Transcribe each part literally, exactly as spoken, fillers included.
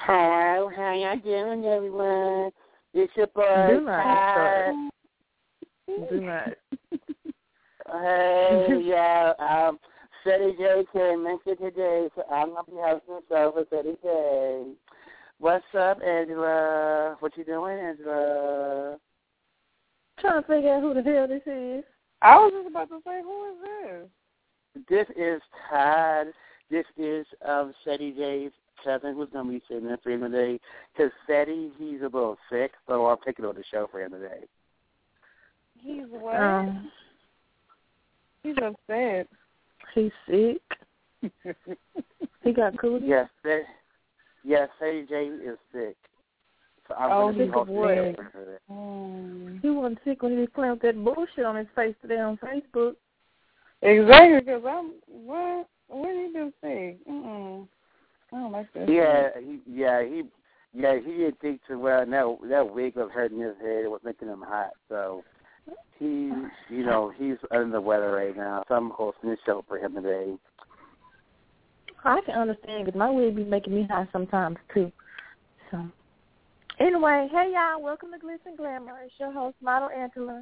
Hello, how y'all doing, everyone? It's your boy, Do not. Do not. Hey, yeah, um, Ceddy J came mention today, so I'm going to be hosting the show for Ceddy J. What's up, Angela? What you doing, Angela? Trying to figure out who the hell this is. I was just about to say, who is this? This is Todd. This is um, Ceddy J's cousin who's going to be sitting in for him today. Because Ceddy, he's a little sick, so I'm taking over the show for him today. He's what? Um, He's upset. He's sick. He got cooties? Yes, that, yes, Ceddy J is sick. So I'm Oh, going to be he's hosting what? the show for today. Mm. He wasn't sick when he was playing with that bullshit on his face today on Facebook. Exactly, because I'm, what? What did he do say? Mm-mm. I don't like that. Yeah, he, yeah, he, yeah, he didn't think too well. And that that wig was hurting his head. It was making him hot. So he, you know, he's under the weather right now. So I'm hosting the show for him today. I can understand because my wig be making me hot sometimes too. So anyway, hey y'all, welcome to Glitz and Glamour. It's your host, Model Angela.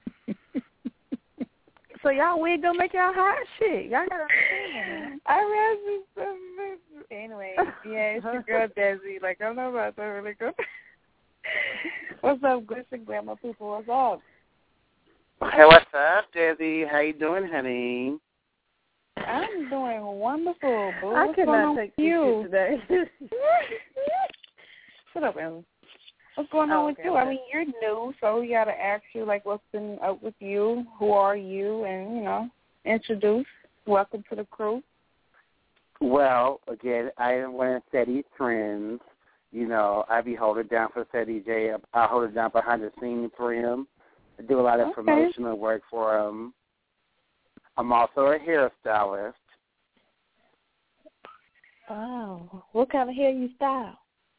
So y'all wig don't make y'all hot? Shit, y'all gotta understand that. I read this. Anyway, yeah, it's your girl Desi. Like, I don't know about that really good. What's up, Glitz and Glamour people? What's up? Hey, what's up, Desi? How you doing, honey? I'm doing wonderful, boo. I What's could going not on take with this you? shit today. Shut up, Emma. What's going on oh, with okay, you? okay. I mean, you're new, so we got to ask you, like, what's been up with you? Who are you? And, you know, introduce. Welcome to the crew. Well, again, I am one of Ceddy's friends. You know, I be holding down for Ceddy J. I hold it down behind the scenes for him. I do a lot of Okay. promotional work for him. I'm also a hairstylist. Oh, what kind of hair you style?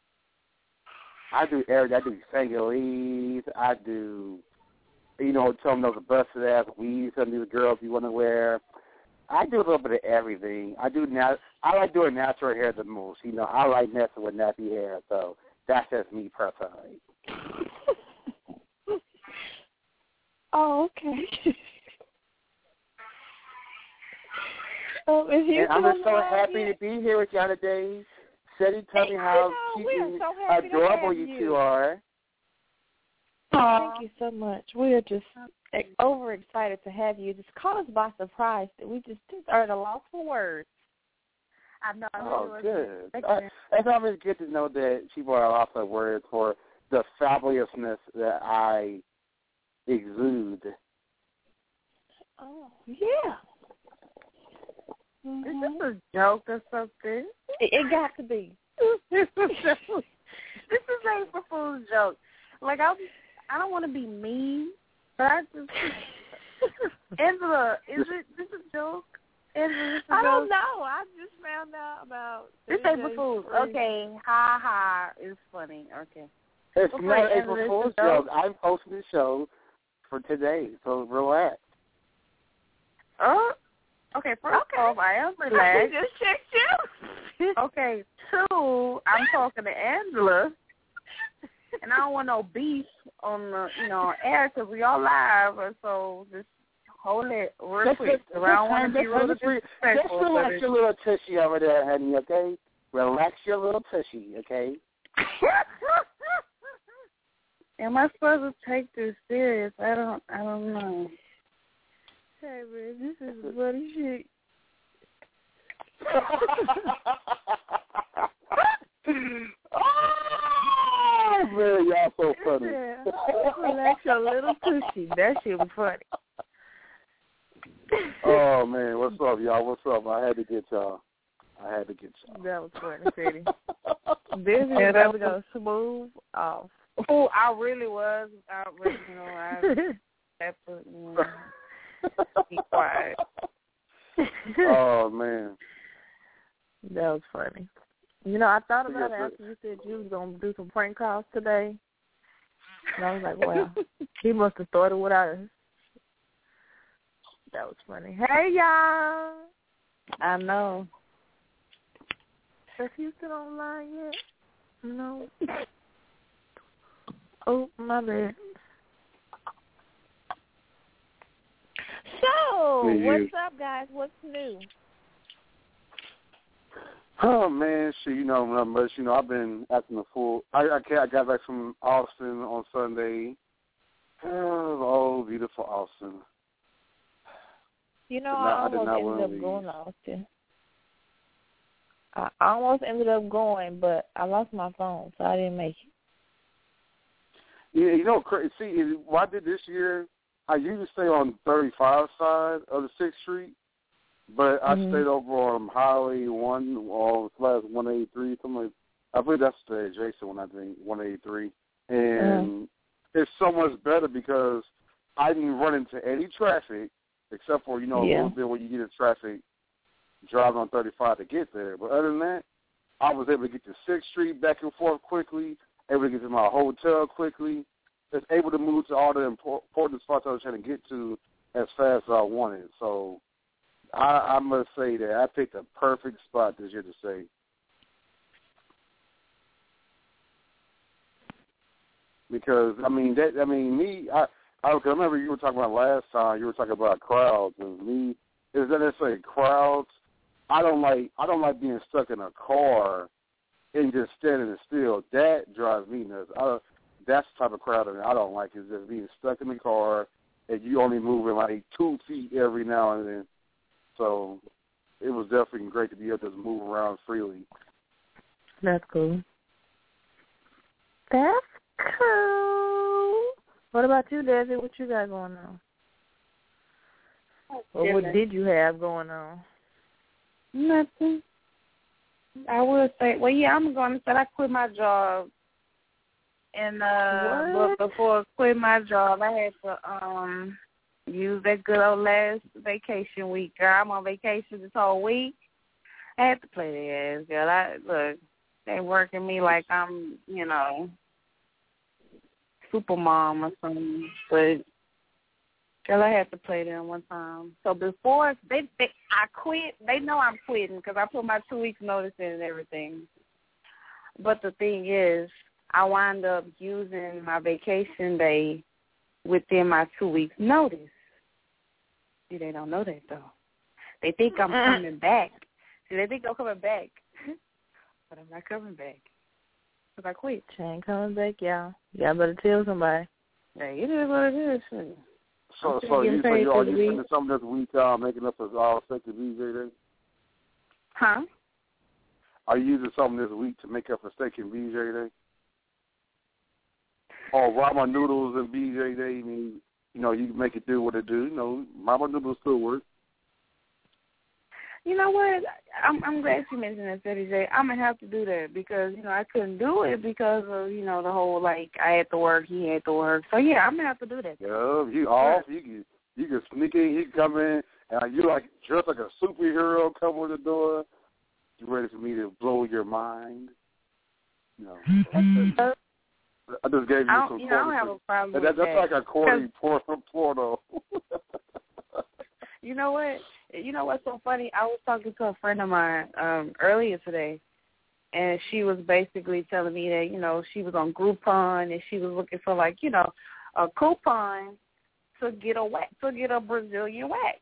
I do everything. I do Senegalese. I do, you know, some of those busted ass weaves some of these girls you want to wear. I do a little bit of everything. I do nat- I like doing natural hair the most. You know, I like messing with nappy hair, so that's just me personally. Oh, okay. um, is And I'm just so happy yet? to be here with y'all today. Ceddy, tell me how know, cute and so adorable you two are. Thank you so much. We are just overexcited to have you. Just caught us by surprise that we just, just are at a loss for words. I know. I Oh, really good. Uh, it's always good to know that people are lost for words for the fabulousness that I exude. Oh, yeah. Mm-hmm. Mm-hmm. Is this a joke or something? It, it got to be. This is this is a fool's joke. Like, I'm, I don't want to be mean, but I just... Angela, is it this a joke? Angela, this a I joke? don't know. I just found out about This April Fool's. Okay, ha ha. It's funny. Okay. It's Okay, not Angela, April Fool's it's a joke. joke. I'm hosting the show for today, so relax. Oh, okay. First Okay. off, I am relaxed. just checked you. Okay. Two, I'm talking to Angela, and I don't want no beef on the you know air because we all live, so just hold it real Just, quick. just, I don't want to be rude or just, just disrespectful. relax but your little tushy over there, honey, okay? Relax your little tushy, okay? Am I supposed to take this serious? I don't. I don't know. Hey man, this is funny shit. Oh, man, y'all so funny. Yeah. Relax your little tushy. That shit was funny. Oh, man, what's up, y'all? What's up? I had to get y'all. I had to get y'all. That was funny, Ceddy. This is Yeah, about to go smooth off. Oh, I really was. I really, you know, I have to you know, be quiet. Oh, man. That was funny. You know, I thought about Yes, it after you said you was going to do some prank calls today. And I was like, well, he must have thought it with us. That was funny. Hey, y'all. I know. Is Houston online yet? No. Oh, my bad. So, Yeah, what's up, guys? What's new? Oh man, shit, you know, not much. You know, I've been acting a fool. I I, I got back from Austin on Sunday. Oh, beautiful Austin. You know, Not, I I almost I ended up leave. going to Austin. I almost ended up going, but I lost my phone, so I didn't make it. Yeah, you know, see, what I did this year, I usually stay on thirty-five side of the sixth Street, but I mm-hmm. stayed over on Highway one or slash one eighty-three, something like. I believe that's the adjacent one. I think one eighty-three, and mm-hmm. it's so much better because I didn't run into any traffic except for you know yeah. a little bit when you get in traffic driving on thirty-five to get there. But other than that, I was able to get to sixth Street back and forth quickly. Able to get to my hotel quickly, just able to move to all the important spots I was trying to get to as fast as I wanted. So I, I must say that I picked a perfect spot this year to stay. Because I mean that I mean me I I remember you were talking about last time you were talking about crowds and me is that necessarily crowds. I don't like I don't like being stuck in a car and just standing still. That drives me nuts. I, that's the type of crowd that I don't like is just being stuck in the car and you only moving like two feet every now and then. So it was definitely great to be able to just move around freely. That's cool. That's cool. What about you, Desi? What you got going on? Oh, or what did you have going on? Nothing. I will say, well, yeah, I'm going to say I quit my job. And uh, what? but before I quit my job, I had to um use that good old last vacation week. Girl, I'm on vacation this whole week. I had to play their ass, girl. I, look, they working me like I'm, you know, super mom or something. But, girl, I had to play them one time. So before they, they I quit, they know I'm quitting because I put my two weeks notice in and everything. But the thing is, I wind up using my vacation day within my two weeks notice. See, they don't know that, though. They think I'm coming back. See, they think I'm coming back. But I'm not coming back. Because I quit. She ain't coming back, y'all. Y'all better tell somebody. Yeah, it is what it is. So, so you, so you, are you spending some of this week uh, making up for all sick to B J Day? Huh? Are you using some of this week to make up for steak and B J Day? Or ramen noodles and B J Day? I mean, you know, you can make it do what it do. You know, ramen noodles still work. You know what? I'm I'm glad you mentioned that, Betty J. I'm gonna have to do that because you know I couldn't do it because of you know the whole like I had to work, he had to work. So yeah, I'm gonna have to do that. Yeah, you off, you can you can sneak in, you can come in, and you like dressed like a superhero, come with the door. You ready for me to blow your mind? No. I just gave you some. You know, I don't have a problem that, with that's that. like a Corey porno. You know what? You know what's so funny? I was talking to a friend of mine um, earlier today, and she was basically telling me that, you know, she was on Groupon and she was looking for, like, you know, a coupon to get a wax, to get a Brazilian wax.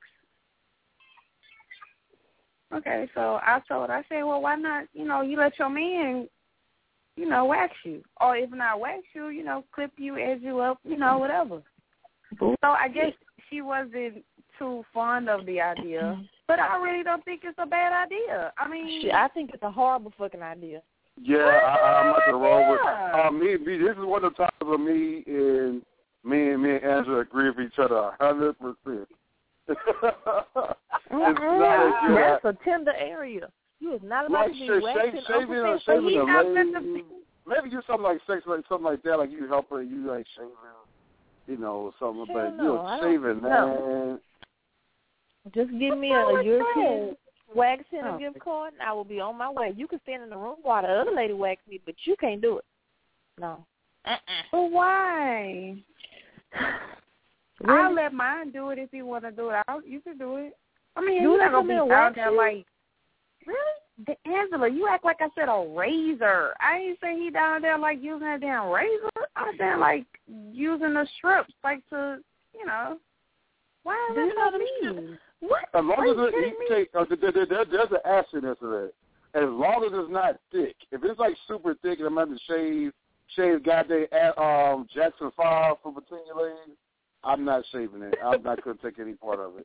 Okay, so I told her, I said, well, why not, you know, you let your man, you know, wax you. Or if not wax you, you know, clip you, edge you up, you know, whatever. So I guess she wasn't too fond of the idea, but I really don't think it's a bad idea. I mean, I think it's a horrible fucking idea. Yeah, I, I'm not gonna roll with. Uh, me, me, this is one of the times of me and me and me and Angela agree with each other a hundred percent. It's not a good. That's a tender area. You is not about like to be shave, waxing shaving, Uncle a, shaving so a lady. Maybe do something like sex, like something like that. Like you help her, you like shaving, you know, something. Hell but no, you're shaving, man. No. Just give me a European waxing oh. a gift card, and I will be on my way. You can stand in the room while the other lady wax me, but you can't do it. No. Uh-uh. Well, why? Really? I'll let mine do it if you want to do it. I'll, you can do it. I mean, you you're not going to be out there like... Really? Angela, you act like I said a razor. I ain't say he down there like using a damn razor. I said like using the strips, like to, you know. Why is that so mean? What? As long Are as you it, kidding he me? take, uh, there, there, there, there's an asterisk to that. As long as it's not thick. If it's like super thick and I'm having to shave, shave goddamn um, Jackson five from between your legs, I'm not shaving it. I'm not going to take any part of it.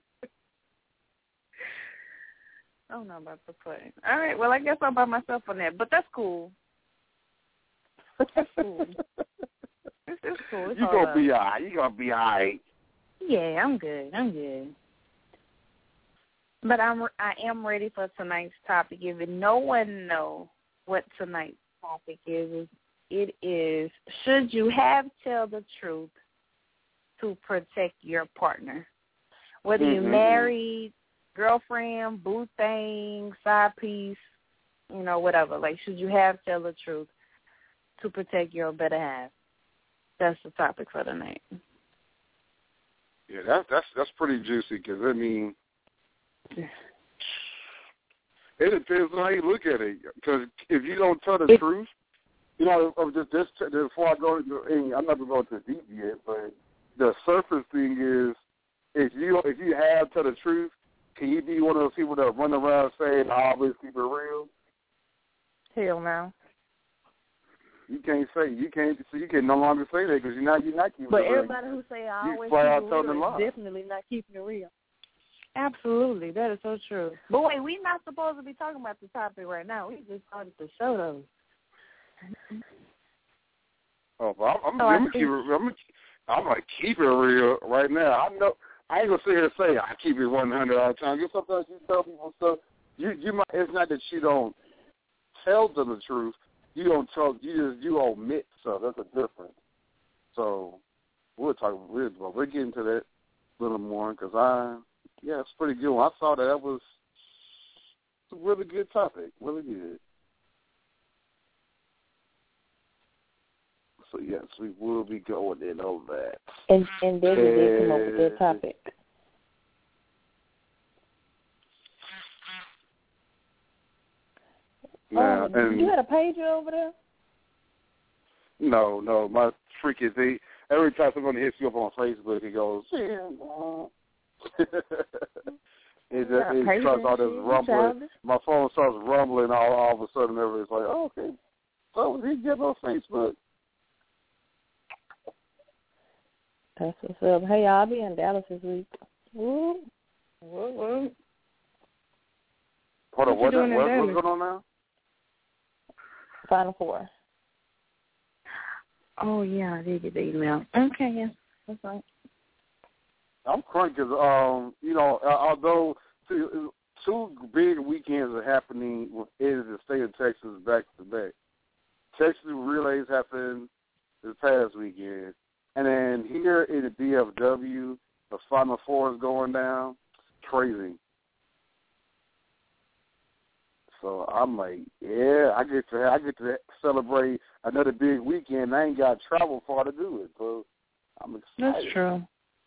I'm not about to play. All right, well, I guess I'm by myself on that, but that's cool. That's cool. It's, it's cool. It's You're going to be all right. You're going to be all right. Yeah, I'm good. I'm good. But I'm I am ready for tonight's topic. If no one knows what tonight's topic is, it is, should you have tell the truth to protect your partner? Whether you're mm-hmm. married, girlfriend, boo thing, side piece, you know, whatever. Like, should you have tell the truth to protect your better half? That's the topic for tonight. Yeah, that's that's that's pretty juicy because I mean, it depends on how you look at it. Because if you don't tell the it, truth, you know, just this before I go, I'm not going to deep yet, but the surface thing is, if you if you have tell the truth, can you be one of those people that run around saying, "I always keep it real"? Hell no. You can't say you can't so you can no longer say that because you're not you're not keeping but it real. But everybody who say I always keep it real is definitely not keeping it real. Absolutely, that is so true. But wait, we're not supposed to be talking about the topic right now. We just started the show though. Oh, well, I'm, I'm, oh, I'm gonna keep it. I'm gonna, I'm gonna keep it real right now. I know I ain't gonna sit here and say I keep it one hundred all the time. Because sometimes you tell people stuff. You you might. It's not that you don't tell them the truth. You don't tell, you just, you omit stuff. That's a difference. So we'll talk, we'll, we'll get into that a little more because I, yeah, it's pretty good. When I saw that, that was a really good topic. Really good. So, yes, we will be going in on that. And, and Debbie did come up with that topic. Now, oh, and you had a pager over there? No, no. My freaking thing. Every time someone hits you up on Facebook, it goes, yeah. it just, it starts all this rumbling. My phone starts rumbling all, all of a sudden. Everybody's like, oh, okay. So he get on Facebook. That's what's up. Hey, I'll be in Dallas this week. Woo. Woo, woo. Hold on, what, what, what, what's going on now? Final Four. Oh, yeah, I did get the email. Okay, yeah, that's right. I'm crying because, um, you know, although two, two big weekends are happening in the state of Texas back to back. Texas relays happened this past weekend. And then here in the D F W, the Final Four is going down. Crazy. So I'm like, yeah, I get to I get to celebrate another big weekend. I ain't got to travel far to do it, so I'm excited. That's true.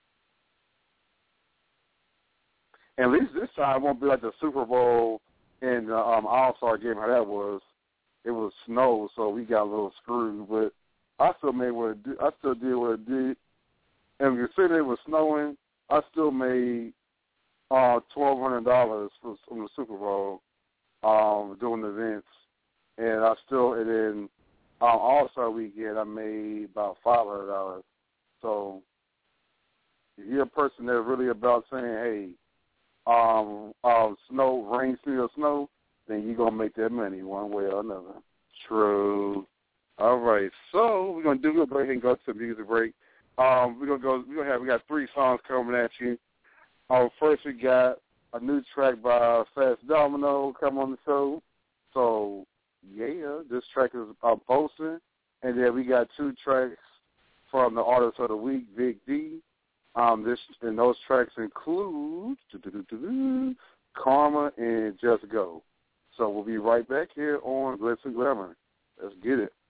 At least this time it won't be like the Super Bowl and the um, All-Star game, how that was. It was snow, so we got a little screwed. But I still made what it did. I still did what it did. And considering it was snowing, I still made uh, twelve hundred dollars from the Super Bowl. Um, doing the events, and I still, and then um, All-Star Weekend, I made about five hundred dollars. So if you're a person that's really about saying, hey, um, um, snow, rain, sleet, or snow, then you're going to make that money one way or another. True. All right, so we're going to do, we're going to go ahead and go to the music break. Um, we're going to go, we're going to have, we got three songs coming at you. Um, first we got a new track by Fast Domino come on the show. So, yeah, this track is uh, Bosun. And then we got two tracks from the Artist of the Week, Big D. Um, this and those tracks include Karma and Just Go. So we'll be right back here on Glitz and Glamour. Let's get it.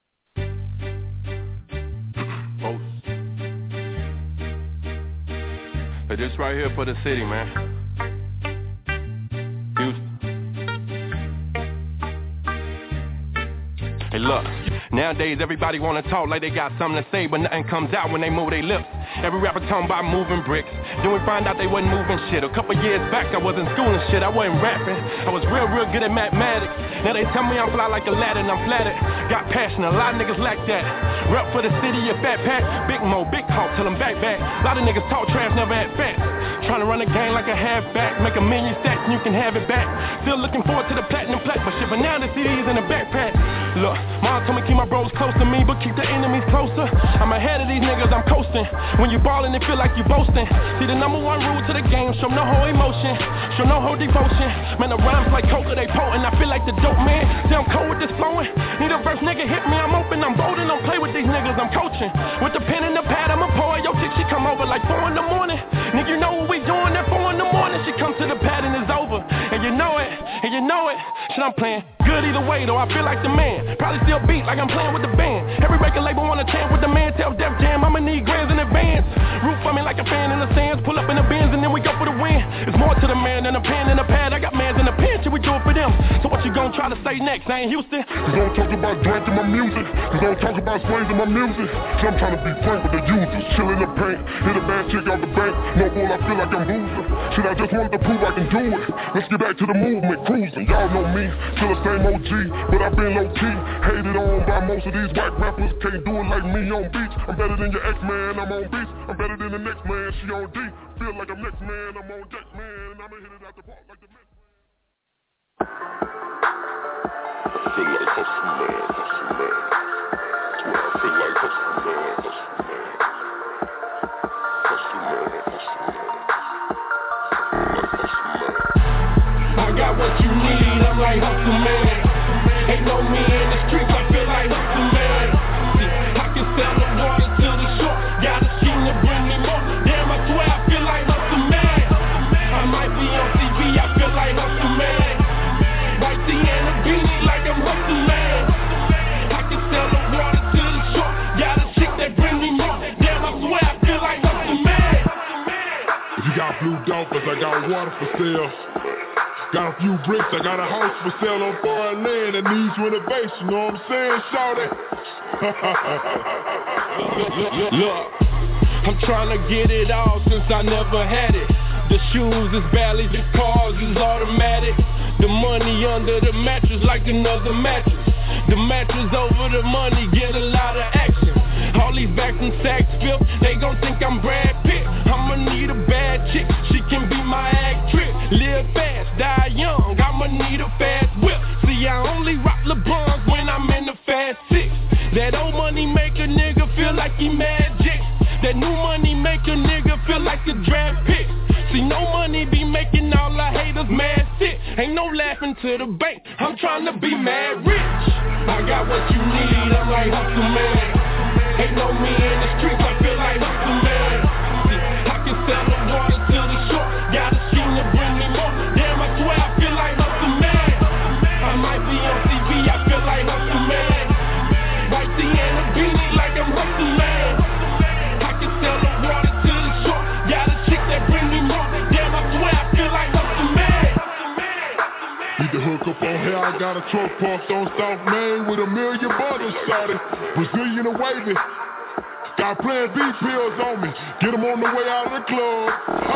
Hey, this right here for the city, man. Houston. Hey, look. Nowadays, everybody wanna talk like they got something to say, but nothing comes out when they move their lips. Every rapper talking about moving bricks. Then we find out they wasn't moving shit. A couple years back, I was in school and shit. I wasn't rapping. I was real, real good at mathematics. Now they tell me I'm fly like a ladder and I'm flattered. Got passion, a lot of niggas lack that. Rep for the city, a fat pack. Big Mo, big talk, till I'm back, back. A lot of niggas talk trash, never had facts. Trying to run the game like a halfback. Make a million stacks and you can have it back. Still looking forward to the platinum plaque, but shit, but now the C D's in the backpack. Look, mom told me keep my bros close to me, but keep the enemies closer. I'm ahead of these niggas, I'm coasting. When you ballin', it feel like you boasting. See, the number one rule to the game, show no whole emotion, show no whole devotion. Man, the rhymes like coca, they potent. I feel like the dope man. See, I'm cold with this flowing. Need a verse, nigga, hit me, I'm open, I'm bold, and don't play with these niggas, I'm coaching. With the pen and the pad, I'm a poet. Yo, chick, she come over like four in the morning. Nigga, you know what we doing at four in the morning. She come to the pad and it's over. And you know it, and you know it. Shit, I'm playing good either way, though, I feel like the man. Probably still beat like I'm playing with the band. Every record label wanna champ with the man. Tell Def Jam I'ma need grams in advance. Root for me like a fan in the sands. Pull up in the bins and then we go for the win. It's more to the man than a pen and a pad. I got mans in the pen, shit, we do it for them. So what you gonna try to say next? I ain't Houston. Cause I don't talk about drinking my music. Cause I don't talk about swings in my music. So I'm trying to be frank with the users. Chill in the paint. Hit a bad chick out the bank. No bull, I feel like I'm losing. Shit, I just wanted to prove I can do it. Let's get back to the movement, cruising. Y'all know me, still the same O G, but I've been low key. Hated on by most of these white rappers. Can't do it like me on beats. I'm better than your ex-man, I'm on beats. I'm better than the next man, she on D. Feel like I'm next man, I'm on deck, man. I'ma hit it out the park like the next man. I feel like hustle man, hustle man. That's what I feel like, hustle man, hustle man. Hustle man, hustle man. I got what you need, I'm like hustle man. Ain't no me in the streets, I feel like hustle man. See, I can sell the water to the shore. Got a scheme to bring me more. Damn, I swear I feel like hustle man. I might be on T V, I feel like hustle man. White tee and a beanie like I'm hustle man. I can sell the water to the shore. Got a chick that bring me more. Damn, I swear I feel like hustle man. If you got blue dolphins, I got water for sale. Got a few bricks, I got a house for sale on foreign land that needs renovation, know what I'm saying, shout it? Look, I'm trying to get it all since I never had it. The shoes is valid, the cars is automatic. The money under the mattress like another mattress. The mattress over the money, get a lot of action. All these backs and sacks filled, they gon' think I'm Brad Pitt. I'ma need a bad chick, she can be my actress. Live fast, die young, I'ma need a fast whip. See, I only rock LeBrons when I'm in the fast six. That old money make a nigga feel like he magic. That new money make a nigga feel like a draft pick. See, no money be making all the haters mad sick. Ain't no laughing to the bank, I'm trying to be mad rich. I got what you need, I'm like hustle man. Ain't no me in the streets, I feel like hustle man. See, I can sell the water to the shore. Got a scheme to bring me more. Damn, I swear I feel like hustle man. I might be on T V, I feel like hustle man. White tee and a beanie like I'm hustle man. I can sell the water to the shore. Got a chick that bring me more. Damn, I swear I feel like hustle man. Need to hook up on here, I got a truck parked on South Main with a million bottles started. Brazilian and wavy. Got playing B pills on me. Get them on the way out of the club.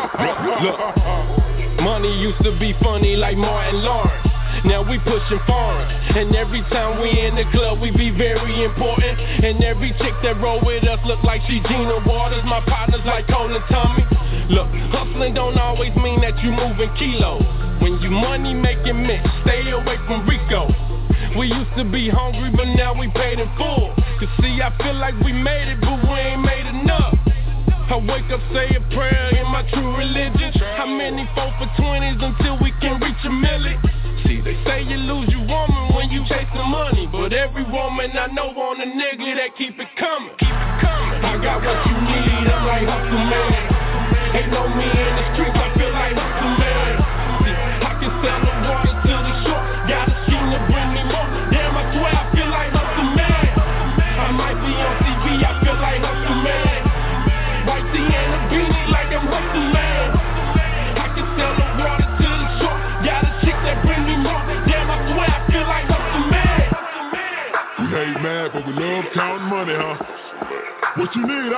Look, money used to be funny like Martin Lawrence. Now we pushing foreign. And every time we in the club, we be very important. And every chick that roll with us look like she Gina Waters. My partners like Cole and Tommy. Look, hustling don't always mean that you moving kilos. When you money making mix, stay away from Rico. We used to be hungry, but now we paid in full. You see, I feel like we made it, but we ain't made enough. I wake up, say a prayer in my true religion. How many four for twenties until we can reach a million? See, they say you lose your woman when you chase the money, but every woman I know want a nigga that keep it coming. Keep it coming. I got what you need, I'm like hustle man. Ain't no me in the streets, I feel like hustle man. See, I can sell the water to the shore. Got a scheme to bring me more. Damn, I swear I feel like hustle man. I might be on T V, I feel like hustle man. White tee and a beanie like I'm hustle man. I can sell the water to the shore. Got a chick that bring me more. Damn, I swear I feel like hustle man. We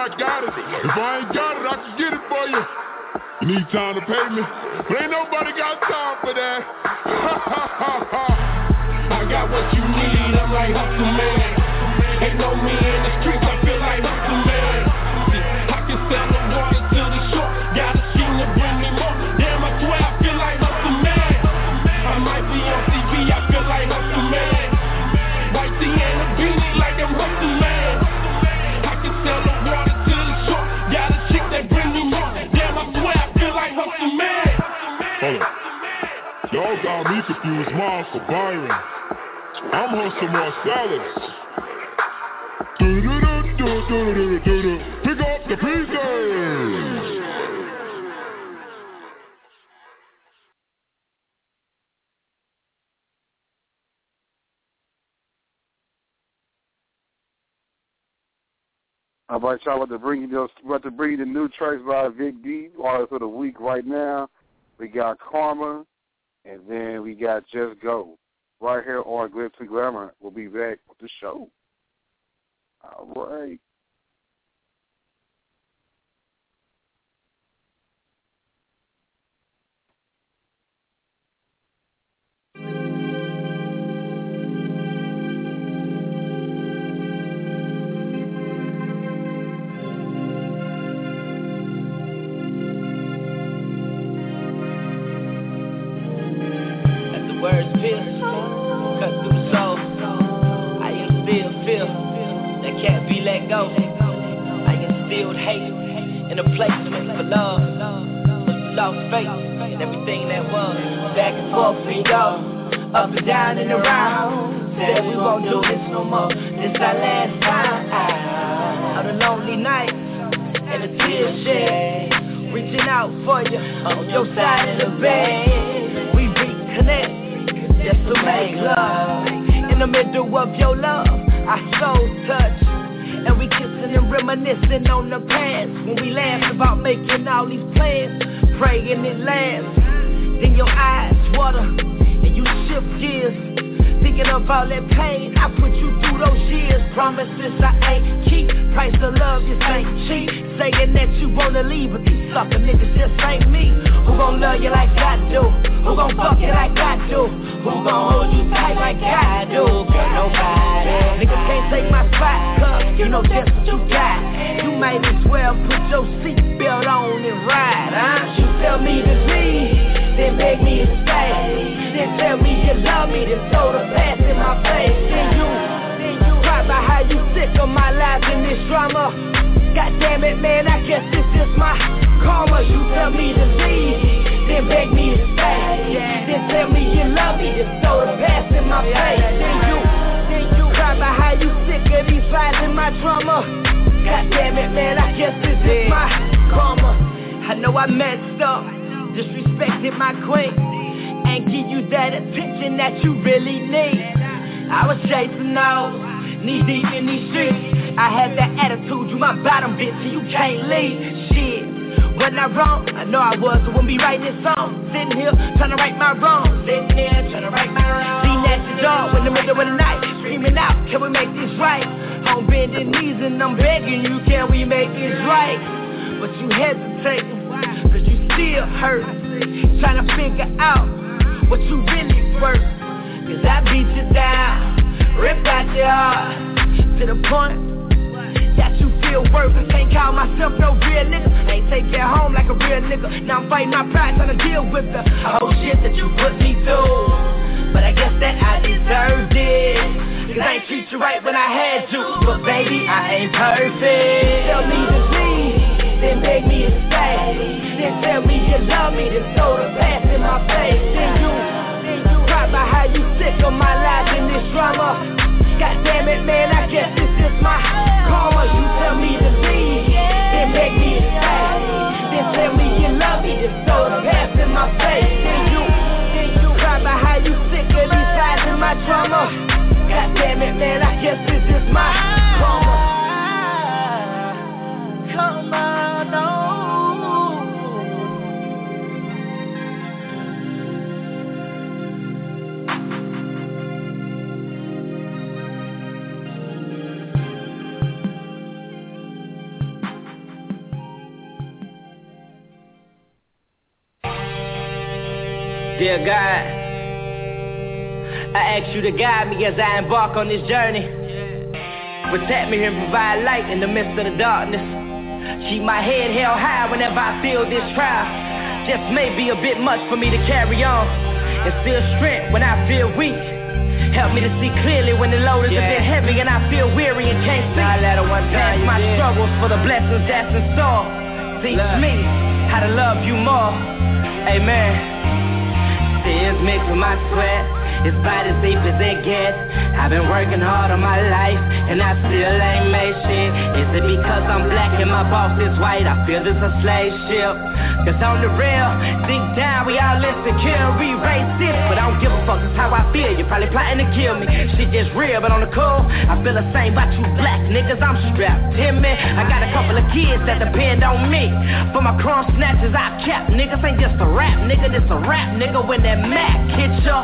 I got it. If I ain't got it, I can get it for you. You need time to pay me, but ain't nobody got time for that. I got what you need, I'm like hustle man. Ain't no me in the streets, I feel like hustle man. I can sell the water to the shore, got a sheet to bring me more. Damn, I swear I feel like hustle man. I might be on T V, I feel like hustle man. White tee and a beanie like I'm hustle man. I can sell the water to the shore, got a chick that bring me more. Damn, I swear I feel like hustle man. Hold up. Y'all got me confused, Miles for Byron. I'm Hustle Marcellus. Do-do-do-do-do-do-do-do. Pick up the pieces. All right, y'all, about to bring you those, about to bring you the new tracks by Vic D. Artist of the week right now. We got Karma, and then we got Just Go. Right here on Glitz and Glamour. We'll be back with the show. All right. As the words pierce, cut through the soul. I am still feel that can't be let go. I instilled hate in a place meant for love, but you lost faith in everything that was. Back and forth we go, up and down and around. Said we won't do this no more. This our last time. On the lonely nights and the tears shed, reaching out for you on your side of the bed. We reconnect just to make love. In the middle of your love, our souls touch, and we kissing and reminiscing on the past. When we laughed about making all these plans, praying it lasts. Then your eyes water, and you shift gears, thinking of all that pain I put you through those years. Promises I ain't keep, price of love just ain't cheap. Saying that you wanna leave, but these sucker niggas just ain't me. Who gon' love you like I do? Who gon' fuck you like I do? Who gon' hold you tight like I do? Girl, nobody. Niggas can't take my spot, cause you know that's what you got. You might as well put your seatbelt on and ride, huh? You tell me to leave, then beg me to stay. Then tell me you love me, then throw the past in my face. Then you, then you cry about how you sick of my life in this drama. God damn it, man, I guess this is my karma. You tell me to leave, then beg me to stay. Then tell me you love me, then throw the past in my face. Then you, then you cry about how you sick of these lies in my drama. God damn it, man, I guess this is my karma. I know I messed up, disrespected my queen, ain't give you that attention that you really need. I was chasing those, knee deep in these streets. I had that attitude, you my bottom bitch, and you can't leave. Shit, wasn't I wrong? I know I was, so wouldn't be writing this song. Sitting here, trying to right my wrongs. Sitting here, trying to right my wrongs. Seen at your door in the middle of the night, screaming out, can we make this right? On bending knees and I'm begging you, can we make this right? But you hesitating, cause you still hurt, trying to figure out what you really worth. Cause I beat you down, ripped out your heart, to the point that you feel worth. I can't call myself no real nigga, I ain't take care home like a real nigga. Now I'm fighting my pride, trying to deal with the whole shit that you put me through. But I guess that I deserved it, cause I ain't treat you right when I had to. But baby, I ain't perfect. Tell me to leave, then beg me to stay. Then tell me you love me, then throw the past in my face. Then you, then you cry about how you sick of my life in this drama. God damn it, man, I guess this is my karma. You tell me to leave, then beg me to stay. Then tell me you love me, then throw the past in my face. Then you, then you cry about how you sick of these lies in my drama. God damn it, man, I guess this is my karma. Come on, no. Dear God, I ask you to guide me as I embark on this journey. Protect me and provide light in the midst of the darkness. Keep my head held high whenever I feel this trial. Just may be a bit much for me to carry on. Instill strength when I feel weak. Help me to see clearly when the load is yeah. a bit heavy and I feel weary and can't see. Pass my did. struggles for the blessings that's in store. Teach love. me how to love you more. Amen. Tears mixed with my sweat, it's about as deep as it gets. I've been working hard on my life, and I still ain't made shit. Is it because I'm black and my boss is white? I feel this a slave ship. Cause on the real, deep down we all insecure, we racist. But I don't give a fuck, it's how I feel. You're probably plotting to kill me. Shit just real, but on the cool, I feel the same about you black niggas. I'm strapped, timid. I got a couple of kids that depend on me. For my crumb snatches, I kept niggas ain't just a rap nigga, this a rap nigga when that Mac hit ya.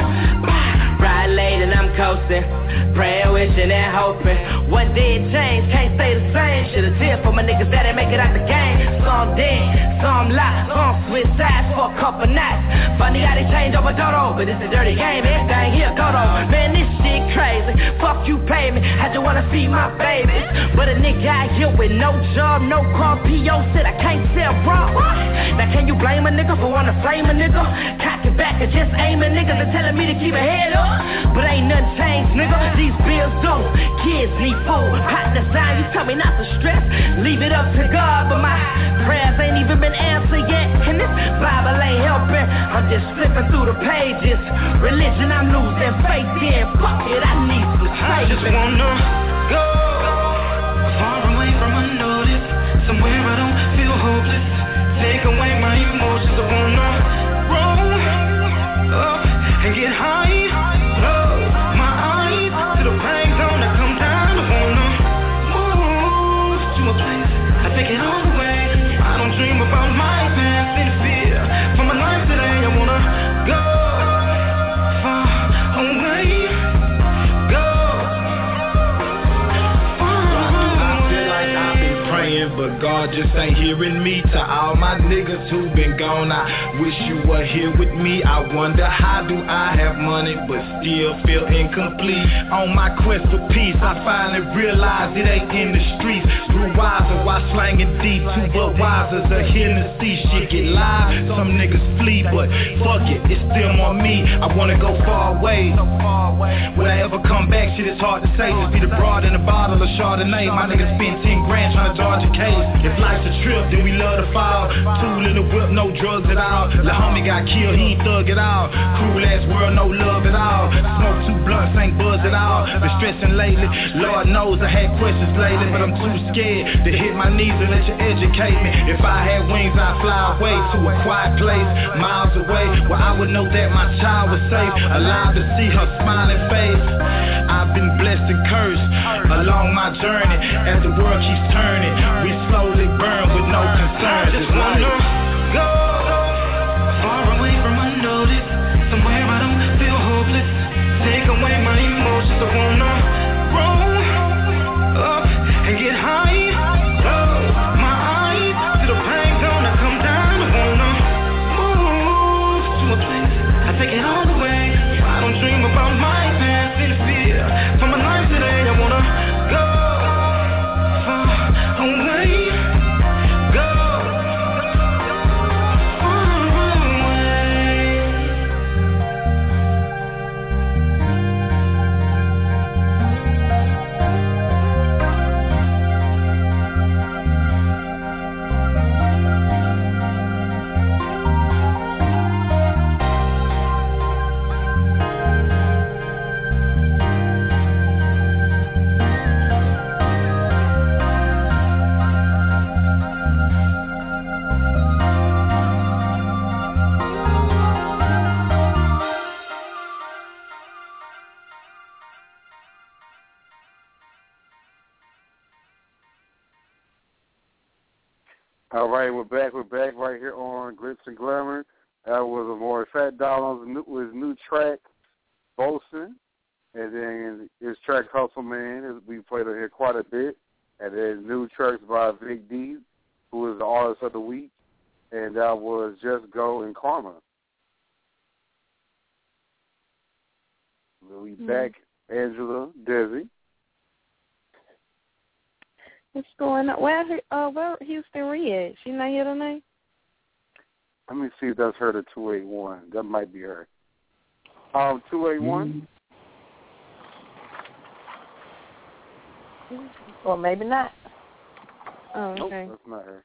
Ride late and I'm coasting, praying, wishing and hoping. One day it changed, can't stay the same. Should've teared for my niggas that ain't make it out the game. Some dead, some lost, some switch sides for a couple nights. Funny how they change over dodo, but it's a dirty game. Everything here go though. Man, this shit crazy. Fuck you, pay me. I just wanna feed my babies. But a nigga out here with no job, no crumb, P O said I can't sell bro. Now can you blame a nigga for wanna flame a nigga? Cock it back and just aim a nigga. They're telling me to keep a head up. But ain't nothing changed, nigga. These bills do. Kids need food. Partner sign, you tell me not to stress. Leave it up to God, but my prayers ain't even been answered yet. And this Bible ain't helping. I'm just flipping through the pages. Religion I'm losing faith in. Fuck it, I need some saving. I just wanna go far away from unnoticed. Somewhere I don't feel hopeless. Take away my emotions. I wanna roll up and get high. But God just ain't hearing me. To all my niggas who been gone, I wish you were here with me. I wonder how do I have money but still feel incomplete. On my quest for peace, I finally realized it ain't in the streets. Grew wiser while slanging D two Budweisers, a Hennessy. Shit get live, some niggas flee, but fuck it, it's still more me. I wanna go far away. Will I ever come back? Shit, it's hard to say. Just be the broad in a bottle of Chardonnay. My niggas spend ten grand trying to dodge a case. If life's a trip, then we love to fall. Tool in the whip, no drugs at all. The homie got killed, he ain't thug at all. Cruel ass world, no love at all. Smoke two blunts, ain't buzz at all. Been stressing lately, Lord knows I had questions lately, but I'm too scared to hit my knees and let you educate me. If I had wings, I'd fly away to a quiet place, miles away, where I would know that my child was safe, alive to see her smiling face. I've been blessed and cursed along my journey. As the world keeps turning, we slowly burn with no concern. I just wanna go far away from unnoticed. Somewhere I don't feel hopeless. Take away my emotions. I wanna roll up and get high. Close my eyes till the pain gonna come down. I wanna move to a place I take it all the way. I don't dream about my past in fear. For my life today, I wanna go far away. All right, we're back. We're back right here on Glitz and Glamour. That was a more Fat Dollar with his new track, Bolson. And then his track, Hustle Man, we played it here quite a bit. And then new tracks by Vic D, who is the Artist of the Week. And that was Just Go and Karma. We mm-hmm. back, Angela, Desi. What's going on? Where, uh, where Houston Rhea at? She not here tonight? Let me see if that's her to two eight one. That might be her. Um, two eight one? Or maybe not. Oh, okay. Nope, that's not her.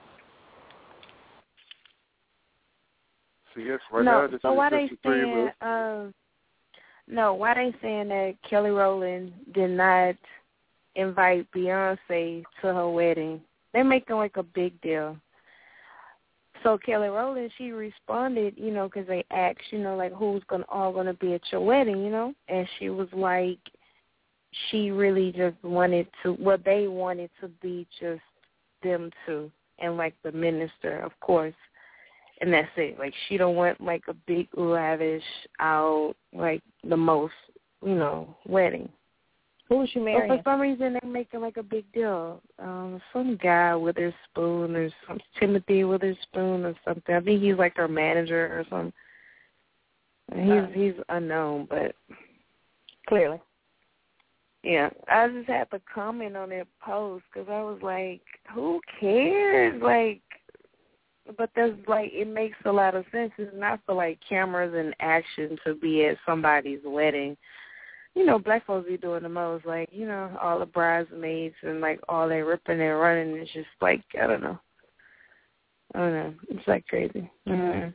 So yes, right no, now, this so is why they saying, uh, no, why they saying that Kelly Rowland did not invite Beyonce to her wedding? They're making like a big deal. So Kelly Rowland, she responded, you know, because they asked, you know, like who's gonna all gonna be at your wedding, you know, and she was like, she really just wanted to, well, they wanted to be just them two, and like the minister, of course. And that's it. Like, she don't want, like, a big, lavish out, like, the most, you know, wedding. Who was she marrying? But for some reason, they're making, like, a big deal. Um, some guy Witherspoon or some Timothy Witherspoon or something. I think he's, like, her manager or something. He's, he's unknown, but clearly. Yeah, I just had to comment on that post because I was like, who cares? Like, but that's like, it makes a lot of sense. It's not for like cameras and action to be at somebody's wedding. You know, black folks be doing the most. Like, you know, all the bridesmaids and like all that ripping and running. It's just like, I don't know. I don't know. It's like crazy. Mm-hmm.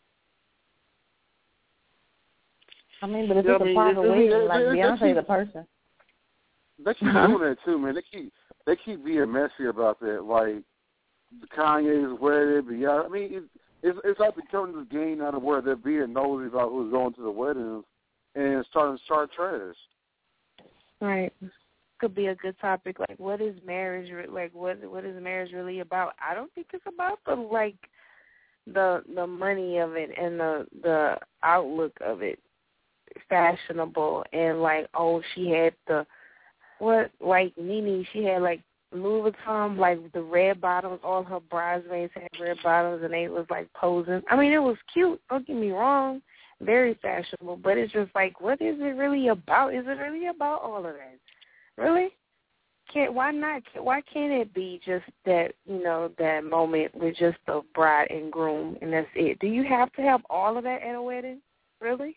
I mean, but if yeah, it's I mean, a private wedding, like Beyonce the person. They keep uh-huh. doing that too, man. They keep they keep being messy about that. Like Kanye's wedding, Beyonce. I mean, it, it's it's like becoming this game out of where they're being nosy about who's going to the weddings and starting to start trash. Right. Could be a good topic. Like, what is marriage? Like, what what is marriage really about? I don't think it's about the like the the money of it and the the outlook of it, fashionable and like, oh, she had the what like Nene, she had like Louis Vuitton, like the red bottoms. All her bridesmaids had red bottoms, and they was like posing. I mean, it was cute. Don't get me wrong, very fashionable. But it's just like, what is it really about? Is it really about all of that? Really? Can't why not? Why can't it be just that, you know, that moment with just the bride and groom, and that's it? Do you have to have all of that at a wedding? Really?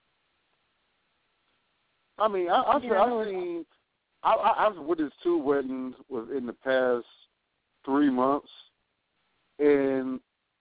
I mean, I, I've, yeah, I've seen. I, I've witnessed two weddings within the past three months, and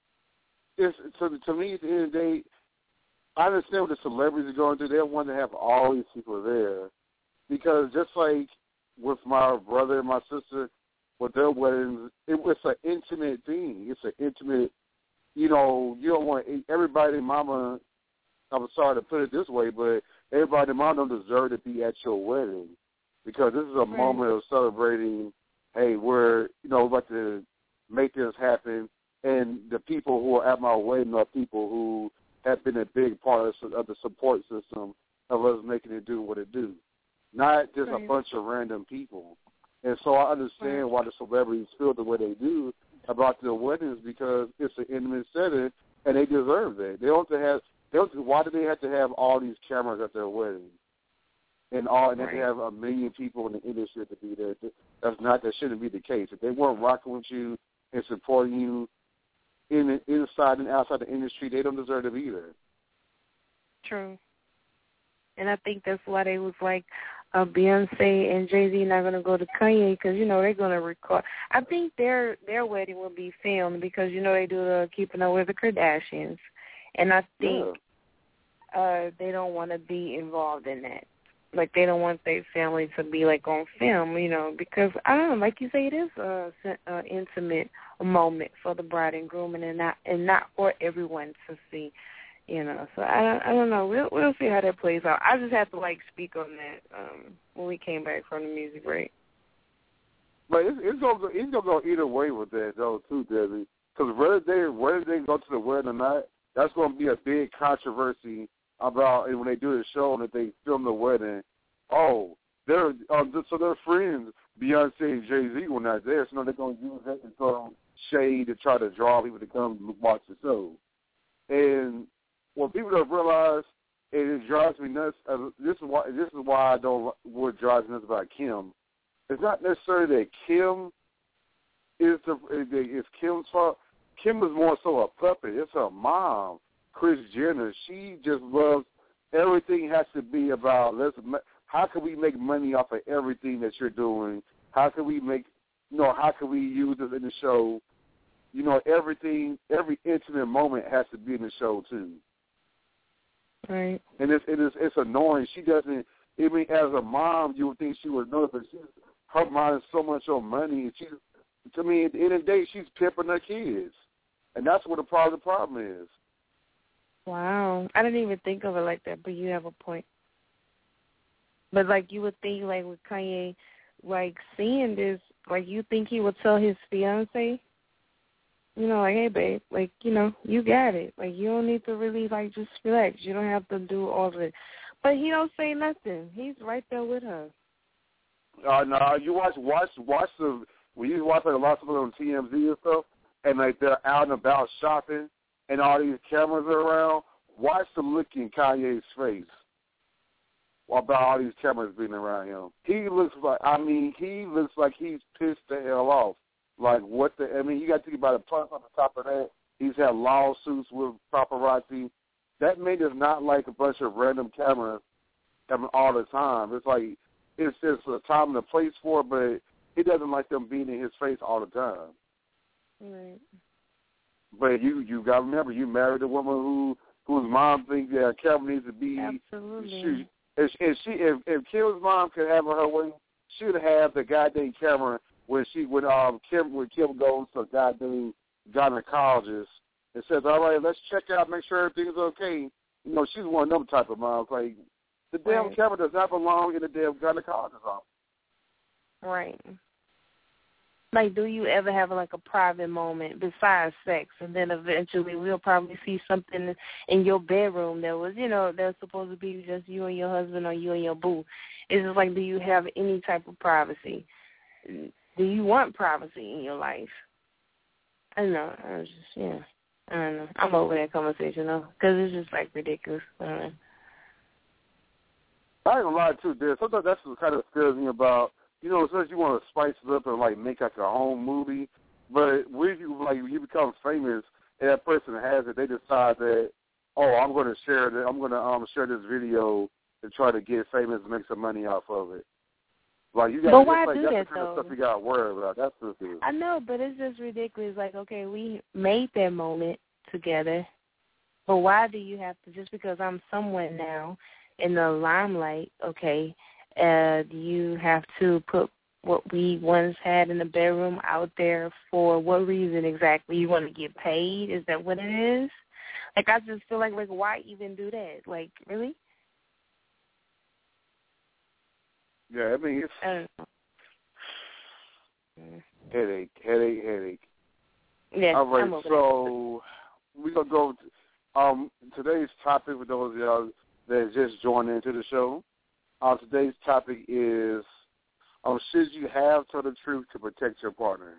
it's so to me at the end of the day, I understand what the celebrities are going through. They want to have all these people there, because just like with my brother and my sister, with their weddings, it was an intimate thing. It's an intimate, you know, you don't want everybody, mama. I'm sorry to put it this way, but everybody, mama, don't deserve to be at your wedding. Because this is a right. moment of celebrating, hey, we're, you know, about to make this happen. And the people who are at my wedding are people who have been a big part of, of the support system of us making it do what it do. Not just right. a bunch of random people. And so I understand right. why the celebrities feel the way they do about their weddings, because it's an intimate setting, and they deserve that. They don't have to have, they don't, why do they have to have all these cameras at their wedding? And all, and right. they have a million people in the industry to be there. That's not, that shouldn't be the case. If they weren't rocking with you and supporting you in inside and outside the industry, they don't deserve to be there. True. And I think that's why they was like, uh, Beyonce and Jay-Z not going to go to Kanye, because, you know, they're going to record. I think their their wedding will be filmed because, you know, they do the Keeping Up with the Kardashians. And I think yeah. uh, they don't want to be involved in that. Like, they don't want their family to be, like, on film, you know, because, I don't know, like you say, it is an intimate moment for the bride and groom, and not and not for everyone to see, you know. So, I don't, I don't know. We'll, we'll see how that plays out. I just have to, like, speak on that um, when we came back from the music break. But it's, it's going to it's gonna go either way with that, though, too, Debbie. Because whether they, whether they go to the wedding or not, that's going to be a big controversy about, and when they do the show and if they film the wedding, oh, they're um, so their friends Beyonce and Jay-Z were not there, so now they're going to use that to throw shade to try to draw people to come watch the show. And what people don't realize, and it drives me nuts, uh, this is why this is why I don't what drives me nuts about Kim. It's not necessarily that Kim is the is Kim's fault. Kim is more so a puppet. It's her mom, Kris Jenner. She just loves everything. Has to be about let's. How can we make money off of everything that you're doing? How can we make you know? How can we use this in the show? You know, everything. Every intimate moment has to be in the show too. Right. And it's it is it's annoying. She doesn't. I mean, as a mom, you would think she would know, but she's her mind is so much on money. And she's, to me, at the end of the day, she's pimping her kids, and that's what the problem the problem is. Wow, I didn't even think of it like that, but you have a point. But like you would think, like with Kanye, like seeing this, like you think he would tell his fiance. You know, like, hey, babe, like, you know, you got it. Like, you don't need to really, like, just relax. You don't have to do all of it. But he don't say nothing. He's right there with her. Uh, no, you watch, watch, watch the, when you watch, like, a lot of people on T M Z and stuff, and, like, they're out and about shopping, and all these cameras are around, watch them look in Kanye's face about all these cameras being around him. He looks like, I mean, he looks like he's pissed the hell off. Like, what the, I mean, you got to think about it, plus on the top of that, he's had lawsuits with paparazzi. That man is not like a bunch of random cameras having all the time. It's like, it's just a time and a place for it, but he doesn't like them being in his face all the time. Right. But you you got to remember, you married a woman who whose mom thinks that a camera needs to be. Absolutely. She, if, if, she, if, if Kim's mom could have her way, she would have the goddamn camera when she when um Kim when Kim goes to a goddamn gynecologist and says, all right, let's check out, make sure everything's okay. You know, she's one of them type of moms. Like, the damn right. camera does not belong in the damn gynecologist's office. Right. Like, do you ever have, like, a private moment besides sex? And then eventually we'll probably see something in your bedroom that was, you know, that's supposed to be just you and your husband or you and your boo. It's just like, do you have any type of privacy? Do you want privacy in your life? I don't know. I was just, yeah. I don't know. I'm over that conversation, though, because it's just, like, ridiculous. I don't know. I ain't gonna lie, too, Dad. Sometimes that's what kind of scares me about, you know, especially you want to spice it up and, like, make, like, a home movie. But when you, like, you become famous and that person has it, they decide that, oh, I'm going to share that. I'm going to um, share this video and try to get famous and make some money off of it. Like, you got, but why like, do that's that, the kind though? of stuff you got to worry about. That's the thing. I know, but it's just ridiculous. Like, okay, we made that moment together, but why do you have to, just because I'm someone now in the limelight, okay, uh, do you have to put what we once had in the bedroom out there for what reason exactly? You want to get paid? Is that what it is? Like, I just feel like, like, why even do that? Like, really? Yeah, I mean, it's I don't know. headache, headache, headache. Yeah, all right, I'm over so we're going to go to, um, today's topic for those of y'all that just joined into the show. Uh, today's topic is, um, should you have told the truth to protect your partner?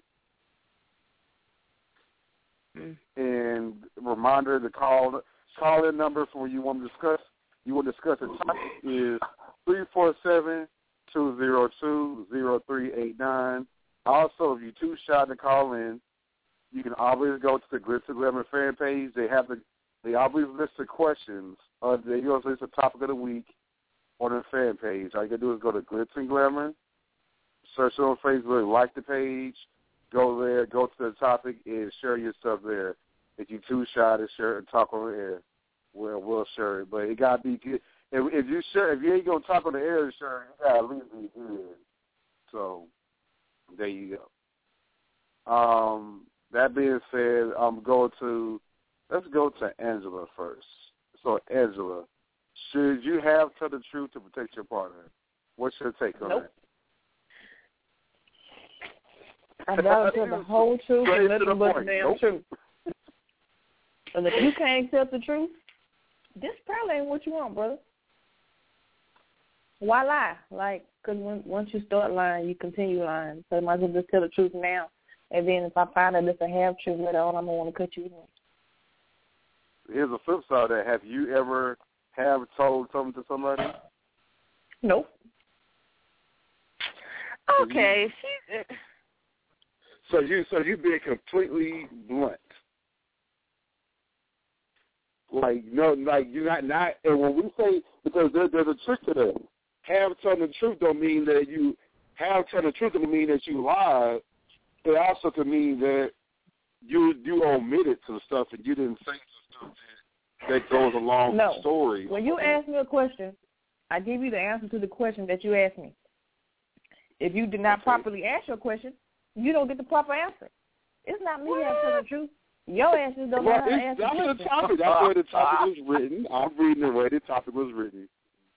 Mm. And reminder, the call call-in number for when you want to discuss, you want to discuss the topic is three four seven, two zero two, zero three eight nine. Also, if you're too shy to call in, you can always go to the Glitz and Glamour fan page. They have the they always list the questions. Uh, they always list the topic of the week on their fan page. All you got to do is go to Glitz and Glamour, search it on Facebook, like the page, go there, go to the topic, and share your stuff there. If you're too shy to share and talk on the air, well, we'll share it. But it got to be good. If, if you share, if you ain't gonna talk on the air, sure, you gotta at least be good. So there you go. Um, that being said, I'm going to let's go to Angela first. So Angela, should you have told the truth to protect your partner? What's your take on nope. that? I'd rather tell the whole truth and nothing but the damn nope. truth. And if you can't tell the truth, this probably ain't what you want, brother. Why lie? Like, because once you start lying, you continue lying. So I might as well just tell the truth now. And then if I find out it's a half-truth later on, I'm going to want to cut you in. Here's a flip side of that. Have you ever have told something to somebody? Nope. Okay. She's. So you, so you being completely blunt. Like no, like you're not not. And when we say, because there, there's a trick to that. Have telling the truth don't mean that you have telling the truth don't mean that you lied. It also could mean that you you omitted some stuff and you didn't say some stuff that, that goes along no. with the story. When you ask me a question, I give you the answer to the question that you asked me. If you did not okay. properly ask your question, you don't get the proper answer. It's not me that telling the truth. Your answers don't well, know how to answer that's the question. The topic. That's the way the topic was written. I'm reading the way the topic was written.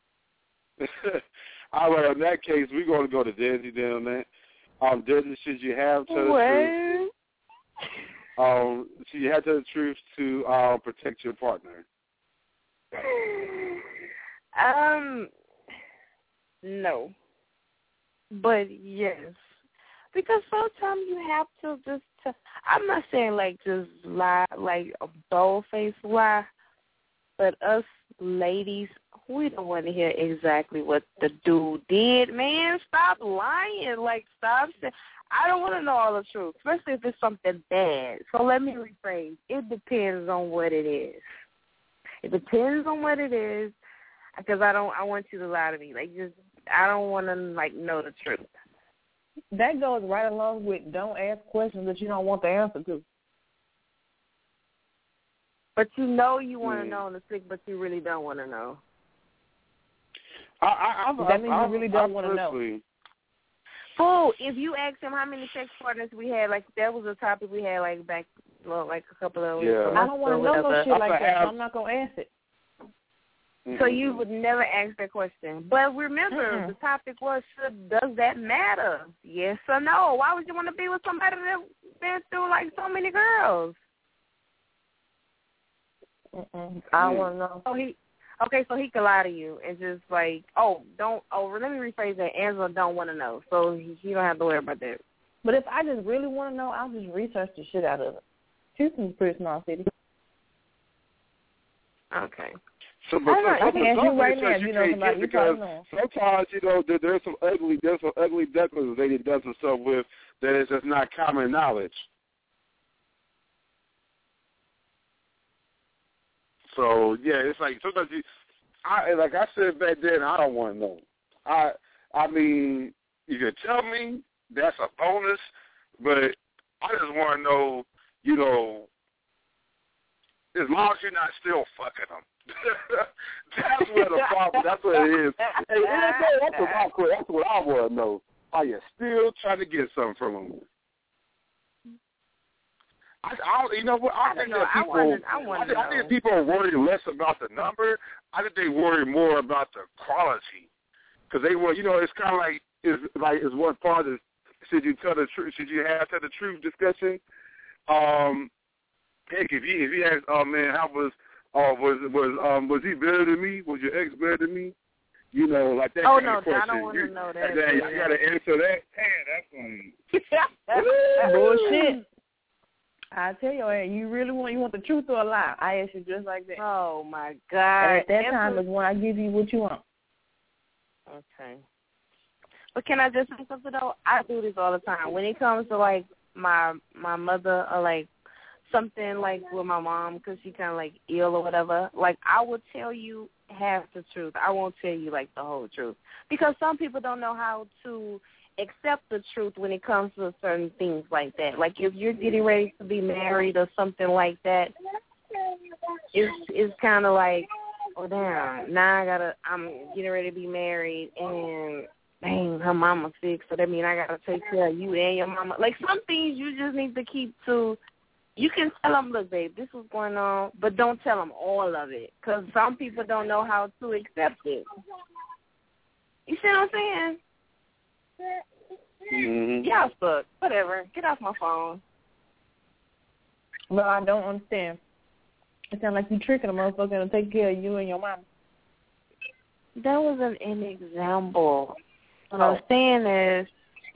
All right, in that case, we're going to go to Desi then on that. Um, Desi, should you have to tell the truth? Um, should you have to tell the truth to uh, protect your partner? Um, no. But yes. Because sometimes you have to just, t- I'm not saying like just lie, like a bold-faced lie, but us ladies, we don't want to hear exactly what the dude did, man. Stop lying. Like, stop saying, I don't want to know all the truth, especially if it's something bad. So let me rephrase. It depends on what it is. It depends on what it is, because I don't, I want you to lie to me. Like, just, I don't want to, like, know the truth. That goes right along with don't ask questions that you don't want the answer to. But you know you want to mm. know the trick, but you really don't want to know. I, I, I, that means I, you really don't want to know. Fool, if you ask him how many sex partners we had, like that was a topic we had like back, well, like a couple of weeks yeah. ago. I don't want to know no shit like that, so I'm not going to ask it. So you would never ask that question. But remember, mm-hmm. the topic was, should, does that matter? Yes or no? Why would you want to be with somebody that's been through, like, so many girls? Mm-mm. I want to know. So he, okay, so he could lie to you and just, like, oh, don't, oh, let me rephrase that. Angela don't want to know, so he, he don't have to worry about that. But if I just really want to know, I'll just research the shit out of it. Houston's a pretty small city. Okay. So, but I, some, I can ask you right now if you you know somebody. You because know. sometimes, you know, there, there's some ugly, there's some ugly ducklings they done some stuff with that is just not common knowledge. So yeah, it's like sometimes you, I like I said back then, I don't want to know. I, I mean, you can tell me that's a bonus, but I just want to know, you know, as long as you're not still fucking them. That's where the problem. That's what it is. Hey, that's what I that's what I want to know. Are you still trying to get something from them? I, I you know what? I, I think know. that people. I, wanna, I, wanna I, think, know. I think people are worried less about the number. I think they worry more about the quality, because they want. You know, it's kind of like is like is one part of should you tell the truth? Should you have tell the truth discussion? Um, heck, if you if you ask, oh man, how was Oh, was was um was he better than me? Was your ex better than me? You know, like that oh, kind no, of question. I don't want to know that. Yeah, you got to answer that. Man, that's funny. Bullshit. I tell you, you really want you want the truth or a lie? I ask you just like that. Oh my God! And at that Every... time is when I give you what you want. Okay. But can I just say something though? I do this all the time. When it comes to like my my mother or like something like with my mom because she kind of like ill or whatever, like I will tell you half the truth. I won't tell you like the whole truth because some people don't know how to accept the truth when it comes to certain things like that. Like if you're getting ready to be married or something like that, it's it's kind of like, oh damn, now I gotta I'm getting ready to be married and dang, her mama's sick, so that means I gotta take care of you and your mama. Like some things you just need to keep to. You can tell them, look, babe, this is going on, but don't tell them all of it because some people don't know how to accept it. You see what I'm saying? Mm-hmm. Yeah, fuck. Whatever. Get off my phone. Well, I don't understand. It sounds like you tricking a motherfucker to take care of you and your mama. That was an, an example. What Oh. I'm saying is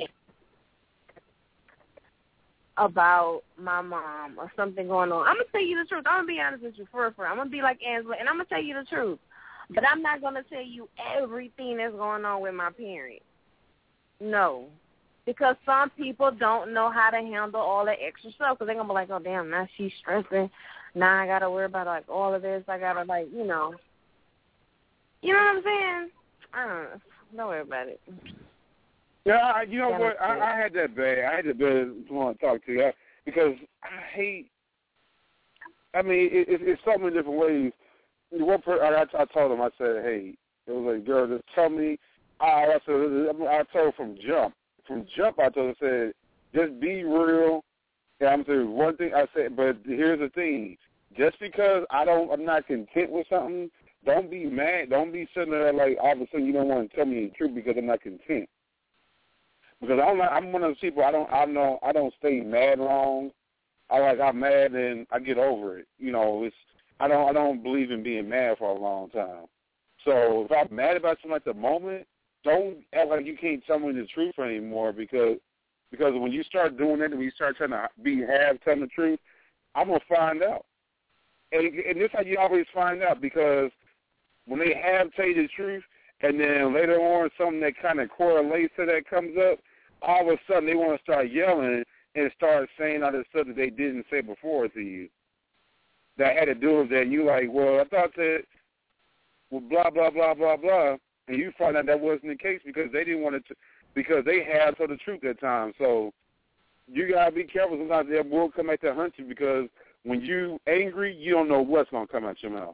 about my mom or something going on. I'm going to tell you the truth. I'm going to be honest with you for real, for real. I'm going to be like Angela, and I'm going to tell you the truth. But I'm not going to tell you everything that's going on with my parents. No. Because some people don't know how to handle all the extra stuff. Because they're going to be like, oh, damn, now she's stressing. Now I got to worry about, like, all of this. I got to, like, you know. You know what I'm saying? I don't know. Don't worry about it. Yeah, I, you know what? I, I had that bad. I had that bad to want to talk to you because I hate. I mean, it, it, it's so many different ways. One per, I, I told him, I said, hey, it was like, girl, just tell me. I, I said, I told from jump, from jump. I told her, I said, just be real. And I'm saying one thing. I said, but here's the thing: just because I don't, I'm not content with something, don't be mad. Don't be sitting there like all of a sudden you don't want to tell me the truth because I'm not content. Because I'm I'm one of those people. I don't I know I don't stay mad long. I like I'm mad and I get over it. You know, it's I don't I don't believe in being mad for a long time. So if I'm mad about something at the moment, don't act like you can't tell me the truth anymore. Because because when you start doing that and when you start trying to be have telling the truth, I'm gonna find out. And, and this is how you always find out because when they have tell you the truth, and then later on something that kind of correlates to that comes up. All of a sudden they want to start yelling and start saying all this stuff that they didn't say before to you. That had to do with that. And you like, well, I thought that, well, blah, blah, blah, blah, blah. And you find out that wasn't the case because they didn't want to, because they had told the truth at time. So you got to be careful. Sometimes they will come back to hunt you because when you angry, you don't know what's going to come out your mouth.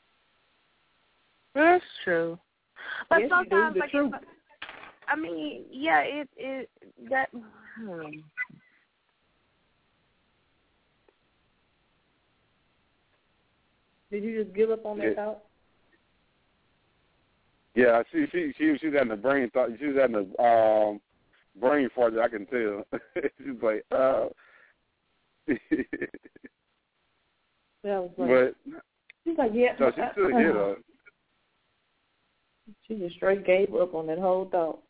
That's true. But yes, sometimes, the like, truth. if, I mean, yeah, it it that. Hmm. Did you just give up on that yeah. thought? Yeah, she she she she was having the brain thought. She was having the um, brain fart. That I can tell. She's like, uh. Yeah, was like, but she's like, yeah. So she's still here though. She just straight gave up on that whole thought.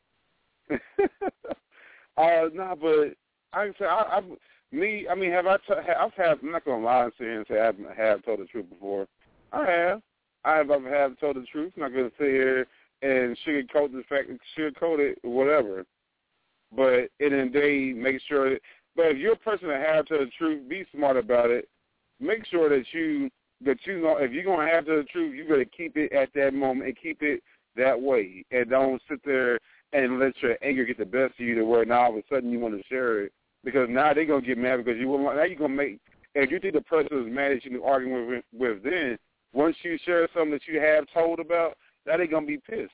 uh, no, but I say I, I, me. I mean, have I? T- I've had. I'm not gonna lie and sit here and say I haven't have told the truth before. I have. I have. I have told the truth. I'm not gonna sit here and sugarcoat the fact, sugarcoat it, whatever. But in the day, make sure. That, but if you're a person that have told the truth, be smart about it. Make sure that you that you know if you're gonna have told the truth, you gotta keep it at that moment and keep it that way, and don't sit there and let your anger get the best of you to where now all of a sudden you want to share it because now they're gonna get mad because you will. Now you're gonna make. If you think the person is mad at you and arguing with, with, then once you share something that you have told about, now they're gonna be pissed.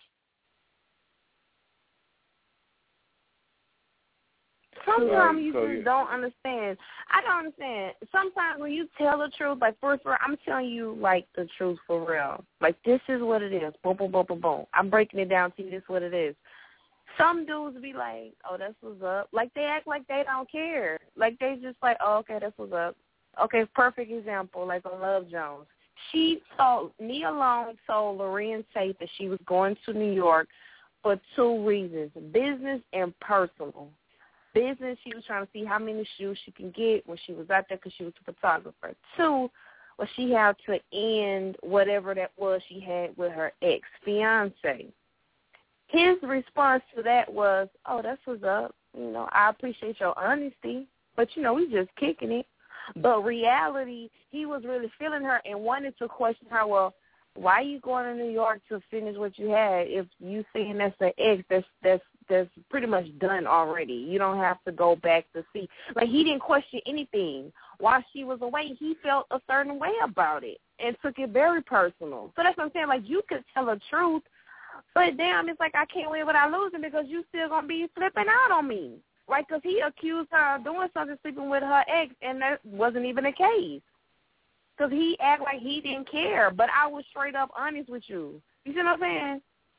Sometimes you so, just yeah. don't understand. I don't understand. Sometimes when you tell the truth, like first of all, I'm telling you like the truth for real. Like this is what it is. Boom, boom, boom, boom, boom. I'm breaking it down to you. This is what it is. Some dudes be like, oh, that's what's up. Like they act like they don't care. Like they just like, oh, okay, that's what's up. Okay, perfect example. Like on Love Jones, she told Nia Long told Lorenz Tate that she was going to New York for two reasons: business and personal. Business, she was trying to see how many shoes she can get when she was out there because she was a photographer. Two, well, she had to end whatever that was she had with her ex-fiance. His response to that was, oh, that's what's up. You know, I appreciate your honesty, but, you know, we just kicking it. But reality, he was really feeling her and wanted to question her, well, why are you going to New York to finish what you had if you saying that's an ex that's that's that's pretty much done already? You don't have to go back to see. Like, he didn't question anything. While she was away, he felt a certain way about it and took it very personal. So that's what I'm saying. Like, you could tell the truth, but damn, it's like I can't win without losing because you still going to be flipping out on me. Right? Because he accused her of doing something, sleeping with her ex, and that wasn't even the case. Because he act like he didn't care, but I was straight up honest with you. You see what I'm saying?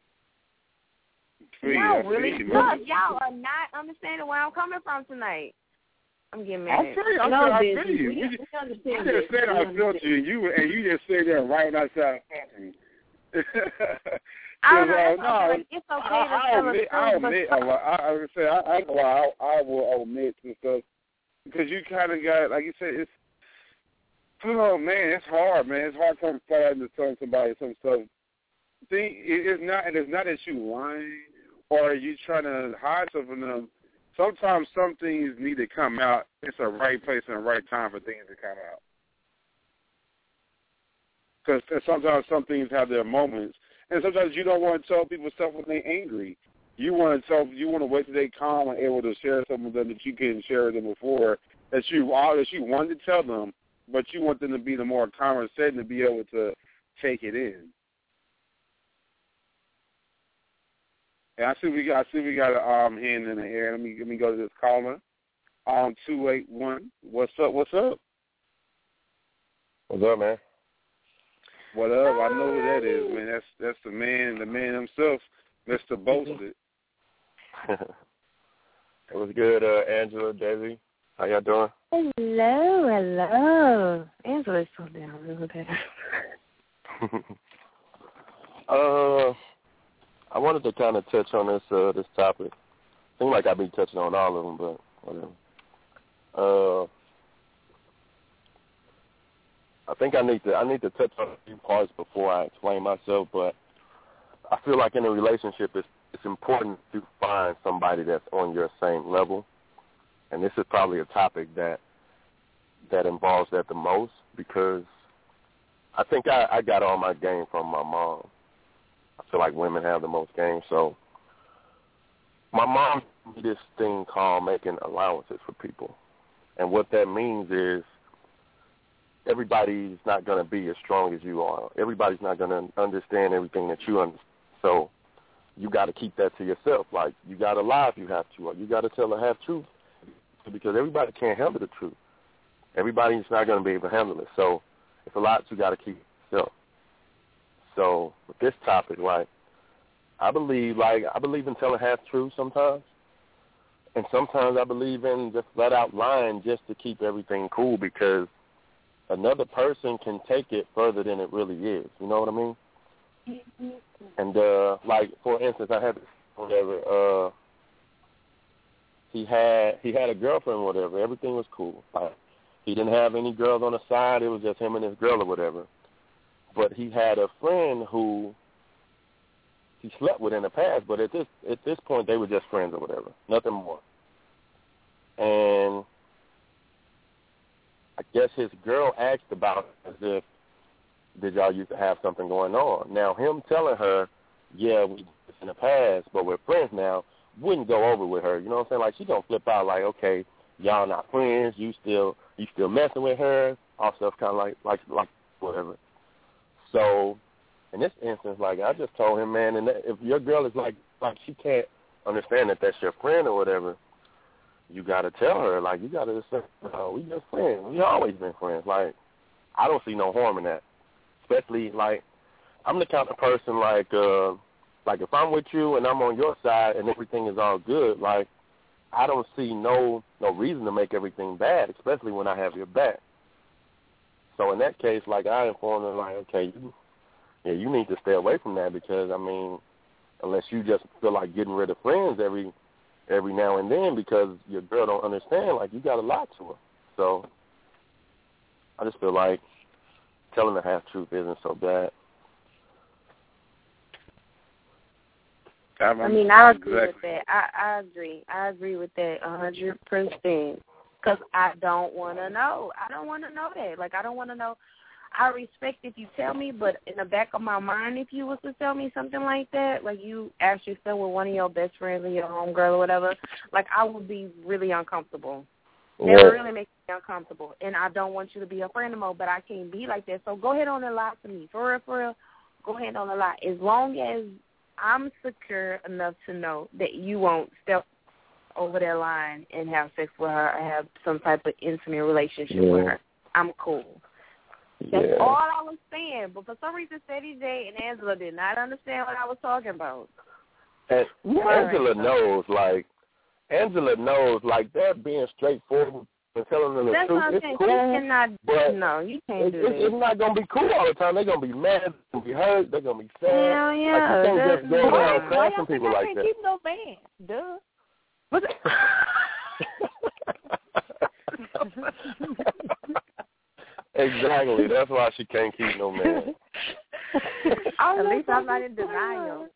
See, Y'all I really see, suck. Y'all are not understanding where I'm coming from tonight. I'm getting mad. I feel you. I No, feel, I Biz, feel you. we- You we just, understand you just this. said We I felt you, and you and you just stayed there right outside talking. I don't know. uh, That's no, why I feel like it's okay I, to I tell admit, the I truth, admit but a lot. I, I would say I, I, I, I will admit to stuff because you kind of got, like you said, it's. Oh man, it's hard, man. It's hard to find to tell somebody some stuff thing it's not, and it's not that you lying or you trying to hide something from them. Sometimes some things need to come out. It's a right place and a right time for things to come out. Because sometimes some things have their moments, and sometimes you don't want to tell people stuff when they're angry. You want to tell, you want to wait till they calm and able to share something with them that you couldn't share with them before, that you that you wanted to tell them, but you want them to be the more conversation to be able to take it in. And I see we got, I see we got a um, hand in the air. Let me let me go to this caller. Um, two eight one. What's up? What's up? What's up, man? What up? I know who that is, man. That's that's the man, the man himself, Mister Boasted. It was good, uh, Angela, Daisy. How y'all doing? Hello, hello. Angela's so down real bad. uh, I wanted to kind of touch on this uh, this topic. Seems like I've been touching on all of them, but whatever. Uh. I think I need to I need to touch on a few parts before I explain myself, but I feel like in a relationship it's it's important to find somebody that's on your same level. And this is probably a topic that that involves that the most, because I think I, I got all my game from my mom. I feel like women have the most game. So my mom did this thing called making allowances for people. And what that means is everybody's not going to be as strong as you are. Everybody's not going to understand everything that you understand. So you got to keep that to yourself. Like, you got to lie if you have to, or you got to tell the half truth, because everybody can't handle the truth. Everybody's not going to be able to handle it. So it's a lot you got to keep yourself. So with this topic, like, I believe, like, I believe in telling half truth sometimes. And sometimes I believe in just let out lying just to keep everything cool, because another person can take it further than it really is. You know what I mean? Mm-hmm. And, uh, like, for instance, I had whatever, uh, he had he had a girlfriend or whatever. Everything was cool. Like, he didn't have any girls on the side. It was just him and his girl or whatever. But he had a friend who he slept with in the past, but at this at this point they were just friends or whatever. Nothing more. And I guess his girl asked about it as if, did y'all used to have something going on? Now, him telling her, yeah, we did this in the past, but we're friends now, wouldn't go over with her. You know what I'm saying? Like, she gonna flip out like, okay, y'all not friends, you still you still messing with her, all stuff kind of like, like, like whatever. So, in this instance, like, I just told him, man, and that, if your girl is like, like she can't understand that that's your friend or whatever, you got to tell her, like, you got to say, oh, we just friends. We always been friends. Like, I don't see no harm in that. Especially, like, I'm the kind of person, like, uh, like if I'm with you and I'm on your side and everything is all good, like, I don't see no no reason to make everything bad, especially when I have your back. So in that case, like, I informed her, like, okay, you, yeah, you need to stay away from that, because, I mean, unless you just feel like getting rid of friends every every now and then because your girl don't understand, like, you got a lot to her. So I just feel like telling the half-truth isn't so bad. I mean, I agree exactly. with that. I, I agree. I agree with that one hundred percent, because I don't want to know. I don't want to know that. Like, I don't want to know. I respect if you tell me, but in the back of my mind, if you was to tell me something like that, like you asked yourself with one of your best friends or your homegirl or whatever, like, I would be really uncomfortable. Yeah. That really makes me uncomfortable. And I don't want you to be a friend of mine, but I can't be like that. So go ahead on and lie to me. For real, for real, go ahead on and lie. As long as I'm secure enough to know that you won't step over that line and have sex with her or have some type of intimate relationship yeah. with her, I'm cool. That's yeah. all I was saying. But for some reason, Steady J and Angela did not understand what I was talking about. And right. Angela knows, like, Angela knows, like, they're being straightforward and telling them the That's truth. What I'm it's saying. cool, you cannot, but no, you can't it, do it, that. It's not going to be cool all the time. They're going to be mad. They're going to be hurt. They're going to be sad. Hell yeah. Like, you can't just go around crashing people I like can't that. keep no man. Duh. What's it? Exactly. That's why she can't keep no man. At least I'm not in denial.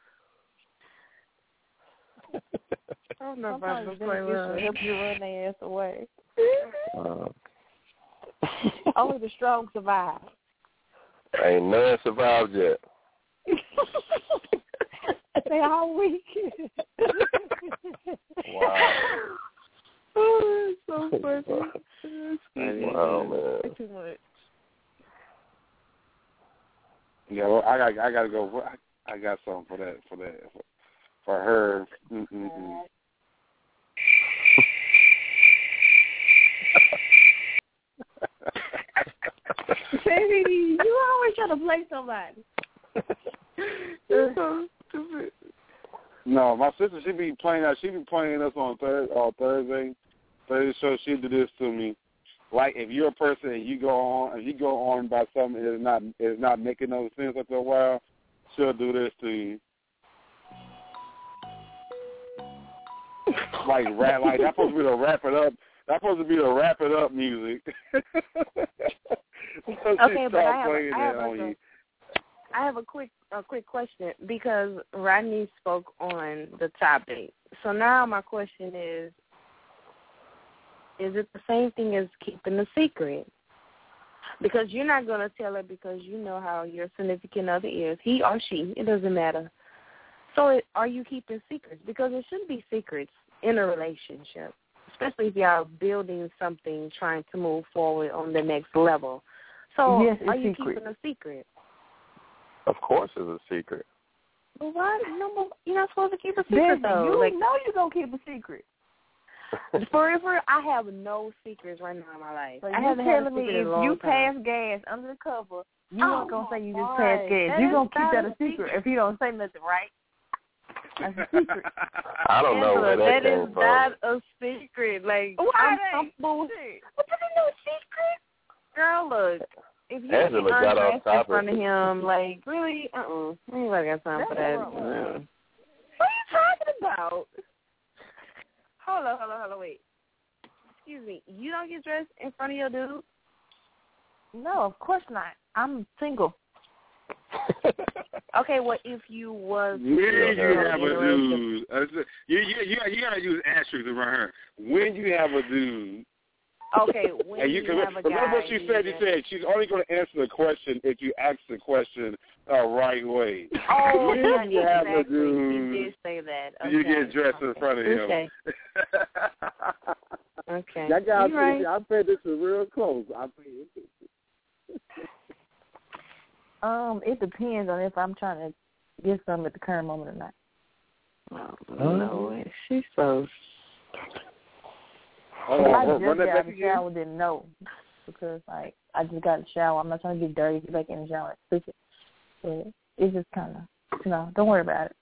I don't know Sometimes about the this will help you run their ass away. Uh, Only the strong survive. ain't none survived yet. They all weak. Wow. Oh, that's so funny. That's funny. Wow, man. Too much. Yeah, well, I got I got to go. I, I got something for that for that for, for her. Mm-mm-mm. Baby, you always trying to play somebody. You're so stupid. No, my sister, she be playing that. She be playing us on Thursday, on Thursday. Thursday show. She do this to me. Like if you're a person and you go on, if you go on about something that is not is not making no sense after a while, she'll do this to you. Like rap, like that's supposed to be the wrap it up. That's supposed to be the wrap it up music. Okay, but I have, I have a, I have a quick a quick question because Rodney spoke on the topic. So now my question is, is it the same thing as keeping a secret? Because you're not going to tell her because you know how your significant other is, he or she, it doesn't matter. So it, are you keeping secrets? Because there shouldn't be secrets in a relationship, especially if y'all building something, trying to move forward on the next level. So yes, are you secret. keeping a secret? Of course it's a secret. Well, why? No, you're not supposed to keep a secret, Then though. you like, know you're going to keep a secret. For real, I have no secrets right now in my life. So I you haven't had a telling me secret in if a long you time. pass gas under the cover, you're Oh, not going to say you just my passed God. gas. That You're going is to keep not that a a secret if you don't say nothing, right? That's a secret. I don't know where that, that came is from. not a secret. Like, Why I'm that? comfortable. What is no secret? Girl, look. If you Angela get got off undressed in topic. front of him, like, really? Uh-uh. Anybody got time for that? That's No. What are you talking about? Hold on, hold on, hold on, wait. Excuse me. You don't get dressed in front of your dude? No, of course not. I'm single. Okay, well, if you was... When you have a dude... dude, you, you, you, you got to use asterisks around her. When you have a dude... Okay, when and you, you can, have a guy... Remember what she said? She said she's only going to answer the question if you ask the question the right way. Oh, when yeah, you have a exactly. dude, He did say that. Okay. you get dressed in front of him. Okay. Okay. That guy, You're right. I paid this is real close. I paid it. Um, it depends on if I'm trying to get something at the current moment or not. Oh, no way. She's so... Oh, I oh, just run that got back out of the again? shower, didn't know. Because, like, I just got in the shower. I'm not trying to get dirty, get back in the shower. It's it's just kind of, you know, don't worry about it.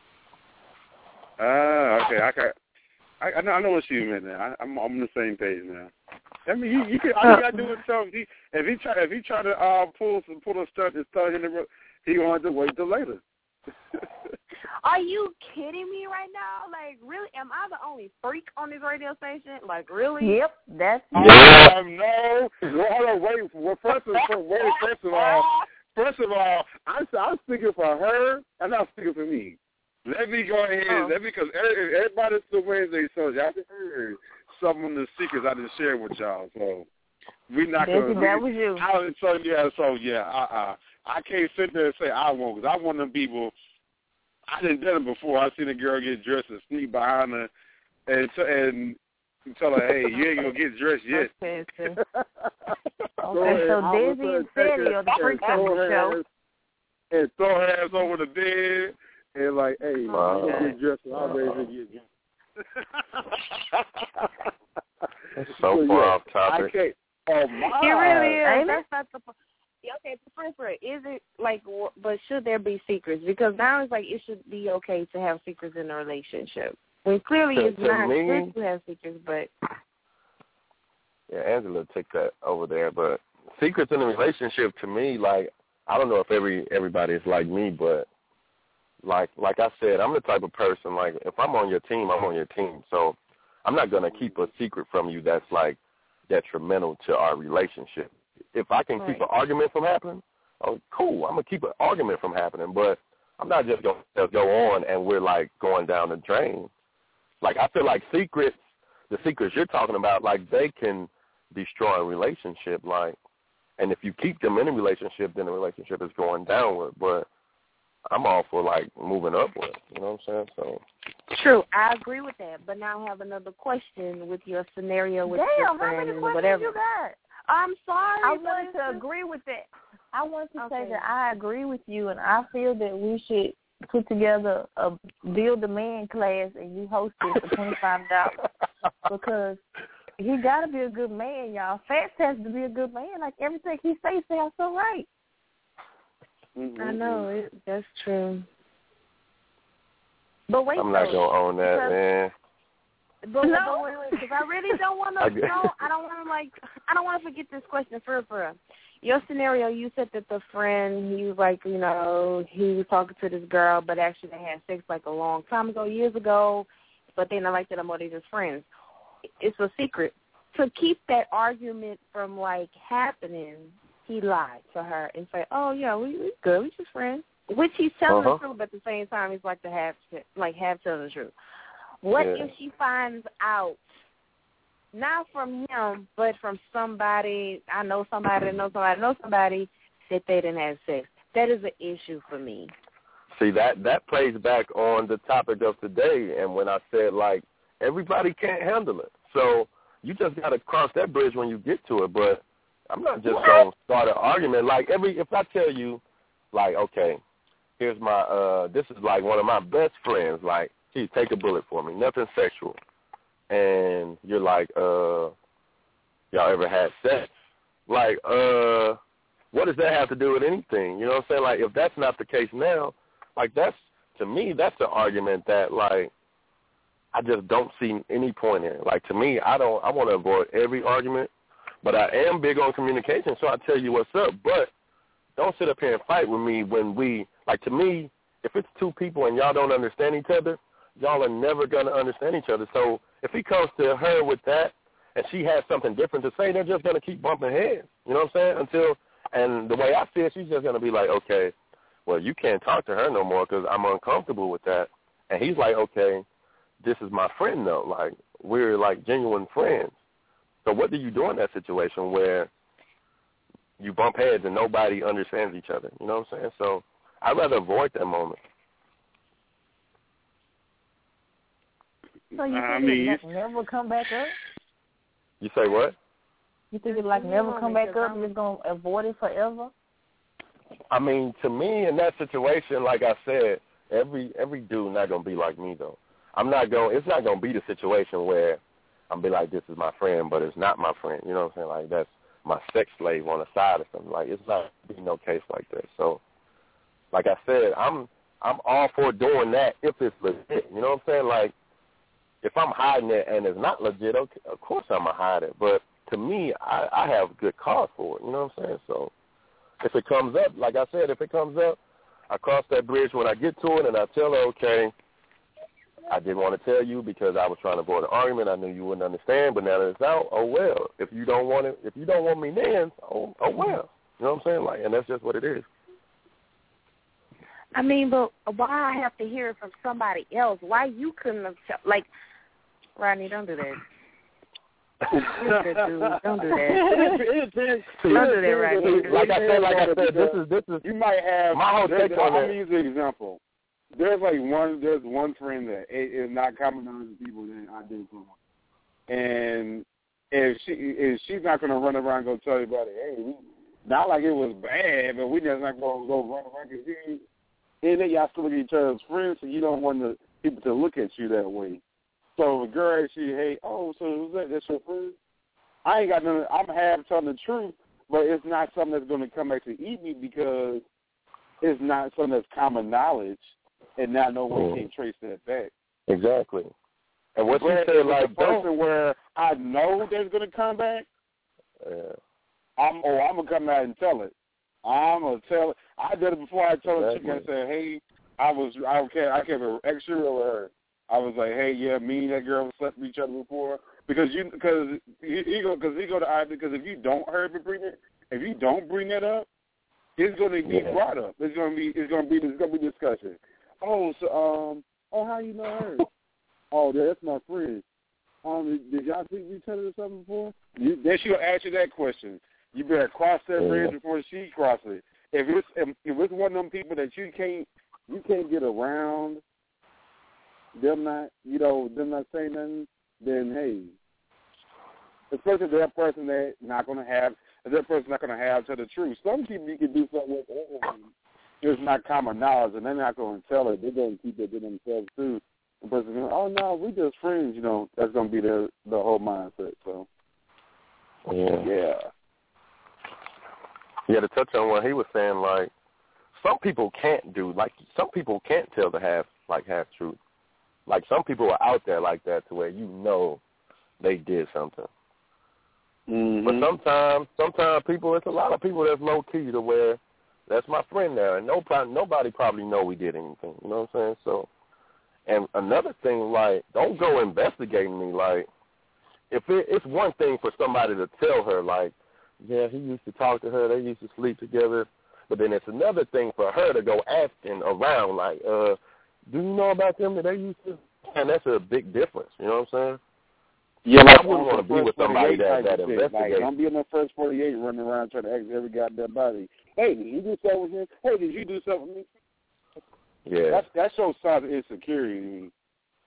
Ah, okay. I got. I, I know. I know what she meant now. I, I'm, I'm on the same page now. I mean, you, you can, all you gotta do is tell him. He, if he try, if he try to uh, pull some, pull a stunt and start in the road, he gonna have to wait till later. Are you kidding me right now? Like, really? Am I the only freak on this radio station? Like, really? Yep, that's yeah. Um, no. Well, hold on. Wait. Well, first of, wait, first of all, first of all, I'm, I'm speaking for her. I'm not speaking for me. Let me go ahead. Oh. Let me, because everybody still Wednesday, so y'all heard some of the secrets I just shared with y'all. So we're not going to. That was you. I, so, yeah, so, yeah, uh-uh. I can't sit there and say I won't, because I'm one of them people. I didn't done it before. I seen a girl get dressed and sneak behind her and, t- and tell her, hey, you ain't going to get dressed yet. Okay, okay, so Daisy and Sadie are the freaks of the show. And throw her ass over the bed and like, hey, wow. I'm get dressed. I'm ready to get dressed. That's so so, far yeah, off topic. I can't. Oh, my. It really is. Ain't That's not the... Yeah, okay, first, is it like, but should there be secrets? Because now it's like it should be okay to have secrets in a relationship. When clearly To- it's to not me- good to have secrets, but... Yeah, Angela took that over there. But secrets in a relationship, to me, like, I don't know if every everybody is like me, but like like I said, I'm the type of person, like, if I'm on your team, I'm on your team. So I'm not going to keep a secret from you that's, like, detrimental to our relationship. If I can right. keep an argument from happening, oh, cool, I'm going to keep an argument from happening. But I'm not just going to go on and we're, like, going down the drain. Like, I feel like secrets, the secrets you're talking about, like, they can destroy a relationship. Like, and if you keep them in a relationship, then the relationship is going downward. But I'm all for, like, moving upward. You know what I'm saying? So. True. I agree with that. But now I have another question with your scenario with Damn, your friend how many and questions whatever. you got? I'm sorry. I wanted to agree with that. I want to okay. say that I agree with you, and I feel that we should put together a Build a Man class, and you host it for twenty-five dollars because he got to be a good man, y'all. Fats has to be a good man. Like, everything he says sounds so right. Mm-hmm. I know. It, that's true. But wait, I'm not though, going to own that, because, man. But, no. but wait, wait, because I really don't want to, you know, I don't want to, like, I don't want to forget this question for real, for real. Your scenario, you said that the friend, he was like, you know, he was talking to this girl, but actually they had sex like a long time ago, years ago, but they're not like that anymore, they're just friends. It's a secret. To keep that argument from, like, happening, he lied to her and say, oh, yeah, we, we good, we just friends. Which he's telling uh-huh. the truth, but at the same time, he's like to have, like, have telling the truth. What yeah. if she finds out, not from him, but from somebody, I know somebody that knows somebody, knows somebody, that they didn't have sex? That is an issue for me. See, that, that plays back on the topic of today, and when I said, like, everybody can't handle it. So you just got to cross that bridge when you get to it, but I'm not just going to start an argument. Like, every if I tell you, like, okay, here's my, uh, this is, like, one of my best friends, like, geez, take a bullet for me, nothing sexual. And you're like, uh, y'all ever had sex? Like, uh, what does that have to do with anything? You know what I'm saying? Like, if that's not the case now, like, that's, to me, that's the argument that, like, I just don't see any point in it. Like, to me, I don't, I want to avoid every argument, but I am big on communication, so I tell you what's up, but don't sit up here and fight with me when we, like, to me, if it's two people and y'all don't understand each other, y'all are never going to understand each other. So if he comes to her with that and she has something different to say, they're just going to keep bumping heads. You know what I'm saying? Until, and the way I see it, she's just going to be like, okay, well, you can't talk to her no more because I'm uncomfortable with that. And he's like, okay, this is my friend, though. Like, we're, like, genuine friends. So what do you do in that situation where you bump heads and nobody understands each other? You know what I'm saying? So I'd rather avoid that moment. So you think I mean, it like never come back up? You say what? You think it like never come back up? You're just going to avoid it forever? I mean, to me, in that situation, like I said, every every dude not going to be like me, though. I'm not going, it's not going to be the situation where I'm be like, this is my friend, but it's not my friend. You know what I'm saying? Like, that's my sex slave on the side or something. Like, it's not be no case like that. So, like I said, I'm I'm all for doing that if it's legit. You know what I'm saying? Like, if I'm hiding it and it's not legit, okay, of course I'm going to hide it. But to me, I, I have good cause for it. You know what I'm saying? So if it comes up, like I said, if it comes up, I cross that bridge when I get to it, and I tell her, okay, I didn't want to tell you because I was trying to avoid an argument. I knew you wouldn't understand, but now that it's out, oh well. If you don't want it, if you don't want me then, oh, oh well. You know what I'm saying? Like, and that's just what it is. I mean, but why I have to hear it from somebody else? Why you couldn't have, t- like, Rodney, don't do that. You're good, dude. Don't do that. Don't do that, Rodney. Like I said, like I said, this is this is. You might have. My whole take on I'll that. use an example. There's like one. There's one friend that is not common knowledge of people that I do from, and if she if she's not gonna run around and go tell everybody, hey, we, not like it was bad, but we just not gonna go run around because you. And then y'all still look at each other as friends, so you don't want the people to look at you that way. So the girl actually, hey, oh, so who's that? That's your friend? I ain't got nothing. I'm half telling the truth, but it's not something that's going to come back to eat me because it's not something that's common knowledge, and now no one mm. can trace that back. Exactly. And what but you said, like, the person where I know that's going to come back, yeah. I'm oh, I'm gonna come out and tell it. I'm gonna tell it. I did it before. I told exactly. the chick, I said, hey, I was I kept I kept an extra real with her. I was like, hey, yeah, me and that girl slept with each other before because you because he, he go because he go to I because if you don't hurt me bring it if you don't bring that up, It's going to be Yeah. brought up. It's going to be. It's going to be. It's going to be discussion. Oh, so um. Oh, how you know her? Oh, yeah, that's my friend. Um, did y'all see each other or something before? You, then she'll ask you that question. You better cross that Yeah. bridge before she crosses it. If it's if, if it's one of them people that you can't you can't get around, them not you know them not saying nothing, then hey, especially if that person that not gonna have if that person not gonna have to the truth. Some people you can do something with, and it's not common knowledge, and they're not gonna tell it. They're gonna keep it to themselves too. The person goes, oh no, we just friends. You know, that's gonna be the the whole mindset. So Yeah. yeah. Yeah, to touch on what he was saying, like, some people can't do, like, some people can't tell the half, like, half truth. Like, some people are out there like that to where you know they did something. Mm-hmm. But sometimes, sometimes people, it's a lot of people that's low-key to where that's my friend there, and no, nobody probably know we did anything, you know what I'm saying? So, and another thing, like, don't go investigating me, like, if it, it's one thing for somebody to tell her, like, yeah, he used to talk to her, they used to sleep together, but then it's another thing for her to go asking around, like, uh, do you know about them that they used to? And that's a big difference, you know what I'm saying? Yeah, like I wouldn't want to be with somebody that, that investigates. Like, don't be in the first forty-eight running around trying to ask every goddamn body, hey, did you do something with him? Hey, did you do something with me? Yeah. That's, that shows signs of insecurity to me.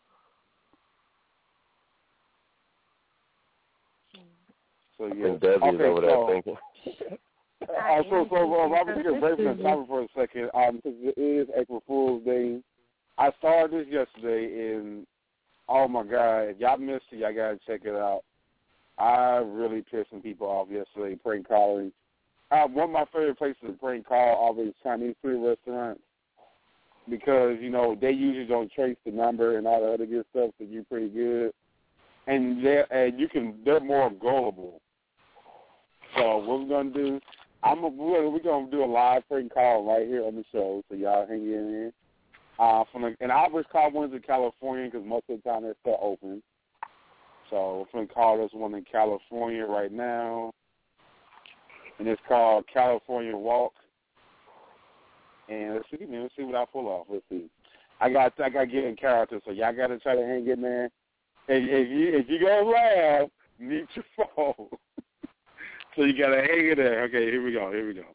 So, yeah. I think Debbie's okay, over so, there thinking. uh, so, so, uh, I'm going to take a break from the topic for a second. Um, because it is April Fool's Day. I saw this yesterday, and oh my God, if y'all missed it, y'all gotta check it out. I really pissed some people off yesterday, prank calling. Uh, one of my favorite places to prank call always Chinese food restaurants because, you know, they usually don't trace the number and all the other good stuff, so you're pretty good. And they and you can they're more gullible. So what we're gonna do, I'm a, we're, we're gonna do a live prank call right here on the show, so y'all hang in there. Uh, from the, and I always call ones in California because most of the time they're still open. So we're going to call this one in California right now. And it's called California Walk. And let's see, man, let's see what I pull off. Let's see. I got I got to get in character, so y'all got to try to hang in there. And if you if you gonna laugh, mute your phone. So you got to hang in there. Okay, here we go. Here we go.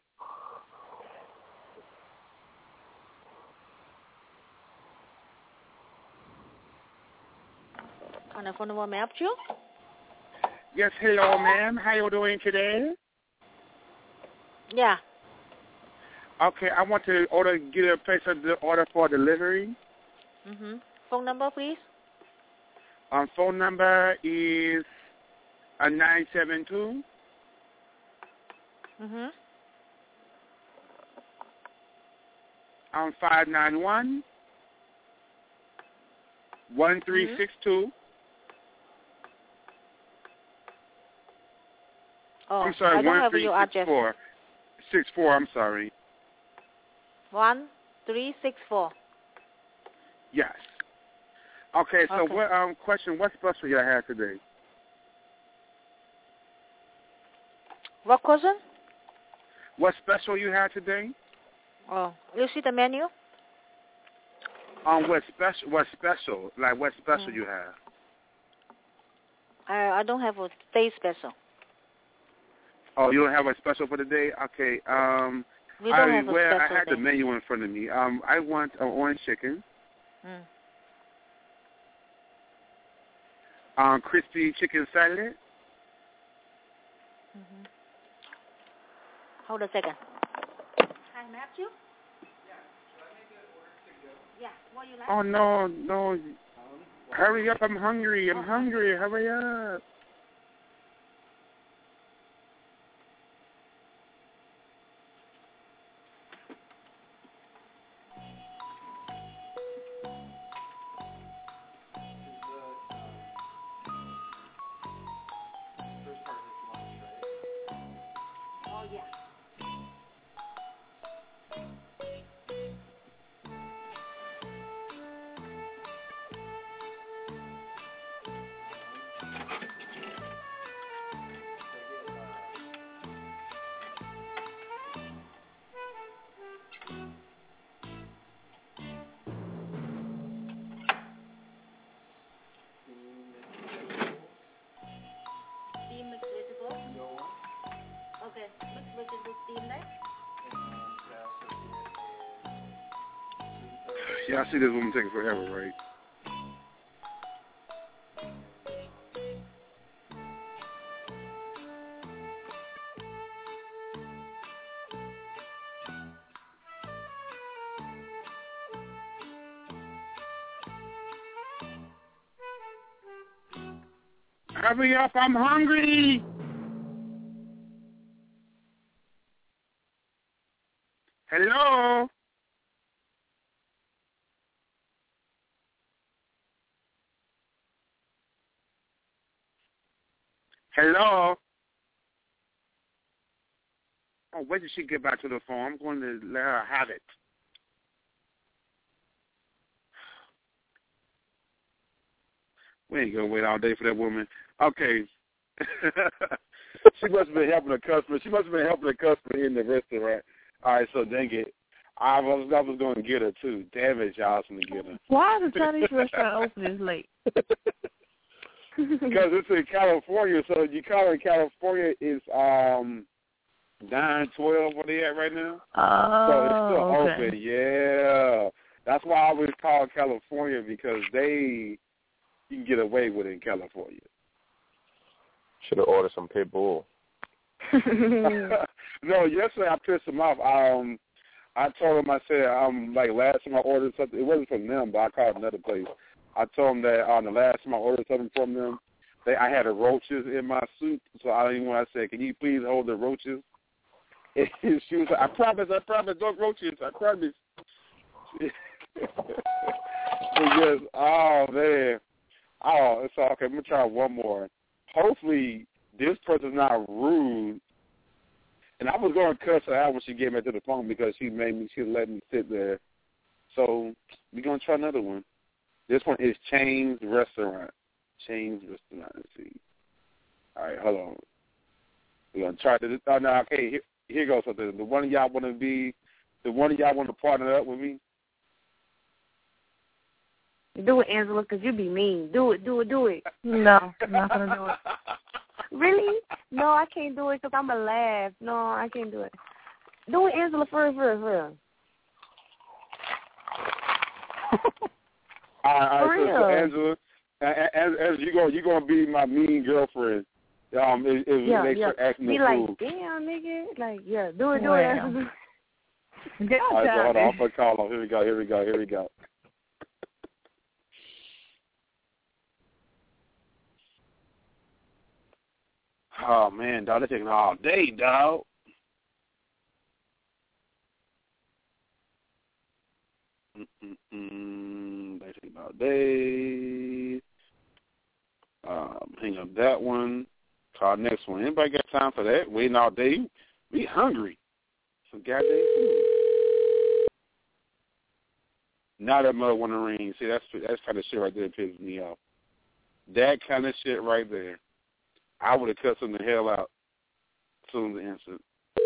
On the phone number, may I help you? Yes, hello, ma'am. How you doing today? Yeah. Okay, I want to order, get a place of the order for delivery. Mhm. Phone number, please. Um, phone number is a nine seven two. Mhm. Um, five nine one one three six two. Oh, I'm sorry, I don't one have three your six address. four. Six four. I'm sorry. One three six four. Yes. Okay. So, Okay. what um question? What special you have today? What question? What special you have today? Oh, you see the menu? Um, what special? What special? Like what special Mm. you have? I I don't have a day special. Oh, you don't have a special for the day? Okay. Um, We don't I, have a well, special I had day. the menu in front of me. Um, I want an orange chicken, Mm. um, crispy chicken salad. Mhm. Hold a second. Hi, may I help you? Yeah. Should I make an order to go? Yeah. What you like? Oh no, no! Hurry up! I'm hungry. I'm Oh. hungry. Hurry up! Oh yeah. Y'all see this woman taking forever, right? Hurry up, I'm hungry. Hello? Hello? Oh, wait till she get back to the phone. I'm going to let her have it. We ain't going to wait all day for that woman. Okay. She must have been helping a customer. She must have been helping a customer in the restaurant. All right, so dang it. I was I was going to get her, too. Damn it, y'all was going to get her. Why is the Chinese restaurant open this late? Because it's in California, so you call it California is um nine twelve. What they at right now? Oh, so it's still okay. open. Yeah, that's why I always call California because they you can get away with it in California. Should have ordered some pit bull. No, yesterday I pissed them off. Um, I told them I said um like last time I ordered something, it wasn't from them, but I called another place. I told them that on um, the last time I ordered something from them, they I had the roaches in my soup, so I didn't want to say, can you please hold the roaches? And she was like, I promise, I promise, no roaches, I promise. Because, oh, man. Oh, it's all okay. I'm going to try one more. Hopefully, this person's not rude. And I was going to cuss her out when she gave me to the phone because she made me, she let me sit there. So we're going to try another one. This one is Chains Restaurant. Chains Restaurant. Let's see. All right, hold on. We're going to try this. Oh, no, okay, here, here goes something. The one of y'all want to be, the one of y'all want to partner up with me? Do it, Angela, because you be mean. Do it, do it, do it. No, I'm not going to do it. Really? No, I can't do it because I'm going to laugh. No, I can't do it. Do it, Angela, for real, for real, for real. All right, all right, so, For so real. Angela, as, as you go, you're gonna be my mean girlfriend. Um, if, if Yeah, they yeah. start acting Be the like, fool. damn, nigga. Like, yeah, do it, do Well. it. Get All right, so hold on, I'm gonna call him. Here we go, here we go, here we go. Oh man, dog, they're taking all day, dog. Mm-mm-mm. They take all day. Um, hang up that one. Call next one. Anybody got time for that? Waiting all day? We hungry. Some goddamn food. Now that mother want to ring. See, that's that's kind of shit right there that pisses me off. That kind of shit right there. I would have cut them the hell out as soon as the answer.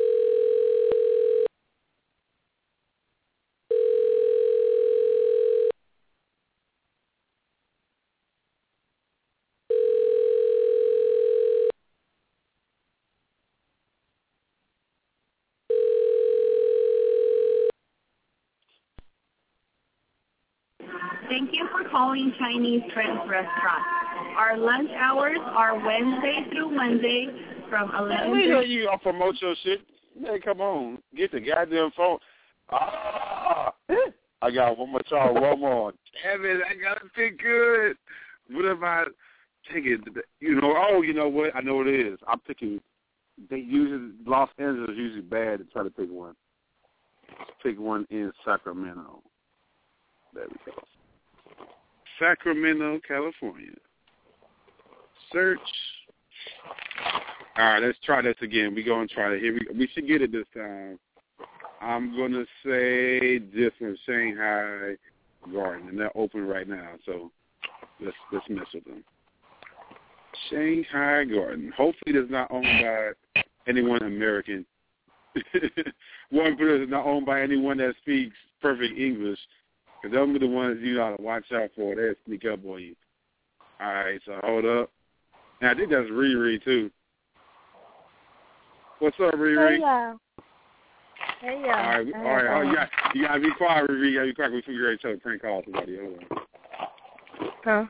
Thank you for calling Chinese Trends Restaurant. Our lunch hours are Wednesday through Monday from eleven. We know you gonna promote your shit. Man, come on, get the goddamn phone. Ah, I got one more charge, one more. Damn it, I gotta pick good. What if I take it? You know, oh, you know what? I know what it is. I'm picking. They usually Los Angeles is usually bad to try to pick one. Pick one in Sacramento. There we go. Sacramento, California. Search. All right, let's try this again. We're going to try it. Here we, we should get it this time. I'm going to say this one, Shanghai Garden, and they're open right now, so let's let's mess with them. Shanghai Garden. Hopefully it's not owned by anyone American. One person is not owned by anyone that speaks perfect English, because those are the ones you got to watch out for. They'll sneak up on you. All right, so hold up. And I think that's Riri, too. What's up, Riri? Hey, y'all. Hey, All right, all right. Oh, you got, you got to be quiet, Riri. You got to be quiet. We're going to get ready to prank call somebody. Hold on. Huh?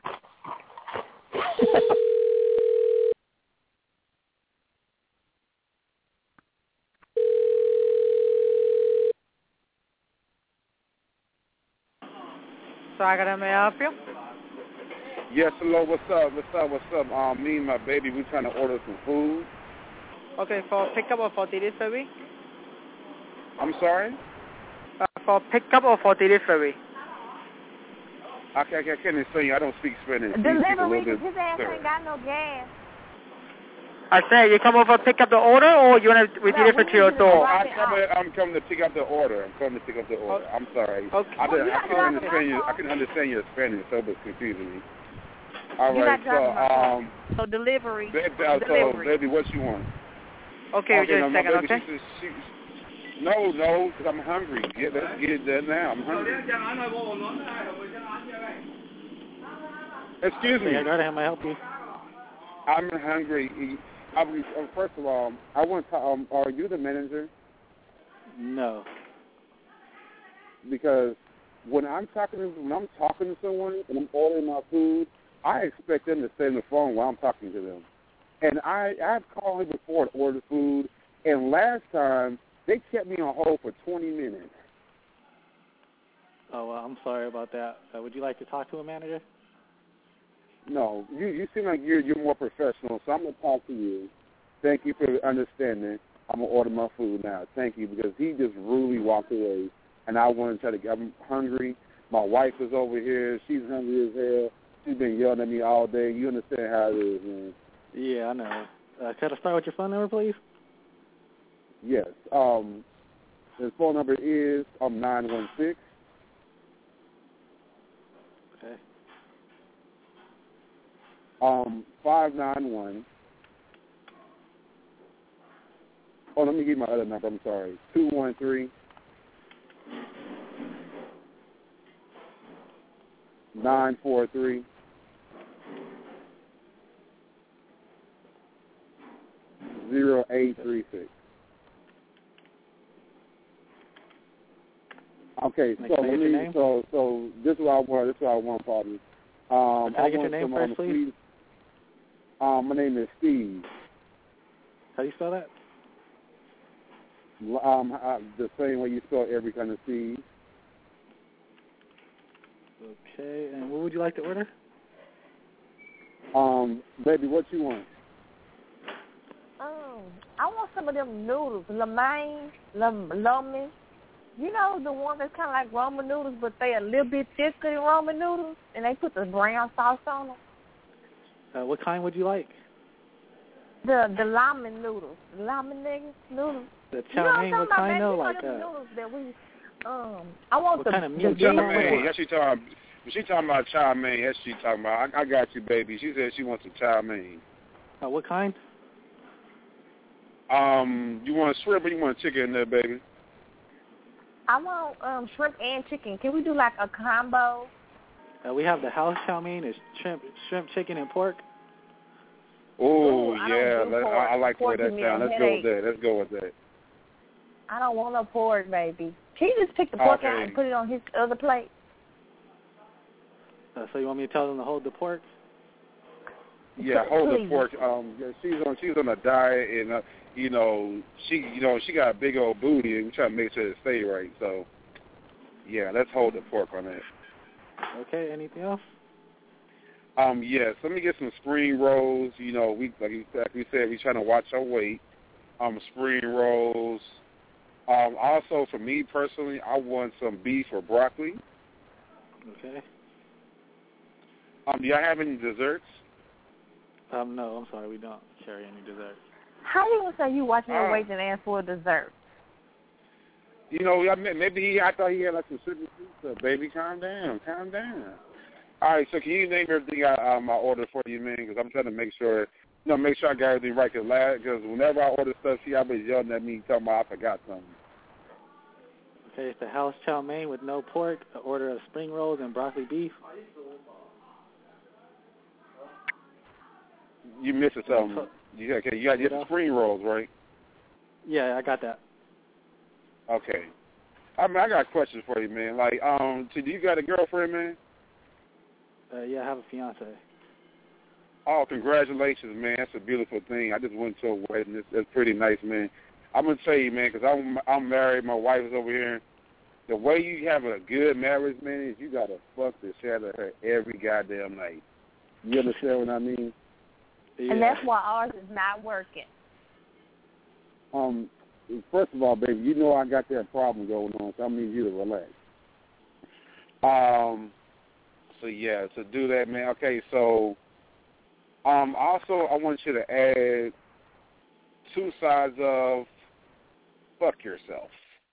Sagar, may I help you? Yes, hello. What's up? What's up? What's up? Um, me and my baby, we're trying to order some food. Okay, for pickup or for delivery? I'm sorry? Uh, for pickup or for delivery? I can't, I can't understand you. I don't speak Spanish. Delivery, because his ass ain't got no gas. I say, you come over to pick up the order, or you want to we No, deliver we to your need to door? drop I come, I'm coming to pick up the order. I'm coming to pick up the order. I'm sorry. Okay. I, did, Oh, you I not couldn't driving understand my you. car. I couldn't understand your Spanish, so it was confusing me. All You're right, not driving my so car. um, So delivery. baby, uh, so delivery. baby, what you want? Okay, just no, a second, baby, okay? She, she, no, no, because I'm hungry. Get, let's get it there now. I'm hungry. Excuse me. Hey, how may I help you? I'm hungry. I, uh, first of all, I want to. Um, are you the manager? No. Because when I'm talking to when I'm talking to someone and I'm ordering my food, I expect them to stay on the phone while I'm talking to them. And I I've called them before to order food, and last time they kept me on hold for twenty minutes. Oh, well, I'm sorry about that. Uh, would you like to talk to a manager? No, you you seem like you're you're more professional, so I'm gonna talk to you. Thank you for understanding. I'm gonna order my food now. Thank you, because he just rudely walked away, and I want to try to get. I'm hungry. My wife is over here. She's hungry as hell. She's been yelling at me all day. You understand how it is, man. Yeah, I know. Uh, can I start with your phone number, please? Yes. Um, his phone number is um nine one six. Okay. Um, five nine one. Oh, let me give you my other number. I'm sorry. Two one three. Nine four three. Zero eight three six. Okay, Can so I let get your me. name? So, so this is what I want. This is what I want, partner. Um, Can I get want your name some, first, um, please? Um, my name is Steve. How do you spell that? Um, uh, the same way you spell every kind of Steve. Okay, and what would you like to order? Um, baby, what you want? Oh, I want some of them noodles, lamaine, lomi. You know, the one that's kind of like Roman noodles, but they a little bit thicker than Roman noodles, and they put the brown sauce on them. Uh, what kind would you like? The the ramen noodles, the ramen niggas noodles. The You know what chow I'm mein, what talking kind about, though? baby? Like You know them uh, noodles that we, um, I want what the, kind of the meat? Chow big mein. ones. That's she talking. She talking about chow mein. That's she talking about. I, I got you, baby. She said she wants some chow mein. Uh, what kind? Um, you want shrimp or you want chicken in there, baby? I want um shrimp and chicken. Can we do like a combo? Uh, we have the house chow mein. It's shrimp, shrimp, chicken, and pork. Oh, Ooh, I yeah. don't do Let, pork. I, I like the way Pork that give me a sounds. Let's go with headache. that. Let's go with that. I don't want no pork, baby. Can you just pick the pork Okay. out and put it on his other plate? Uh, so you want me to tell them to hold the pork? Yeah, hold Please. the pork. Um, yeah, she's on she's on a diet, and uh, you know she you know she got a big old booty, and we try to make sure it stay right. So, yeah, let's hold the pork on that. Okay. Anything else? Um, yes. Let me get some spring rolls. You know, we like, you- like we said, we trying to watch our weight. Um, spring rolls. Um, also, for me personally, I want some beef or broccoli. Okay. Um, do y'all have any desserts? Um, no, I'm sorry, we don't carry any desserts. How you gonna say you watching your Uh, weight and ask for a dessert? You know, I mean, maybe he, I thought he had like some sugar pizza. Baby, calm down, calm down. All right, so can you name everything I, um, I ordered for you, man? Because I'm trying to make sure, you know, make sure I got everything right. Because whenever I order stuff, she always yelling at me, talking about I forgot something. Okay, it's the house chow mein with no pork, an order of spring rolls and broccoli beef. You missing something? You, okay, you got to get the spring rolls, right? Yeah, I got that. Okay. I mean, I got questions for you, man. Like, um, so do you got a girlfriend, man? Uh, yeah, I have a fiance. Oh, congratulations, man. That's a beautiful thing. I just went to a wedding. It's, it's pretty nice, man. I'm going to tell you, man, because I'm, I'm married. My wife is over here. The way you have a good marriage, man, is you got to fuck the shit out of her every goddamn night. You understand what I mean? Yeah. And that's why ours is not working. Um, first of all, baby, you know I got that problem going on, so I need you to relax. Um, so, yeah, to do that, man. Okay, so... Um, also, I want you to add two sides of fuck yourself.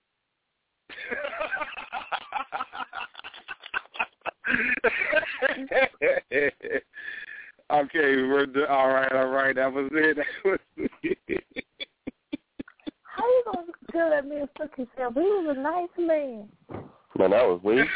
Okay, we're do- all right, all right. That was it. That was it. How you gonna tell that man fuck yourself? He was a nice man. Man, that was weak.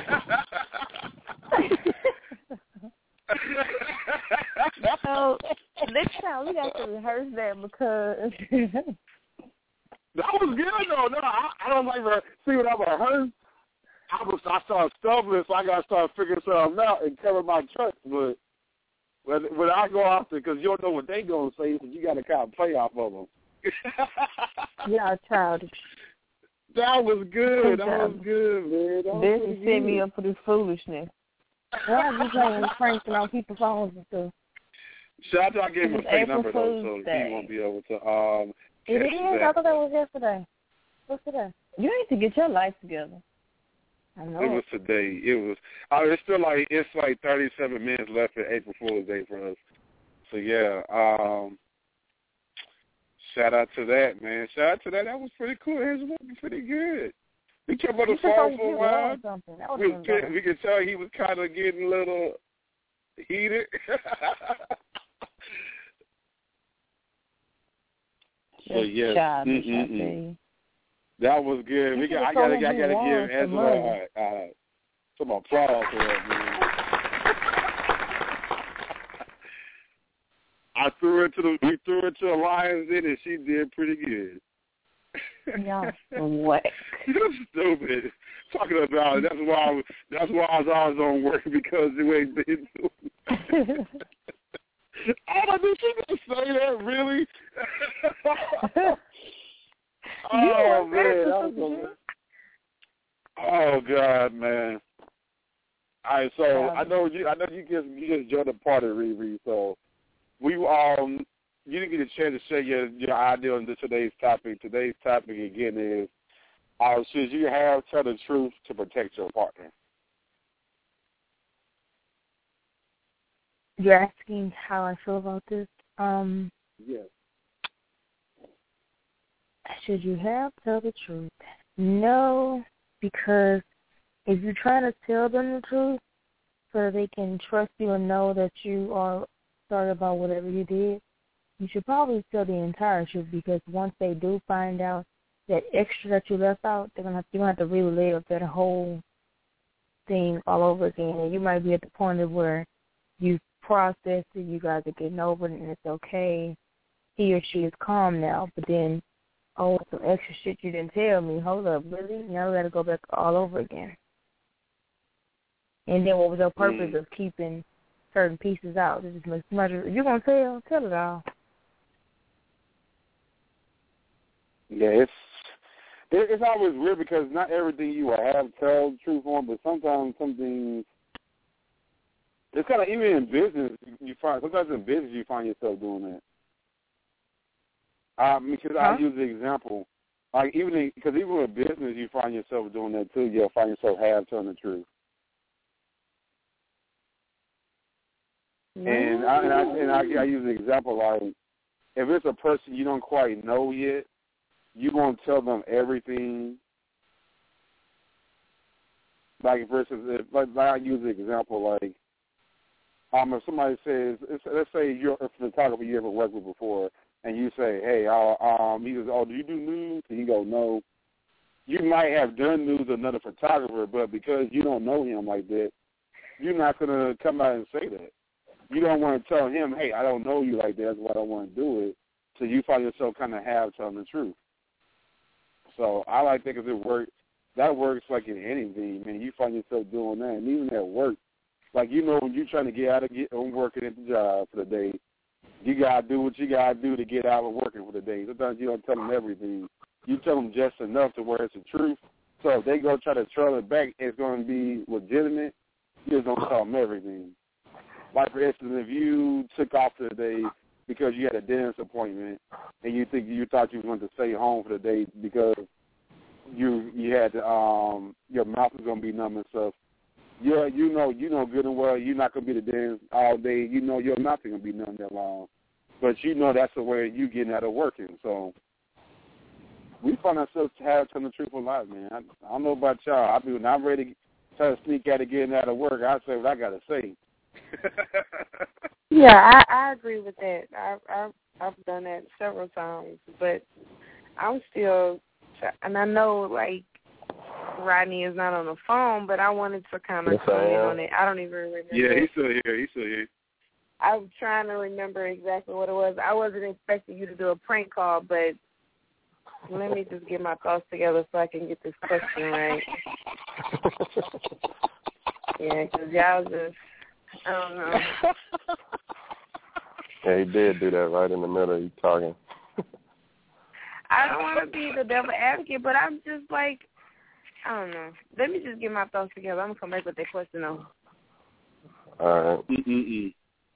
So next time we got to rehearse that because that was good though. No, I, I don't like to see what I rehearsed. I was I started stumbling, so I got to start figuring something out and cover my tracks. But when, when I go out there, because you don't know what they gonna say, so you got to kind of play off of them. Yeah, childish. That was good. That was good, man. That this was is set me up for this foolishness. Why are you playing pranking on people's phones and stuff? Shout out, I gave him a fake number, though, so Day. he won't be able to. Um, it is. That. I thought that was yesterday. What's today? You need to get your life together. I know. It was today. It was. Uh, it's still like it's like thirty-seven minutes left for April Fool's Day for us. So yeah. Um, shout out to that, man. Shout out to that. That was pretty cool. His was pretty good. We kept on the phone for a while. We, was, we could tell he was kind of getting a little heated. So yeah, that was good. We got, I gotta, I gotta give Angela uh, uh, some applause for that, man. I threw it to the, we threw it to the Lions in, and she did pretty good. Yeah, what? You're stupid. Talking about it. That's why. I was, that's why I was always on work because you ain't been doing. Oh, did she just say that? Really? Oh man! That was a, oh God, man! All right, so yeah. I know you. I know you just you just joined the party, Riri. So we um, you didn't get a chance to share your your idea on today's topic. Today's topic again is, uh, should you have tell the truth to protect your partner? You're asking how I feel about this? Um, yes. Should you have tell the truth? No, because if you're trying to tell them the truth so they can trust you and know that you are sorry about whatever you did, you should probably tell the entire truth, because once they do find out that extra that you left out, they're gonna have, you're going to have to relive that whole thing all over again. And you might be at the point of where you process it, you guys are getting over it, and it's okay. He or she is calm now, but then, oh, some extra shit you didn't tell me. Hold up, really? Now we got to go back all over again. And then what was the purpose mm. of keeping certain pieces out? It just makes much. If you're going to tell, tell it all. Yeah, it's it's always weird because not everything you will have tell the truth on, but sometimes some things. It's kind of, even in business, you find, sometimes in business you find yourself doing that. Um, because huh? I use the example, like even, because even with business you find yourself doing that too, you'll find yourself half telling the truth. And I, and, I, and I, I use an example like, if it's a person you don't quite know yet, you're going to tell them everything. Like, versus, if, like, like I use an example like, Um, if somebody says, let's say you're a photographer you ever worked with before, and you say, hey, uh, um, he says, oh, do you do news? And you go, no. You might have done news with another photographer, but because you don't know him like that, you're not going to come out and say that. You don't want to tell him, hey, I don't know you like that, that's why I don't want to do it. So you find yourself kind of half telling the truth. So I like that because it works. That works like in anything, man. You find yourself doing that, and even at work. Like, you know, when you're trying to get out of get on working at the job for the day, you got to do what you got to do to get out of working for the day. Sometimes you don't tell them everything. You tell them just enough to where it's the truth. So if they go try to trail it back, it's going to be legitimate. You just don't tell them everything. Like, for instance, if you took off for the day because you had a dentist appointment and you think you thought you were going to stay home for the day because you you had to, um your mouth was going to be numb and stuff. Yeah, you know, you know good and well you're not going to be the dentist all day. You know your mouth ain't going to be numb that long. But you know that's the way you getting out of working. So we find ourselves to have telling the truth a lot, man. I, I don't know about y'all. I be when I'm ready to try to sneak out of getting out of work, I say what I got to say. Yeah, I, I agree with that. I, I, I've done that several times. But I'm still, and I know, like, Rodney is not on the phone, but I wanted to kind of yes, comment on it. I don't even remember. Yeah, he's still here. He's still here. I'm trying to remember exactly what it was. I wasn't expecting you to do a prank call, but let me just get my thoughts together so I can get this question right. Yeah, because y'all just, I don't know. Yeah, he did do that right in the middle of you talking. I don't want to be the devil advocate, but I'm just like, I don't know. Let me just get my thoughts together. I'm going to come back with that question, though. All right. Mm-mm-mm.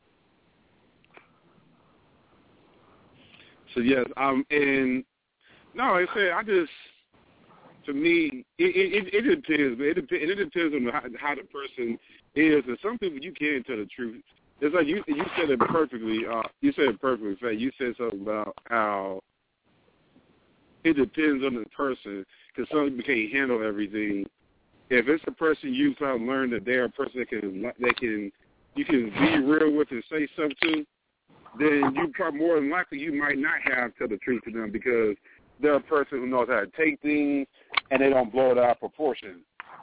So, yes, um, and, no, like I said, I just, to me, it it, it, it depends. It depends, it depends on how, how the person is. And some people, you can't tell the truth. It's like you you said it perfectly. Uh, you said it perfectly. In fact, you said something about how it depends on the person, because some people can't handle everything. If it's a person you kind of learn that they're a person that can that can you can be real with and say something to, then you probably more than likely you might not have to tell the truth to them because they're a person who knows how to take things and they don't blow it out of proportion.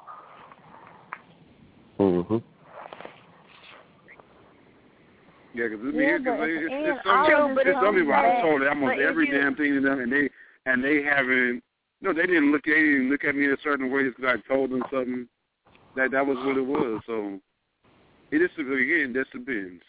Mm-hmm. Yeah, because it's, yeah, it's, it's, it's, it's some, true, it's some people I've told almost every you, damn thing to them, and they and they haven't. No, they didn't look. They didn't look at me in a certain way because I told them something. That that was what it was. So it just again, that depends.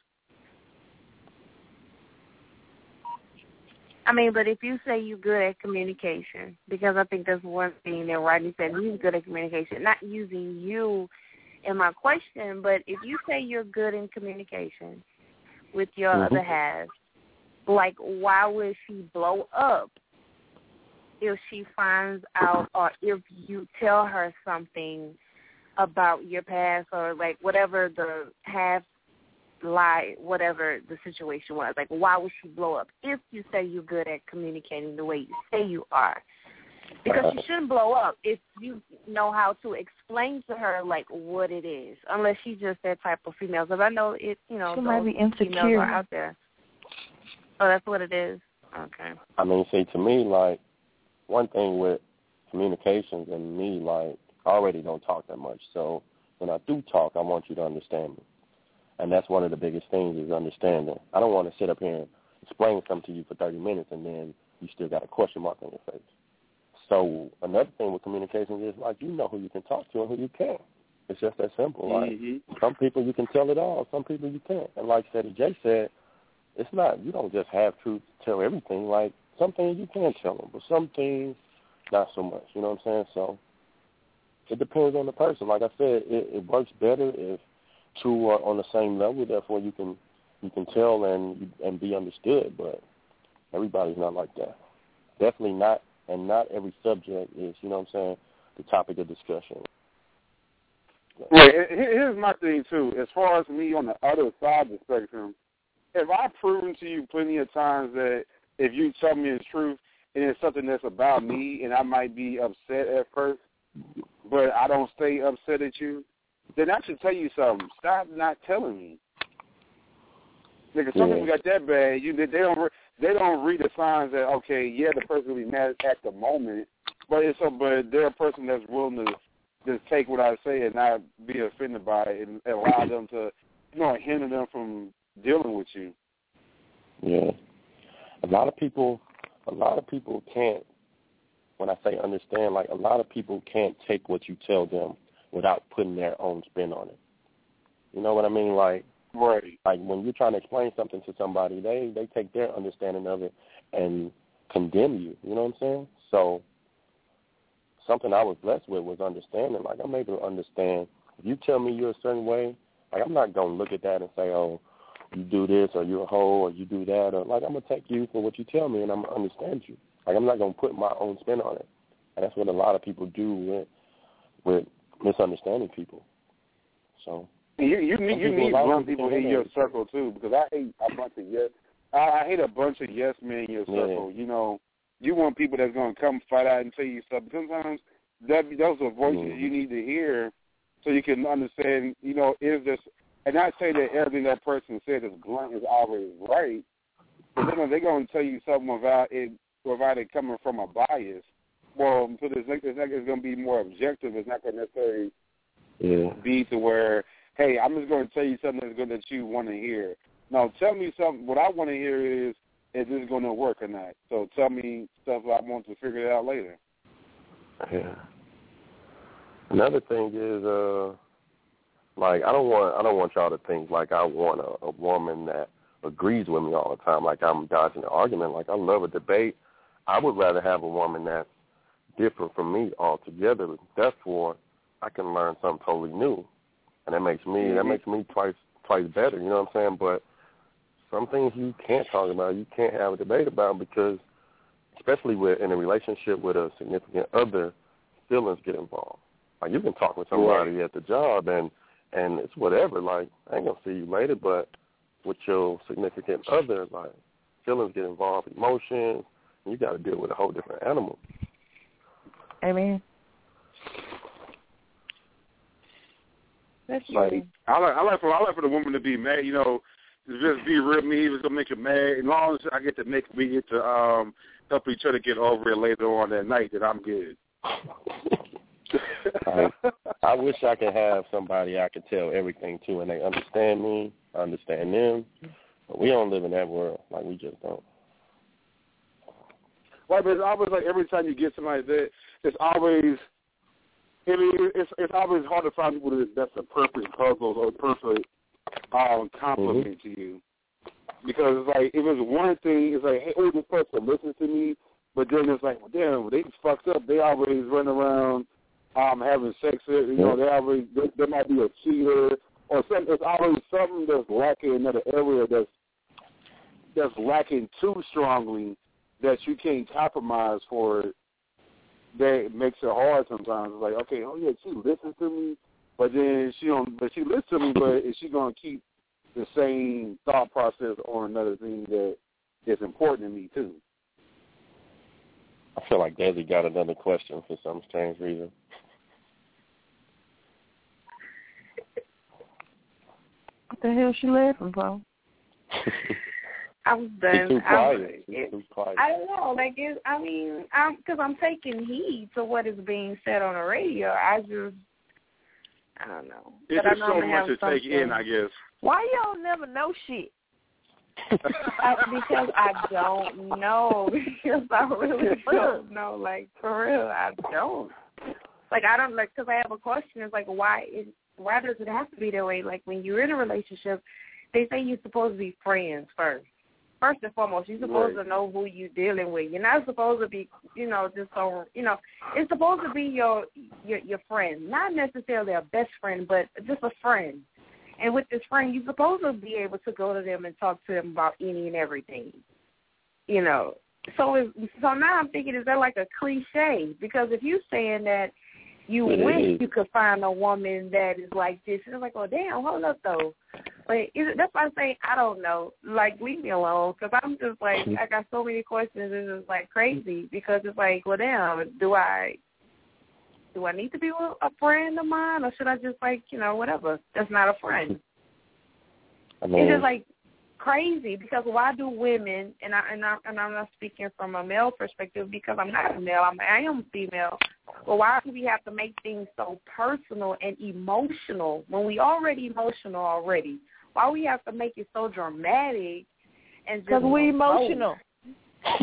I mean, but if you say you're good at communication, because I think that's one thing that Rodney said, he's good at communication, not using you in my question, but if you say you're good in communication with your mm-hmm. other half, like, why would she blow up if she finds out or if you tell her something about your past or, like, whatever the half lie, whatever the situation was? Like, why would she blow up if you say you're good at communicating the way you say you are? Because you shouldn't blow up if you know how to explain to her, like, what it is, unless she's just that type of female. Because I know it, you know, she might be insecure. Females are out there. Oh, that's what it is? Okay. I mean, see, to me, like, one thing with communications and me, like, I already don't talk that much. So when I do talk, I want you to understand me. And that's one of the biggest things is understanding. I don't want to sit up here and explain something to you for thirty minutes and then you still got a question mark on your face. So another thing with communication is, like, you know who you can talk to and who you can't. It's just that simple. Like, mm-hmm. some people you can tell it all, some people you can't. And like said, Jay said, it's not, you don't just have truth to tell everything. Like, some things you can tell them, but some things not so much. You know what I'm saying? So it depends on the person. Like I said, it, it works better if two are on the same level. Therefore, you can you can tell and and be understood. But everybody's not like that. Definitely not. And not every subject is, you know what I'm saying, the topic of discussion. Right. Here's my thing, too. As far as me on the other side of the spectrum, if I've proven to you plenty of times that if you tell me the truth and it's something that's about me and I might be upset at first, but I don't stay upset at you, then I should tell you something. Stop not telling me. Because some yeah. people got that bad. You they don't they don't read the signs that, okay, yeah, the person will be mad at the moment, but it's a, but they're a person that's willing to just take what I say and not be offended by it and allow them to, you know, hinder them from dealing with you. Yeah, a lot of people, a lot of people can't when I say understand, like a lot of people can't take what you tell them without putting their own spin on it. You know what I mean? Like, right. Like when you're trying to explain something to somebody, they, they take their understanding of it and condemn you. You know what I'm saying? So something I was blessed with was understanding. Like I'm able to understand. If you tell me you're a certain way, like I'm not going to look at that and say, oh, you do this or you're a hoe or you do that. Or like I'm going to take you for what you tell me and I'm going to understand you. Like I'm not going to put my own spin on it. And that's what a lot of people do with, with misunderstanding people. So you you need you need blunt people in your circle too, because I hate a bunch of yes. I, I hate a bunch of yes men in your circle. Yeah. You know, you want people that's going to come fight out and tell you stuff. Sometimes that those are voices mm-hmm. you need to hear so you can understand. You know, is this and not say that everything that person said is blunt is always right. But then they're going to tell you something without it without it coming from a bias. Well, so it's like it's, like it's going to be more objective. It's not going to necessarily yeah. be to where, hey, I'm just going to tell you something that's good that you want to hear. No, tell me something. What I want to hear is, is this going to work or not? So tell me stuff I want to figure it out later. Yeah. Another thing is, uh, like I don't want I don't want y'all to think like I want a, a woman that agrees with me all the time. Like I'm dodging an argument. Like I love a debate. I would rather have a woman that's different from me altogether. Therefore, I can learn something totally new, and that makes me mm-hmm. that makes me twice twice better. You know what I'm saying? But some things you can't talk about, you can't have a debate about because, especially with in a relationship with a significant other, feelings get involved. Like you can talk with somebody right. at the job, and and it's whatever. Like I ain't gonna see you later, but with your significant other, like feelings get involved, emotions. And you got to deal with a whole different animal. Amen. That's like I like I like for I like for the woman to be mad. You know, to just be real me. It's gonna make her mad. As long as I get to make we get to um help each other get over it later on that night, that I'm good. I, I wish I could have somebody I could tell everything to, and they understand me, I understand them. But we don't live in that world. Like we just don't. Well, but it's always like every time you get somebody that, it's always it, it's it's always hard to find people that, that's a perfect puzzle or a perfect um, compliment mm-hmm. to you. Because it's like if it's one thing, it's like, hey, oh, this person listens to me, but then it's like, well, damn, they fucked up. They always run around um, having sex. You know, they always they, they might be a cheater or something. There's always something that's lacking in another area that's that's lacking too strongly that you can't compromise for it. That makes it hard sometimes. It's like, okay, oh yeah, she listens to me, but then she don't. But she listens to me, but is she gonna keep the same thought process on another thing that is important to me too? I feel like Desi got another question for some strange reason. What the hell is she laughing for? I was done. Too quiet. I, it, too quiet. I don't know. Like, it, I mean, I'm because I'm taking heed to what is being said on the radio. I just, I don't know. It's but just I know so much to take in, I guess. Why y'all never know shit? I, because I don't know. Because I really don't know. Like, for real, I don't. Like, I don't, like, because I have a question. It's like, why is, why does it have to be that way? Like, when you're in a relationship, they say you're supposed to be friends first. First and foremost, you're supposed right. to know who you're dealing with. You're not supposed to be, you know, just so, you know, it's supposed to be your your, your friend. Not necessarily a best friend, but just a friend. And with this friend, you're supposed to be able to go to them and talk to them about any and everything, you know. So it's, so now I'm thinking, is that like a cliche? Because if you're saying that you it wish is. you could find a woman that is like this, and it's like, oh, damn, hold up, though. But is it, that's why I say, I don't know. Like, leave me alone, because I'm just like, I got so many questions, and it's like crazy, because it's like, well, damn, do I... Do I need to be a friend of mine, or should I just, like, you know, whatever? That's not a friend. I mean, it's just, like, crazy, because why do women, and, I, and, I, and I'm not speaking from a male perspective, because I'm not a male, I'm, I am female, but why do we have to make things so personal and emotional when we already emotional already? Why we have to make it so dramatic? And because we emotional.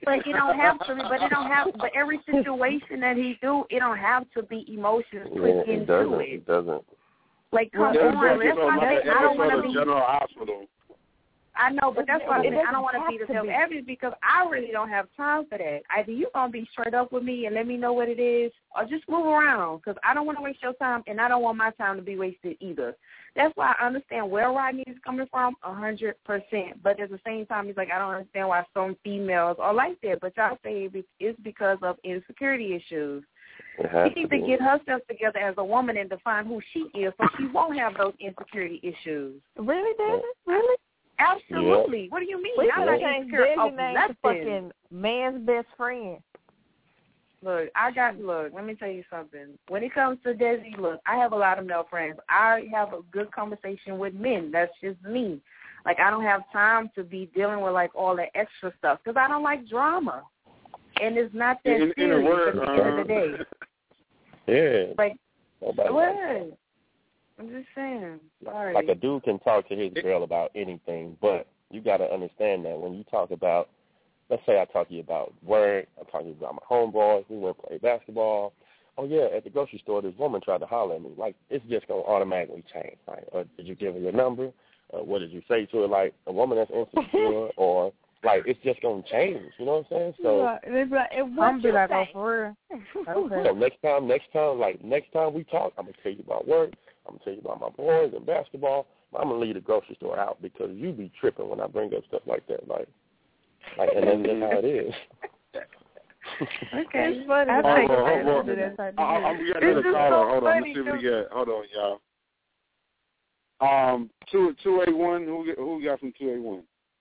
But it don't have to be. But it don't have. But every situation that he do, it don't have to be emotions put Yeah, it into doesn't. it. It doesn't. Like, come There's on, that's why like I don't want to be. General Hospital. I know, but that's why I, It I don't want doesn't to be the have to devil's be. advocate because I really don't have time for that. Either you gonna be straight up with me and let me know what it is, or just move around because I don't want to waste your time and I don't want my time to be wasted either. That's why I understand where Rodney is coming from a hundred percent. But at the same time, he's like, I don't understand why some females are like that. But y'all say it's because of insecurity issues. She needs to get herself together as a woman and define who she is, so she won't have those insecurity issues. Really, David? Really? Absolutely. Yeah. What do you mean? We I'm not change insecure of Desi name nothing. to fucking man's best friend. Look, I got, look, let me tell you something. When it comes to Desi, look, I have a lot of male friends. I have a good conversation with men. That's just me. Like, I don't have time to be dealing with, like, all that extra stuff because I don't like drama. And it's not that in, serious in word, at the end of the day. Yeah. Like, Nobody what? likes that. I'm just saying. Sorry. Like a dude can talk to his girl about anything, but you got to understand that when you talk about, let's say I talk to you about work, I talk to you about my homeboys, we went to play basketball. Oh, yeah, at the grocery store, this woman tried to holler at me. Like, it's just going to automatically change. Like, uh, did you give her your number? Uh, what did you say to her? Like, a woman that's insecure or, like, it's just going to change. You know what I'm saying? So, it's like, it I'm be like, oh, for real. Okay. So next time, next time, like, next time we talk, I'm going to tell you about work. I'm going to tell you about my boys and basketball. I'm going to leave the grocery store out because you be tripping when I bring up stuff like that. Like, like and that's just how it is. Okay. It's funny. Hold I on, hold on. hold on. I, I, we got another caller. Hold on. Let's see what we got. Hold on, y'all. Um, two two eight one. Who who we got from two eight one?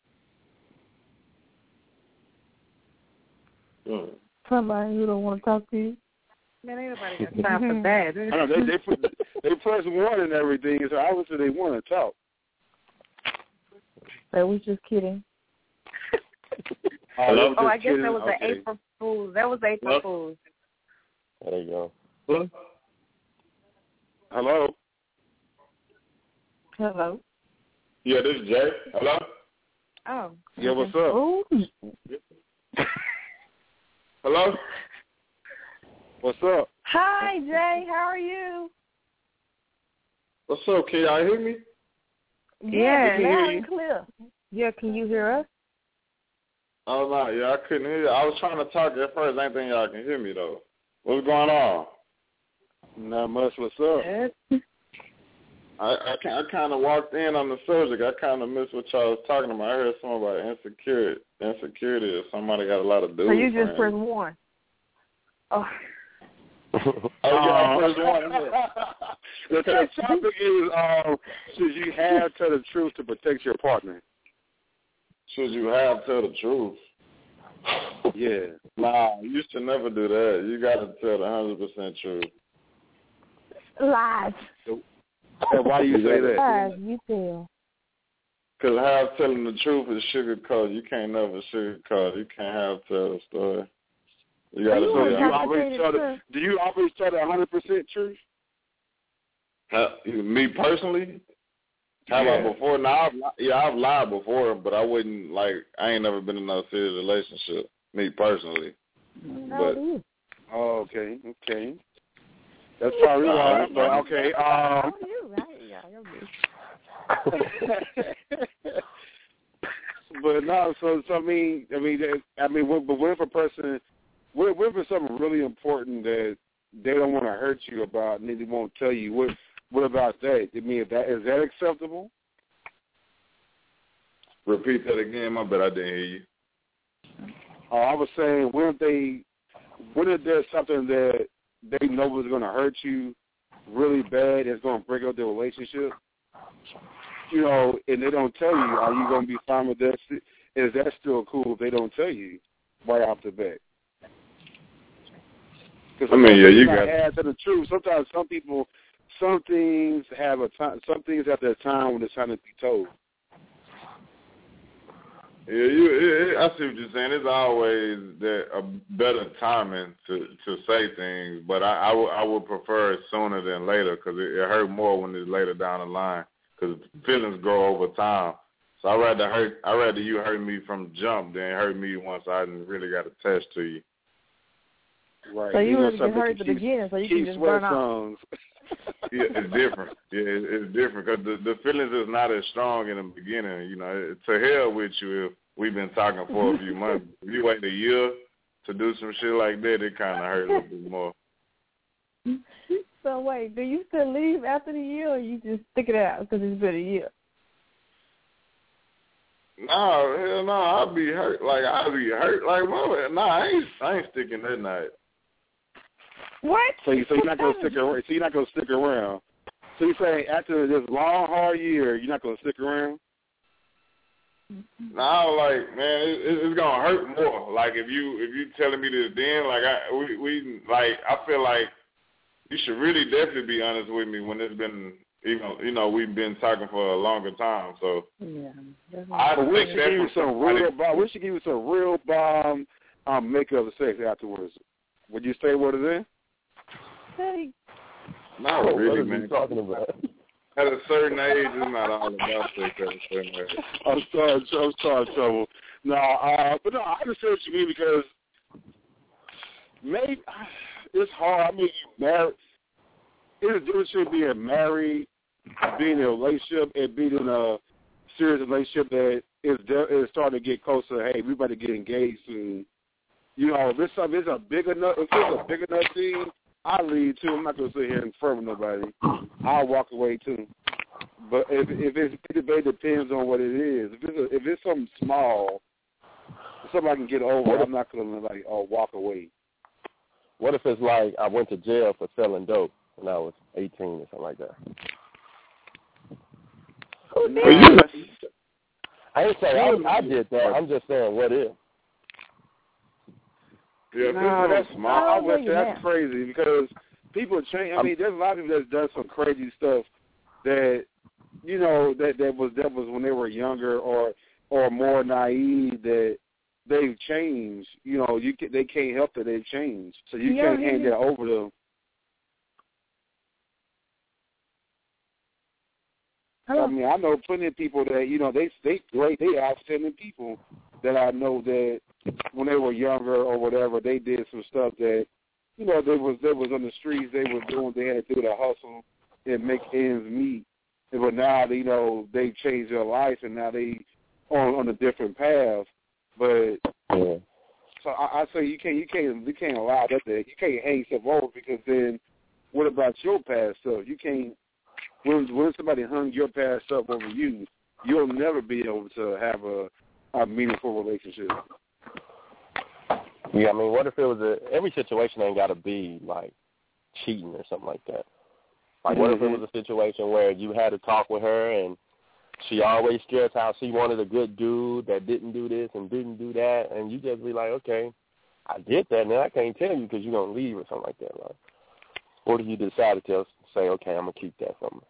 Somebody who don't want to talk to you. Man, ain't nobody got time for that. I know, they they, put, they press one and everything, so obviously they want to talk. So we just kidding. Oh, oh I just guess kidding. that was Okay. the April Fool's. That was April Yep. Fool's. There you go. Hello? Hello? Hello. Yeah, this is Jay. Hello? Oh. Yeah, what's up? Ooh. Hello? What's up? Hi, Jay. How are you? What's up, can y'all hear me? Yeah, we can loud hear you. and clear. Yeah, can you hear us? Oh, no, yeah, I couldn't hear you. I was trying to talk at first. I ain't think y'all can hear me, though. What's going on? Not much. What's up? I I, I kind of walked in on the subject. I kind of missed what y'all was talking about. I heard something about insecurity. Insecurity if somebody got a lot of dudes. So you just friends. press one. Oh. Oh, yeah, I pressed one. The t- topic is, um, should you have tell the truth to protect your partner? Should you have tell the truth? Yeah. Nah, you should never do that. You got to tell the one hundred percent truth. Lies. And why do you say that? Lies, you tell. Because have telling the truth is sugarcoat. You can't never sugarcoat. You can't have tell the story. You got to So do say you always tell the, do you always tell the one hundred percent truth? Uh, me personally? How Yeah. about before? Now, I've, li- yeah, I've lied before, but I wouldn't, like, I ain't never been in no serious relationship, me personally. But Oh, okay, okay. That's probably why, but okay. Um, but no, so, so I mean, I mean, that- I mean, what, but what if a person, what, what if it's something really important that they don't want to hurt you about and they won't tell you? What, what about that? I mean, is that is that acceptable? repeat that again. My bad, I didn't hear you. Uh, I was saying, what if they, what if there's something that they know is going to hurt you really bad, it's going to break up their relationship? You know, and they don't tell you, are you going to be fine with that? Is that still cool if they don't tell you right off the bat? I mean, yeah, you got add to the truth. Sometimes some people, some things have a time. Some things have their time when it's time to be told. Yeah, you. It, it, I see what you're saying. It's always that a better timing to to say things, but I I, w- I would prefer it sooner than later because it, it hurt more when it's later down the line because feelings grow over time. So I rather hurt. I rather you hurt me from jump than hurt me once I really got attached to you. Right. So you, you really know, get hurt at the keep, beginning, so you keep can just burn songs. off. Yeah, it's different. Yeah, it's, it's different because the, the feelings is not as strong in the beginning. You know, to hell with you if we've been talking for a few months. If you wait a year to do some shit like that, it kind of hurt a little bit more. So wait, do you still leave after the year, or you just stick it out because it's been a year? No, hell no, I'll be hurt. Like I'll be hurt. Like mother. No, I ain't. I ain't sticking that night. What? So, you, so you're not gonna stick around. So you're not gonna stick around. So you're saying after this long hard year, you're not gonna stick around? No, like man, it, it's gonna hurt more. Like if you if you telling me this then, like I we we like I feel like you should really definitely be honest with me when it's been even you know we've been talking for a longer time. So yeah, I think we should give you some real bomb. We should give you some real bomb um, makeup sex afterwards. Would you stay with her then? Hey. Not what really, are man. you talking about? At a certain age, it's not all about sex at a certain age. I'm sorry, I'm sorry, trouble. No, uh, but no, I understand what you mean because maybe it's hard. I mean, you married. It's a difference between being married, being in a relationship, and being in a serious relationship that is de- is starting to get closer. Hey, we better get engaged soon. You know, if it's something, it's a big enough, if it's a big enough thing, I'll leave too. I'm not gonna sit here and flirt with nobody. I'll walk away too. But if if it's it depends on what it is. If it's a, if it's something small, something I can get over, I'm not gonna like oh walk away. What if it's like I went to jail for selling dope when I was eighteen or something like that? No, I ain't saying I, I did that. I'm just saying what if. Yeah, no, that's small. I would say that's crazy because people change. I mean, there's a lot of people that's done some crazy stuff that you know that that was that was when they were younger or or more naive that they've changed. You know, you can, they can't help that they've changed, so you yeah, can't hand yeah. that over to them. Hello. I mean, I know plenty of people that you know they they great, they outstanding people that I know that when they were younger or whatever, they did some stuff that you know they was they was on the streets, they were doing, they had to do the hustle and make ends meet. But now you know they changed their life and now they on on a different path. But yeah. so I, I say you can't you can't you can't allow that to, you can't hang stuff over because then what about your past stuff? You can't. When, when somebody hung your past stuff over you, you'll never be able to have a, a meaningful relationship. Yeah, I mean, what if it was a, every situation ain't got to be, like, cheating or something like that. Like, what mm-hmm. if it was a situation where you had to talk with her and she always stressed how she wanted a good dude that didn't do this and didn't do that, and you just be like, okay, I did that, and then I can't tell you because you're going to leave or something like that. Like, or do you decide to tell, say, okay, I'm going to keep that from her?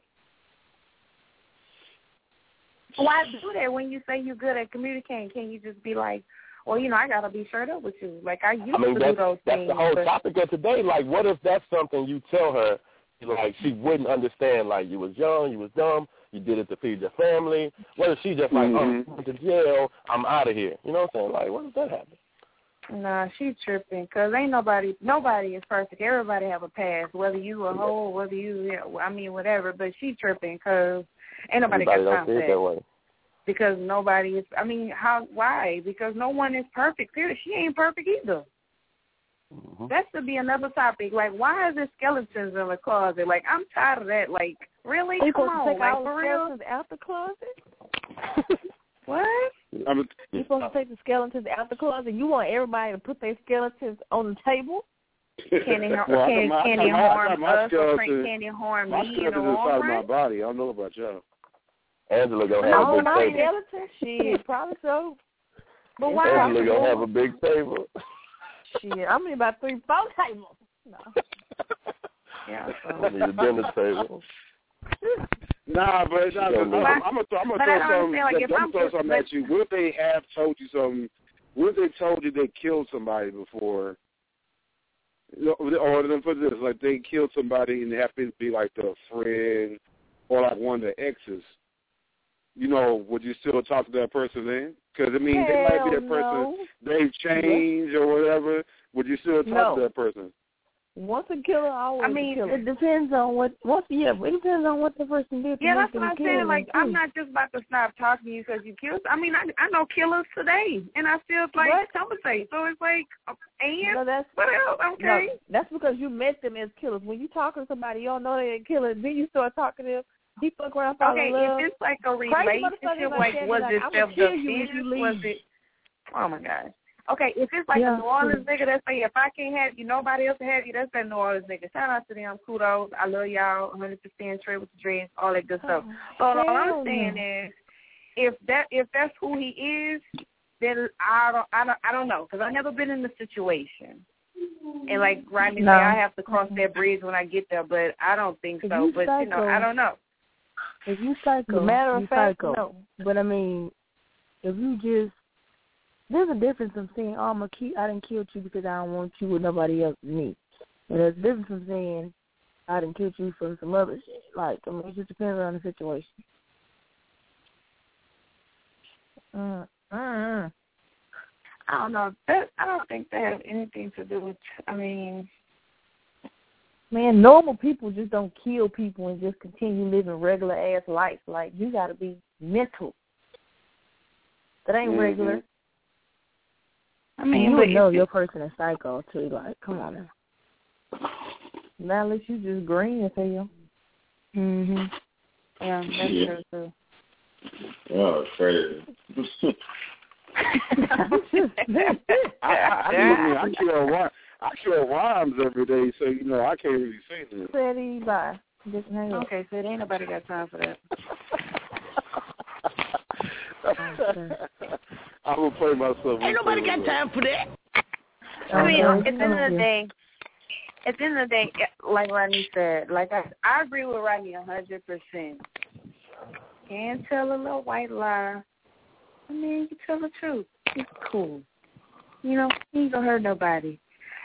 Why do that when you say you're good at communicating? Can you just be like, well, you know, I got to be straight up with you. Like, I used I mean, to that's, do those that's things. That's the whole but... topic of today. Like, what if that's something you tell her, like, she wouldn't understand, like, you was young, you was dumb, you did it to feed your family. What if she just like, mm-hmm. oh, I'm going to jail, I'm out of here. You know what I'm saying? Like, what if that happen? Nah, she tripping because ain't nobody, nobody is perfect. Everybody have a past, whether you a hoe, whether you, I mean, whatever. But she tripping because ain't nobody Everybody got time don't see for it that. that way. Because nobody is, I mean, how, why? Because no one is perfect, period. She ain't perfect either. Mm-hmm. That should be another topic. Like, why is there skeletons in the closet? Like, I'm tired of that. Like, really? Are you Come supposed on, to take like, all for the real? skeletons out the closet? What? I'm, you supposed to take the skeletons out the closet? You want everybody to put their skeletons on the table? Can they, well, can, my, can they my, harm my us or can they harm my me in the long inside run? my body. I don't know about y'all. Angela gonna have no, a big my table. skeleton? Shit, probably so. But why? Angela gonna have a big table. Shit, I'm in about three, four tables. No. Yeah, so. I need a dinner table. Nah, but nah, I'm, I'm, I'm gonna throw, I'm gonna throw something. Like, I'm gonna throw something at you. What if they have told you something? What if they told you they killed somebody before? Or then put this like they killed somebody and they happen to be like the friend or like one of the exes. you know, would you still talk to that person then? Because, I mean, Hell they might be that person, no. they've changed or whatever. Would you still talk No. to that person? Once a killer, always I mean, a killer. it depends on what. Once, yeah, it depends on what the person did. Yeah, that's what I'm saying. Like, I'm not just about to stop talking to you because you killed. I mean, I I know killers today, and I still like What? conversate. So it's like, and No, that's what else? Okay. No, that's because you met them as killers. When you talk to somebody, you don't know they're a killer. Then you start talking to them. He fuck around, fall Okay, in love. if it's like a Crazy relationship, motherfuckers like that was be it like, "I'ma kill you if self-defense? you Was leave." it? Oh my God. Okay, if it's like Yeah. a New Orleans nigga, that's saying if I can't have you, nobody else can have you. That's that New Orleans nigga. Shout out to them. Kudos. I love y'all. one hundred percent trade with the dreads, all that good stuff. But all I'm saying is, if that if that's who he is, then I don't I don't I don't know because I've never been in the situation. And like Rodney No. say, I have to cross that bridge when I get there, but I don't think If so. you But you know, psycho, I don't know. If you psycho, As a matter of you fact, psycho. no. But I mean, if you just there's a difference from saying, "Oh, I'm gonna keep, I didn't kill you because I don't want you with nobody else than me." And there's a difference from saying, "I didn't kill you for some other shit." Like, I mean, it just depends on the situation. Mm. Mm. I don't know. That I don't think that has anything to do with. I mean, Man, normal people just don't kill people and just continue living regular ass life. Like, you got to be mental. That ain't Mhm. regular. I mean, you but would know if your it- person is psycho too. Like, come on now. Now unless you just green as hell. Mhm. Yeah, that's Yeah. true too. Oh, crazy. I, I, I, mean, I kill rhymes. I kill rhymes every day, so you know I can't really say that. Steady bye. Just hang up. Okay, so there ain't nobody got time for that. I'm gonna play myself. Ain't nobody got time for that. I mean, Okay. at the end of the day, at the end of the day, like Rodney said, like I, I agree with Rodney a hundred percent. Can't tell a little white lie. I mean, you tell the truth. It's cool. You know, he ain't gonna hurt nobody.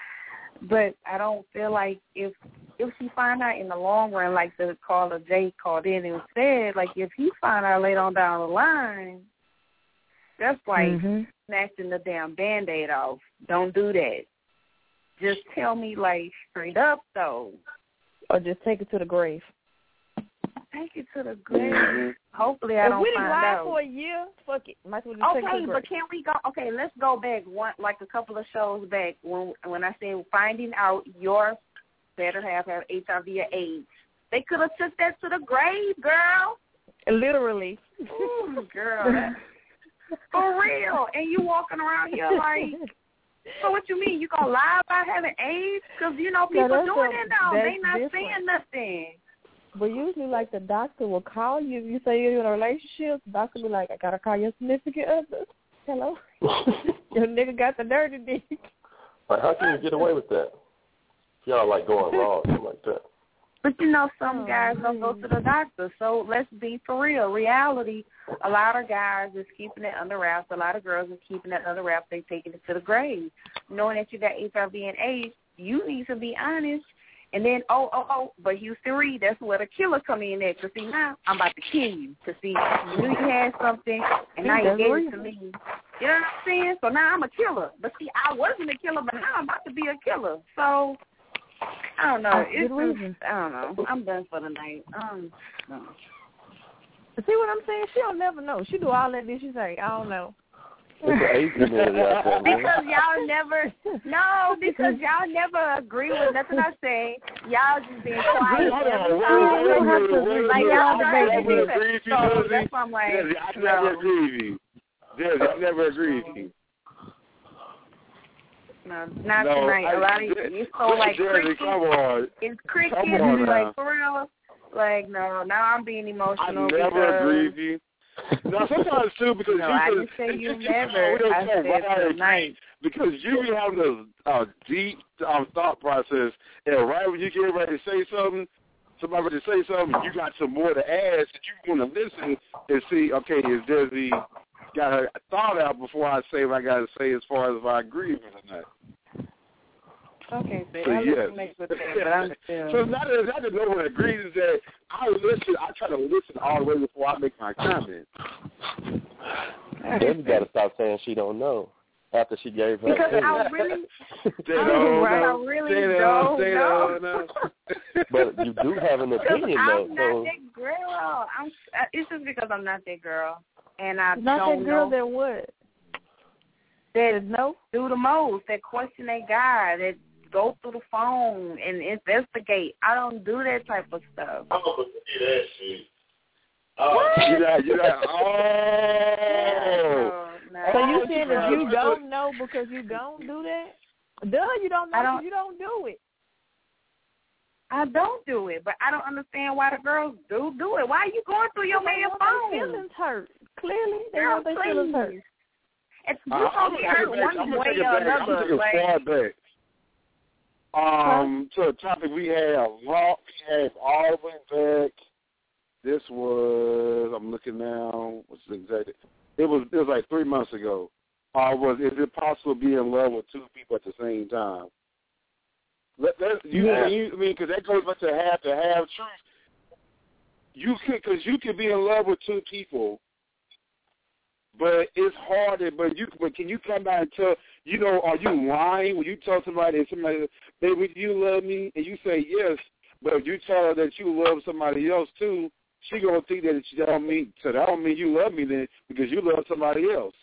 But I don't feel like if if she find out in the long run, like the caller Jay called in and said, like if he find out later on down the line, that's like Mhm. snatching the damn Band-Aid off. Don't do that. Just tell me, like, straight up, though. Or just take it to the grave. Take it to the grave. Hopefully I if don't we done find lied out. for a year, fuck it. Might as well just take it to Okay, the but grave. can we go? Okay, let's go back one, like a couple of shows back when when I said finding out your better half have H I V or AIDS. They could have took that to the grave, girl. Literally. Ooh, girl, that, for real. And you walking around here like, so what you mean? You gonna lie about having AIDS? Because you know No, people that's doing a- it now. that's They not different. saying nothing. But usually, like, the doctor will call you. If you say you're in a relationship, the doctor will be like, I got to call your significant other. Hello? Your nigga got the dirty dick. Like, how can you get away with that? Y'all like going raw or something like that. But you know, some guys don't go to the doctor. So let's be for real. Reality, a lot of guys is keeping it under wraps. A lot of girls is keeping it under wraps. They taking it to the grave. Knowing that you got H I V and AIDS, you need to be honest. And then, oh, oh, oh, but Houston Reed, that's where the killer come in at. Because, see, now I'm about to kill you. Because, see, you knew you had something, and now you gave it to me. You know what I'm saying? So now I'm a killer. But, see, I wasn't a killer, but now I'm about to be a killer. So, I don't know. That's It's good just, reason. I don't know. I'm done for the night. Um, no. See what I'm saying? She don't never know. She do all that, then she say, I don't know. It's an age community out there, man. Because y'all never, no, because y'all never agree with nothing I say. Y'all just being quiet. Hold on, every wait, time. wait, wait, wait, wait, wait, Like, wait. y'all I try to never do agree that. with you, So Desi. that's why I'm like, Desi, I no. never agree with you. Desi, I never agree with you. No, not No, tonight. I- A lot of you, you so like Desi, cricket. come on. It's cricket. Come on now. Like, for real. Like, no, now I'm being I emotional. never because, agree with you. Now, sometimes, too, because No, you I could, didn't say it's you just- never. it's I so said right, tonight. because you be having a, a deep um, thought process, and right when you get ready to say something, somebody ready to say something, you got some more to add, that you want to listen and see, okay, is Desi got her thought out before I say what I got to say as far as if I agree with it or not. Okay, so, So, I'll yes. let you make with that, but I'm still. So it's not that, not that no one agrees, is that I I listen. I try to listen all the way before I make my comment. Then you got to stop saying she don't know after she gave her. Because opinion. I really, They I, don't right, know. I really They don't, they know. don't know. But you do have an opinion, though. I'm So not that girl. I'm. Uh, it's just because I'm not that girl, and I Not don't that girl know. that what? That no do the most. That question that guy. That go through the phone and investigate. I don't do that type of stuff. I'm gonna see that shit. Oh, you got, you got, oh. No, no. So you saying that you don't know because you don't do that? Duh, you don't know I don't, because you don't do it. I don't do it, but I don't understand why the girls do do it. Why are you going through your man's phone? Their feelings hurt. Clearly, they Girl, want their feelings hurt. It's Uh, you I'm only gonna hurt take it back. I'm one gonna way take it or back. I'm another. taking Like, it far back. Um, to a topic we had a lot. We had all the way back. This was, I'm looking now. What's the exact? It was it was like three months ago. Uh, was is it possible to be in love with two people at the same time? Let, let, you, Yeah. you, I mean, because that goes back to have to have truth. You could, because you could be in love with two people, but it's harder. But you, but can you come back and tell? You know, are you lying when you tell somebody and somebody, baby, do you love me? And you say yes, but if you tell her that you love somebody else too, she gonna think that she don't mean. So that don't mean you love me then because you love somebody else.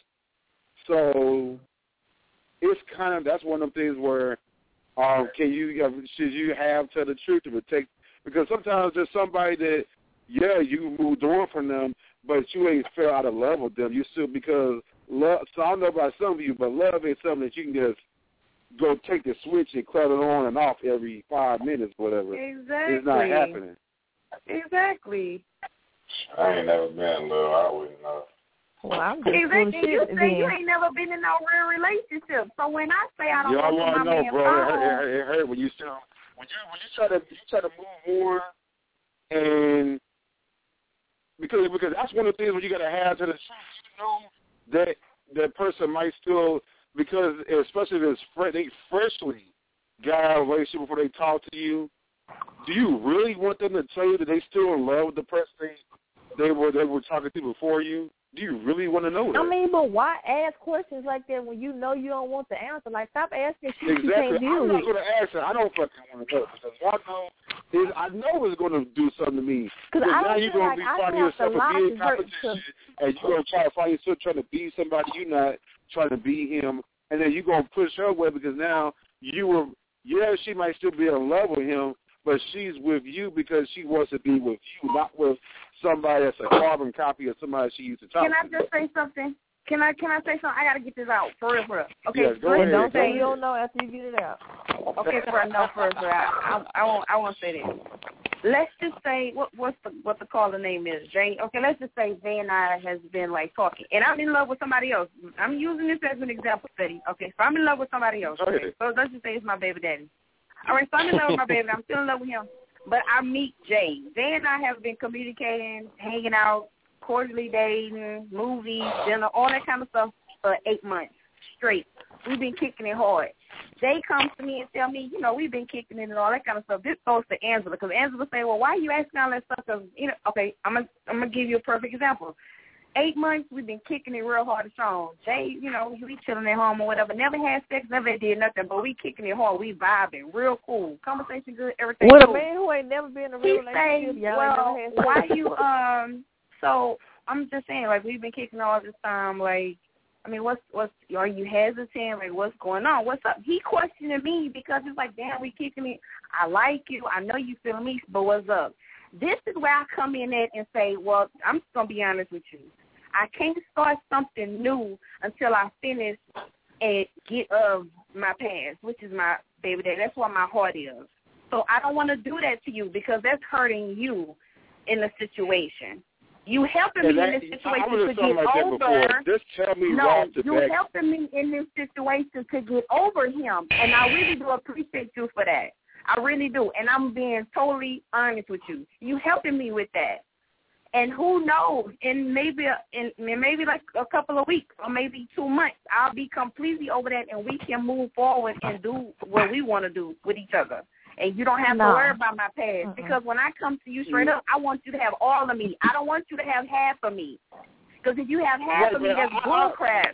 So it's kind of that's one of them things where um, can you should you have tell the truth to protect because sometimes there's somebody that yeah you moved on from them but you ain't fell out of love with them. You still because love. So I don't know about some of you, but love ain't something that you can just go take the switch and cut it on and off every five minutes, whatever. exactly. It's not happening. Exactly. I ain't never been in love. I wouldn't know. Well, I'm just Exactly. full of You shit say you then. ain't never been in no real relationship. So when I say I don't Y'all go want through to my know, man's bro? phone, It, it, it hurt when you still when you when you try to you try to move on, and because because that's one of the things when you got to have to the truth. You know that that person might still because especially if it's fre- they freshly got out of a relationship before they talk to you. Do you really want them to tell you that they still in love with the person they, they were they were talking to before you? Do you really want to know that? I mean, but why ask questions like that when you know you don't want the answer? Like, stop asking shit Exactly. you can't deal I'm with. not going to ask her. I don't fucking want to know because what I know is I know it's going to do something to me. Because I now don't you're feel going like to be I finding have to yourself lie a being to hurt competition, to. and you're going to try to find yourself trying to be somebody you're not trying to be him, and then you're going to push her away because now you were, yeah, she might still be in love with him, but she's with you because she wants to be with you, not with somebody that's a carbon copy of somebody she used to talk can I to. just say something? Can I can I say something? I gotta get this out for real, for real. Okay, Yes, go let's ahead, Don't go say ahead. you don't know after you get it out. Okay, for no, for for I I, I won't I won't say that. Let's just say what what's the what the caller name is, Jay. Okay, let's just say Jay and I has been like talking, and I'm in love with somebody else. I'm using this as an example study. Okay, so I'm in love with somebody else. Okay, so let's just say it's my baby daddy. All right, so I'm in love with my baby. I'm still in love with him, but I meet Jay. Jay and I have been communicating, hanging out, cordially dating, movies, dinner, all that kind of stuff for eight months straight. We've been kicking it hard. They come to me and tell me, you know, we've been kicking it and all that kind of stuff. This goes to Angela because Angela say, well, why are you asking all that stuff? Cause, you know, okay, I'm gonna I'm gonna give you a perfect example. Eight months we've been kicking it real hard and strong. Jay, you know, we chilling at home or whatever. Never had sex, never did nothing, but we kicking it hard. We vibing, real cool. Conversation good, everything With cool. a man who ain't never been in a He real say, relationship, y'all well, ain't never had why sex. you um? So I'm just saying, like we've been kicking all this time. Like, I mean, what's what's are you hesitant? Like, what's going on? What's up? He questioning me because it's like, damn, we kicking it. I like you. I know you feel me, but what's up? This is where I come in at and say, well, I'm just gonna be honest with you. I can't start something new until I finish and get of my past, which is my baby daddy. That's where my heart is. So I don't want to do that to you because that's hurting you in the situation. You helping And me that, in this I situation would to have something get like that over. before. Just tell me No, right off the you back. helping me in this situation to get over him, and I really do appreciate you for that. I really do, and I'm being totally honest with you. You helping me with that. And who knows, in maybe a, in maybe like a couple of weeks or maybe two months, I'll be completely over that, and we can move forward and do what we want to do with each other. And you don't have no. to worry about my past. Mm-mm. Because when I come to you straight up, I want you to have all of me. I don't want you to have half of me. Because if you have half right, of me, man, that's I, bull crap.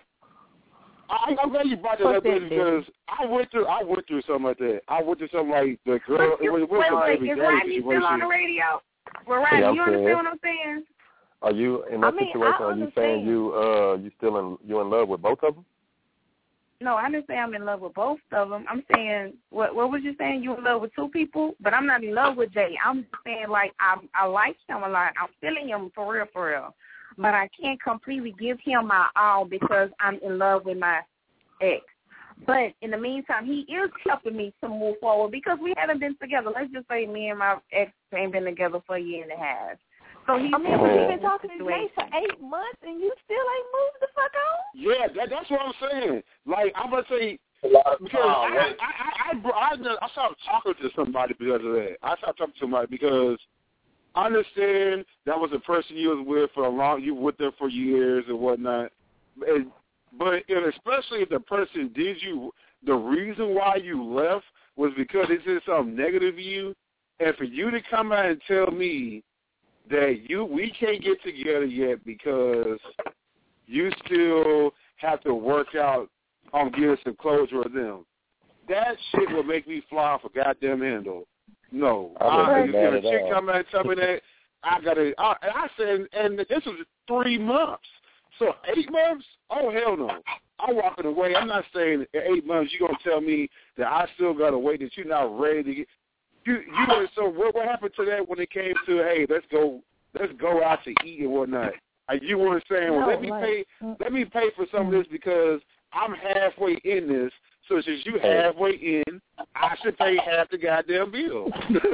I, I'm glad you brought that up because I went through I went through something like that. I went through something like the girl. You, it was, wait, it was wait, is Rodney still on the radio? Well, Rodney, yeah, you understand what I'm saying? Are you in that I mean, situation? I Are you saying you uh you still in you in love with both of them? No, I didn't say I'm in love with both of them. I'm saying, what what was you saying? You in love with two people? But I'm not in love with Jay. I'm just saying, like, I I like him a lot. I'm feeling him for real, for real. But I can't completely give him my all because I'm in love with my ex. But in the meantime, he is helping me to move forward because we haven't been together. Let's just say me and my ex ain't been together for a year and a half. So he's I mean, but you've been talking to Jay for eight months and you still ain't moved the fuck on? Yeah, that, that's what I'm saying. Like, I'm going to say, because I, I, I, I, I, I stopped talking to somebody because of that. I stopped talking to somebody because I understand that was a person you was with for a long, you were with them for years and whatnot. And, but and especially if the person did you, the reason why you left was because they did something negative to you, and for you to come out and tell me that you we can't get together yet because you still have to work out on getting some closure with them, that shit will make me fly off a goddamn handle. No, I, if a chick come out and tell me that, I gotta. I, and I said, and this was three months. So eight months? Oh hell no! I'm walking away. I'm not saying in eight months you're gonna tell me that I still gotta wait, that you're not ready to get. You you were, so what what happened to that when it came to, hey, let's go let's go out to eat and whatnot? Are you weren't saying, well, no, let me like, pay let me pay for some of this because I'm halfway in this. So since you halfway in, I should pay half the goddamn bill.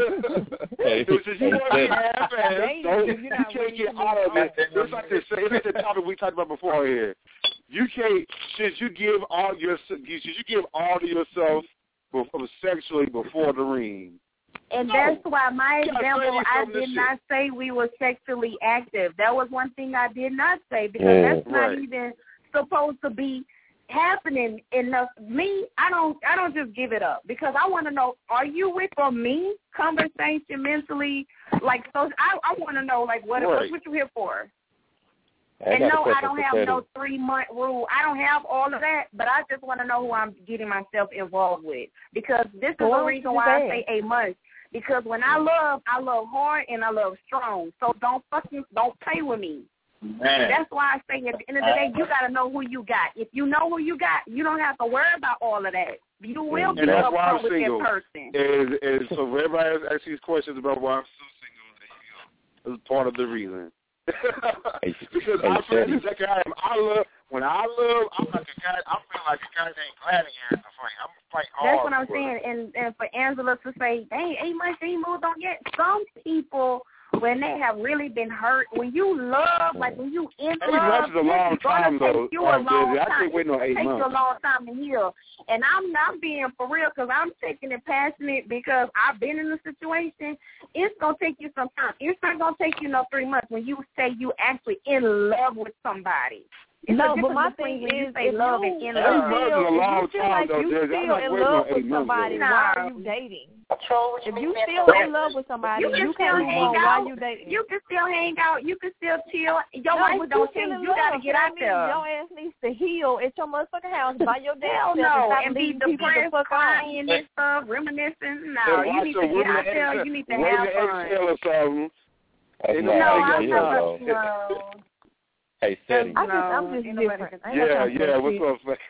Hey, so since you want to be half-ass, don't, you you can't get all of it. It's like the same. It's like the topic we talked about before here. You can't. Since you give all your, since you give all to yourself before, sexually before the ring. And no. that's why my You example, I did not say we were sexually active. That was one thing I did not say because yeah, that's not right. even supposed to be happening enough. Me, I don't I don't just give it up because I want to know, are you with for me conversation mentally, like, so I, I want to know, like, what right. what you here for? I and no, I don't have Teddy. no three month rule. I don't have all of that, but I just want to know who I'm getting myself involved with because this is well, the reason why I say eight months. Because when I love, I love hard and I love strong. So don't fucking don't play with me. Man. That's why I say at the end of the day, you got to know who you got. If you know who you got, you don't have to worry about all of that. You will be upfront with that person. And, and so everybody asks these questions about why I'm still single, it's part of the reason. because hey, I feel exactly how I am. I love, when I love, I'm like a guy, I feel like a goddamn gladiator in the fight. I'm fight hard. That's what I'm saying. And, and for Angela to say, dang, eight months ain't moved on yet. Some people, when they have really been hurt, when you love, like when you in eight love, months is a long it's going time, to take though. you a I'm long busy. I time. can't wait no It eight takes you a months. long time to heal. And I'm not being for real because I'm taking it passionate because I've been in the situation. It's going to take you some time. It's not going to take you no three months when you say you actually in love with somebody. It's no, but my thing when is, you say if love you, and in if love. you feel, if you feel like though, you Judge. still in love no with somebody, months, why are you dating? If you still in love with somebody, you can you still can't move hang on. out. Why you dating? You can still hang out. You can still chill. Your no, wife but don't you change. in You got to love, get so out that there. means your ass needs to heal at your motherfucking house by your damn Hell self and no, stop and be leaving people the depressed, fuck crying on. and stuff, reminiscing. No, And you need to get out there. You need to have fun. Exhale or something. That's No, not I'm how not. you No. Hey, Steady. I just, I'm just different. Yeah, yeah. What's up?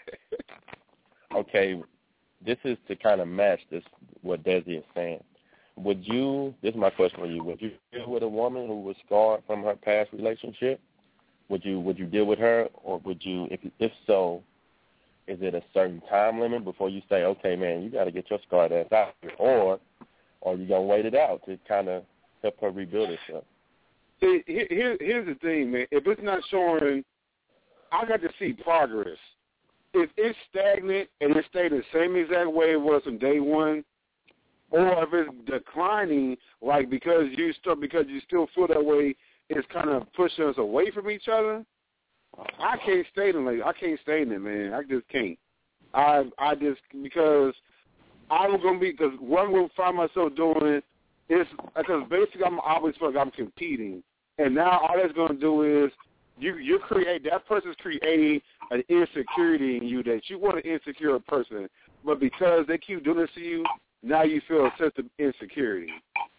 Okay, this is to kind of match this what Desi is saying. Would you? This is my question for you. Would you deal with a woman who was scarred from her past relationship? Would you? Would you deal with her, or would you? If if so, is it a certain time limit before you say, okay, man, you got to get your scarred ass out here, or are you gonna wait it out to kind of help her rebuild herself? See, here, here's the thing, man. If it's not showing, I got to see progress. If it's stagnant and it stayed the same exact way it was from day one, or if it's declining, like because you still because you still feel that way, it's kind of pushing us away from each other. I can't stay in it. I can't stay in it, man. I just can't. I I just because I'm gonna be because what I'm gonna find myself doing is because basically I'm always feel like I'm competing, and now all that's gonna do is you you create that person's creating an insecurity in you that you want an insecure person, but because they keep doing this to you, now you feel a sense of insecurity.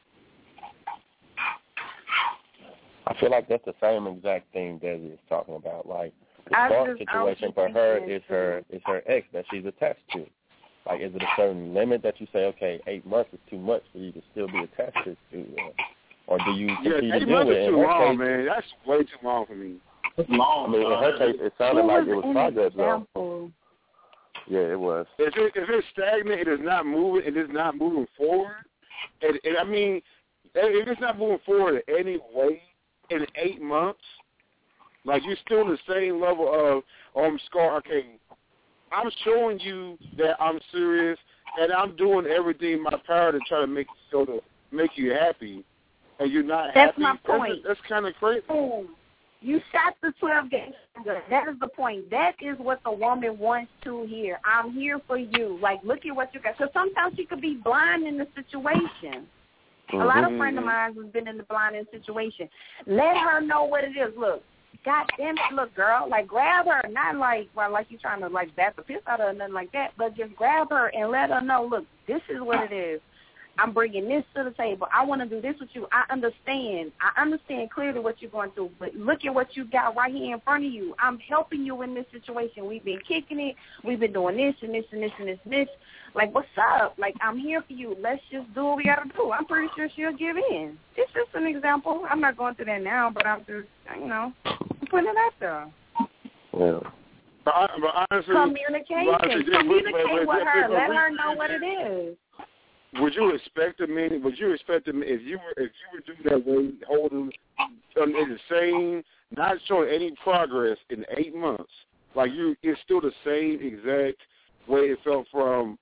I feel like that's the same exact thing Desi is talking about. Like the I thought just- situation for her is her is her ex that she's attached to. Like, is it a certain limit that you say, okay, eight months is too much for you to still be attached to, uh, or do you Yeah, continue to eight deal months with is it? In too her long, case, man. That's way too long for me. It's long. I mean, in her case, it sounded like it was progress, though. Yeah, it was. If, it, if it's stagnant, it is not moving. It is not moving forward. And, and I mean, if it's not moving forward in any way in eight months, like you're still in the same level of, oh, I'm scarred. Okay, I'm showing you that I'm serious, and I'm doing everything in my power to try to make so to make you happy, and you're not That's happy. my point. That's, that's kind of crazy. You shot the twelve gauge. That is the point. That is what the woman wants to hear. I'm here for you. Like, look at what you got. Because sometimes she could be blind in the situation. Mm-hmm. A lot of friends of mine has been in the blinding situation. Let her know what it is. Look, God damn it, look, girl. Like, grab her. Not like, well, like you trying to, like, bat the piss out of her or nothing like that. But just grab her and let her know, look, this is what it is. I'm bringing this to the table. I want to do this with you. I understand. I understand clearly what you're going through, but look at what you got right here in front of you. I'm helping you in this situation. We've been kicking it. We've been doing this and this and this and this and this. Like, what's up? Like, I'm here for you. Let's just do what we got to do. I'm pretty sure she'll give in. It's just an example. I'm not going through that now, but I'm just, you know, I'm putting it out there. Yeah. But, but honestly, communication. But honestly, Communicate wait, wait, with wait, her. wait, Let wait, her wait, know wait, what it is. Would you expect a man? Would you expect a man if you were if you were doing that way, holding um, the same, not showing any progress in eight months? Like you, it's still the same exact way it felt from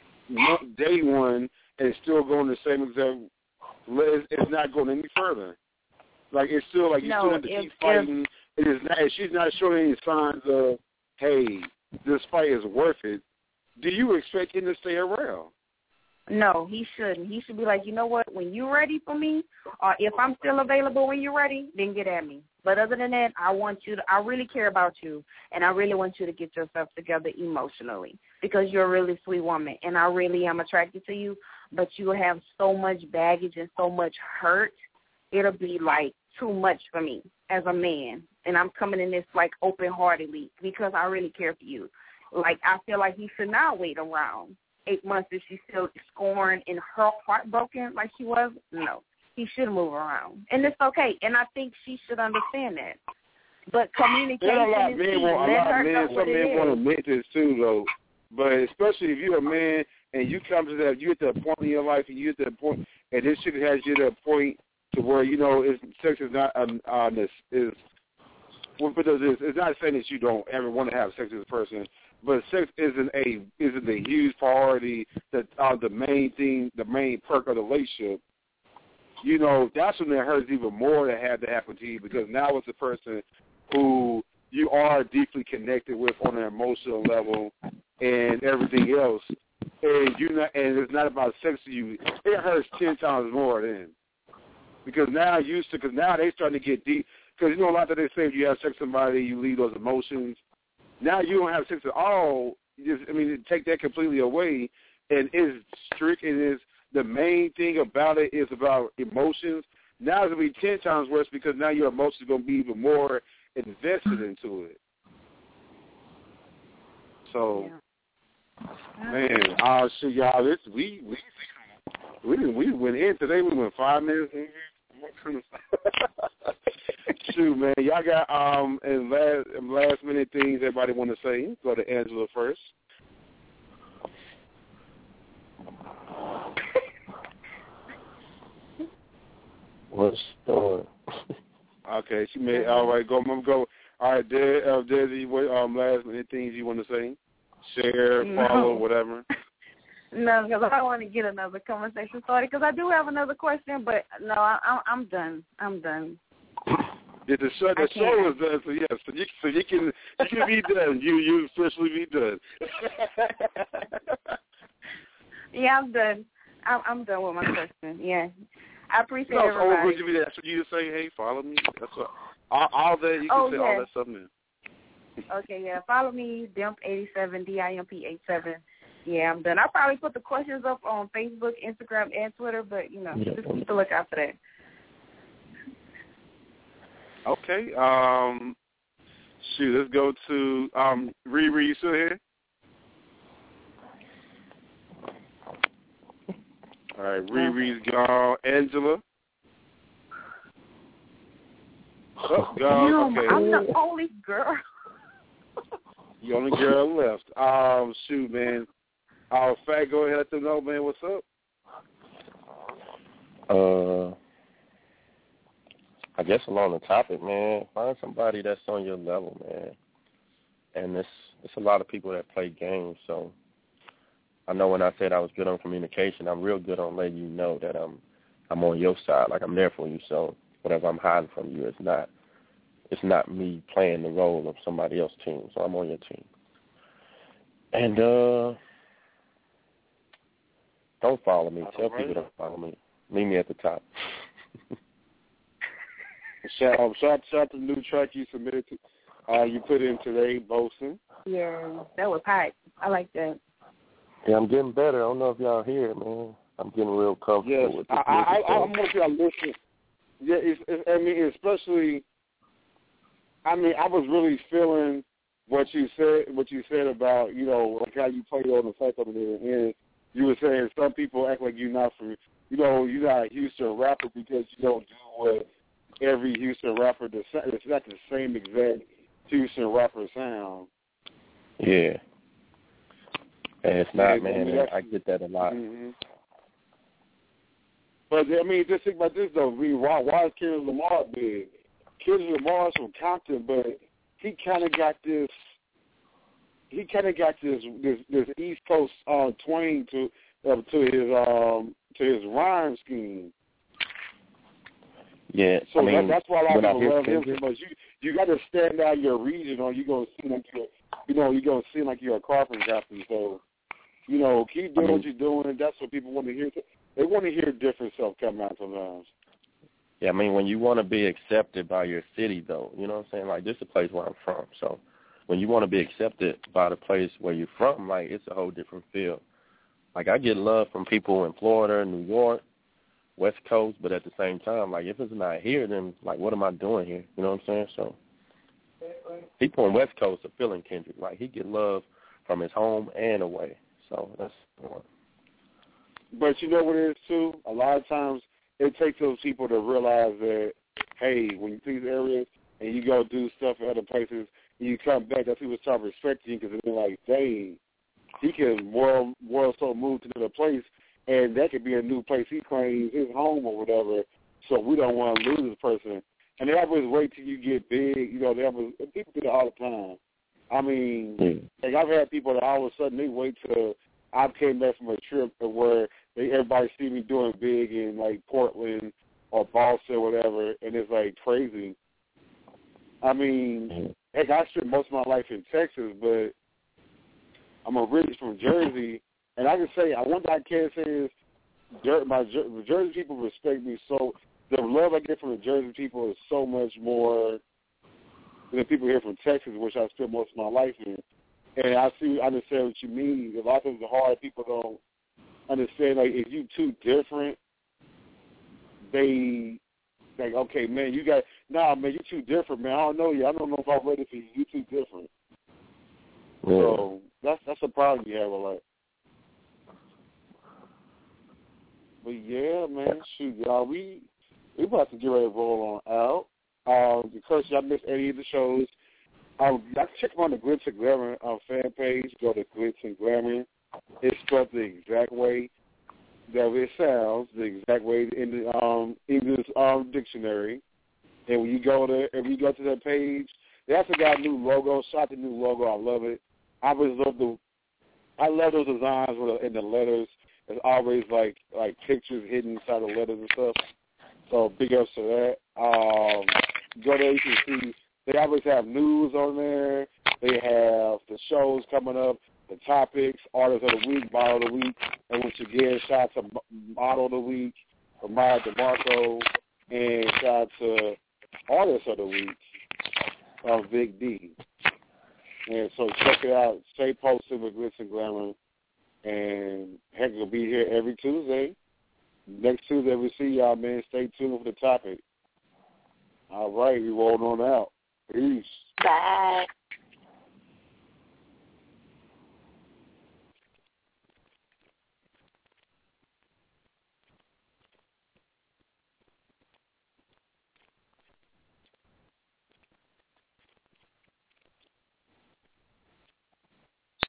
day one, and it's still going the same exact. It's, it's not going any further. Like it's still like you no, still have to if, keep fighting. It is not. If she's not showing any signs of, hey, this fight is worth it. Do you expect him to stay around? No, he shouldn't. He should be like, you know what, when you're ready for me, or if I'm still available when you're ready, then get at me. But other than that, I want you to, I really care about you, and I really want you to get yourself together emotionally because you're a really sweet woman, and I really am attracted to you, but you have so much baggage and so much hurt, it'll be like too much for me as a man, and I'm coming in this like open-heartedly because I really care for you. Like, I feel like he should not wait around eight months if she's still scorned and her heart broken like she was. No, he should move around, and it's okay. And I think she should understand that. But communication a lot is men key. want, a Let lot her men, know some what men it want to is. admit this too, though. But especially if you're a man and you come to that, you at that point in your life, and you at that point, and this shit has you to a point to where you know it's, sex is not um, uh, this is. What it does is it's not saying that you don't ever want to have sex with a person. But sex isn't a isn't a huge priority. That uh, the main thing, the main perk of the relationship. You know, that's when it hurts even more to have to happen to you because now it's a person who you are deeply connected with on an emotional level and everything else, and you not and it's not about sex to you. It hurts ten times more then because now used to because now they starting to get deep because you know a lot that they say if you have sex with somebody you leave those emotions. Now you don't have sex at all. You just, I mean, take that completely away, and it's strict. It is the main thing about it is about emotions. Now it's gonna be ten times worse because now your emotions are gonna be even more invested into it. So, yeah. man, I'll show y'all this. We we we didn't we went in today. We went five minutes. Shoot, man, y'all got um and last last minute things everybody want to say. Go to Angela first. What's going? Okay, she made all right. Go, mom, go. All right, Des, uh, Desi, what um last minute things you want to say? Share, follow, No. whatever. No, because I don't want to get another conversation started. Because I do have another question, but no, I, I, I'm done. I'm done. Yeah, the show, the show is done, so yes, so you, so you can you can be done. You you officially be done. Yeah, I'm done. I'm, I'm done with my question. Yeah. I appreciate no, everybody. So that's what you say, hey, follow me. That's what, all, all that, you can oh, say yeah. all that stuff in. Okay, yeah. Follow me, Dimp eighty-seven, D I M P eighty-seven. Yeah, I'm done. I'll probably put the questions up on Facebook, Instagram, and Twitter, but, you know, yeah. just keep a lookout for that. Okay. Um, shoot, let's go to um, Riri. You still here? All right, Riri's gone. Angela? Oh, gone. Damn, okay. I'm the only girl. The only girl left. Um, shoot, man. Uh, Fat, go ahead and let them know, man, what's up? Uh, I guess along the topic, man, find somebody that's on your level, man. And there's, there's a lot of people that play games, so I know when I said I was good on communication, I'm real good on letting you know that I'm I'm on your side, like I'm there for you. So whatever I'm hiding from you, it's not it's not me playing the role of somebody else's team. So I'm on your team. And uh, don't follow me. Tell people don't follow me. Meet me at the top. shout, um, shout, shout out to the new track you submitted to, uh, you put in today, Bosun. Yeah, that was hype. I like that. Yeah, I'm getting better. I don't know if y'all hear it, man. I'm getting real comfortable yes, with this. I, I, I, I'm with y'all listening. Yeah, it's, it's, I mean, especially, I mean, I was really feeling what you said, what you said about, you know, like how you play on the fact over there, and you were saying some people act like you're not from, you know, you're not a Houston rapper because you don't do what every Houston rapper does. It's not the same exact Houston rapper sound. Yeah. And it's not, yeah, man. I, mean, and I get that a lot. Mm-hmm. But, I mean, just think about this, though. I mean, why, why is Kendrick Lamar big? Kendrick Lamar's from Compton, but he kind of got this, he kind of got this, this this East Coast uh, twang to uh, to his um to his rhyme scheme. Yeah, so I mean, that, that's why a lot of people love Kendrick, him so much. You you got to stand out your region, or you gonna seem like you're, you know, you gonna seem like you're a carpenter captain. So, you know, keep doing I mean, what you're doing. That's what people want to hear. They want to hear different stuff come out sometimes. Yeah, I mean, when you want to be accepted by your city, though, you know what I'm saying? Like, this is the place where I'm from. So when you want to be accepted by the place where you're from, like, it's a whole different feel. Like, I get love from people in Florida, New York, West Coast, but at the same time, like, if it's not here, then, like, what am I doing here? You know what I'm saying? So people on West Coast are feeling Kendrick. Like, he get love from his home and away. So that's the one. But you know what it is, too? A lot of times it takes those people to realize that, hey, when you see these areas and you go do stuff in other places and you come back, that people start respecting you because they're like, dang, he can world, world so move to another place, and that could be a new place he claims his home or whatever, so we don't want to lose this person. And they always wait till you get big. You know, they always, people do that all the time. I mean, mm. like I've had people that all of a sudden they wait till I came back from a trip where they, everybody see me doing big in, like, Portland or Boston or whatever, and it's, like, crazy. I mean, heck, I spent most of my life in Texas, but I'm originally from Jersey, and I can say, one thing I can say is my Jersey people respect me so, the love I get from the Jersey people is so much more than the people here from Texas, which I spent most of my life in. And I see, I understand what you mean. A lot of times the hard people don't understand, like, if you too different, they, like, okay, man, you got, nah, man, you too different, man. I don't know you. I don't know if I'm ready for you. You too different. Yeah. So that's that's a problem you have a lot. But, yeah, man, shoot, y'all, we, we about to get ready to roll on out. Um, because y'all missed any of the shows, Um, I check them on the Glitz and Glamour um, fan page. Go to Glitz and Glamour. It's spelled the exact way that it sounds, the exact way in the um, English um, dictionary. And when you go to, and when you go to that page, they also got a new logo. Shot the new logo. I love it. I always love the, I love those designs with the, in the letters. There's always like like pictures hidden inside the letters and stuff. So big ups to that. Um, go there, you can see. They always have news on there. They have the shows coming up. the topics, artist of the week, bottle of the week, and once again, shout out to bottle of the week, from Maya DeMarco, and shout out to artist of the week, of Vic D. And so check it out. Stay posted with Glitz and Glamour. And heck, we'll be here every Tuesday. Next Tuesday we see y'all, man. Stay tuned for the topic. All right, we rolled on out. Peace. Bye.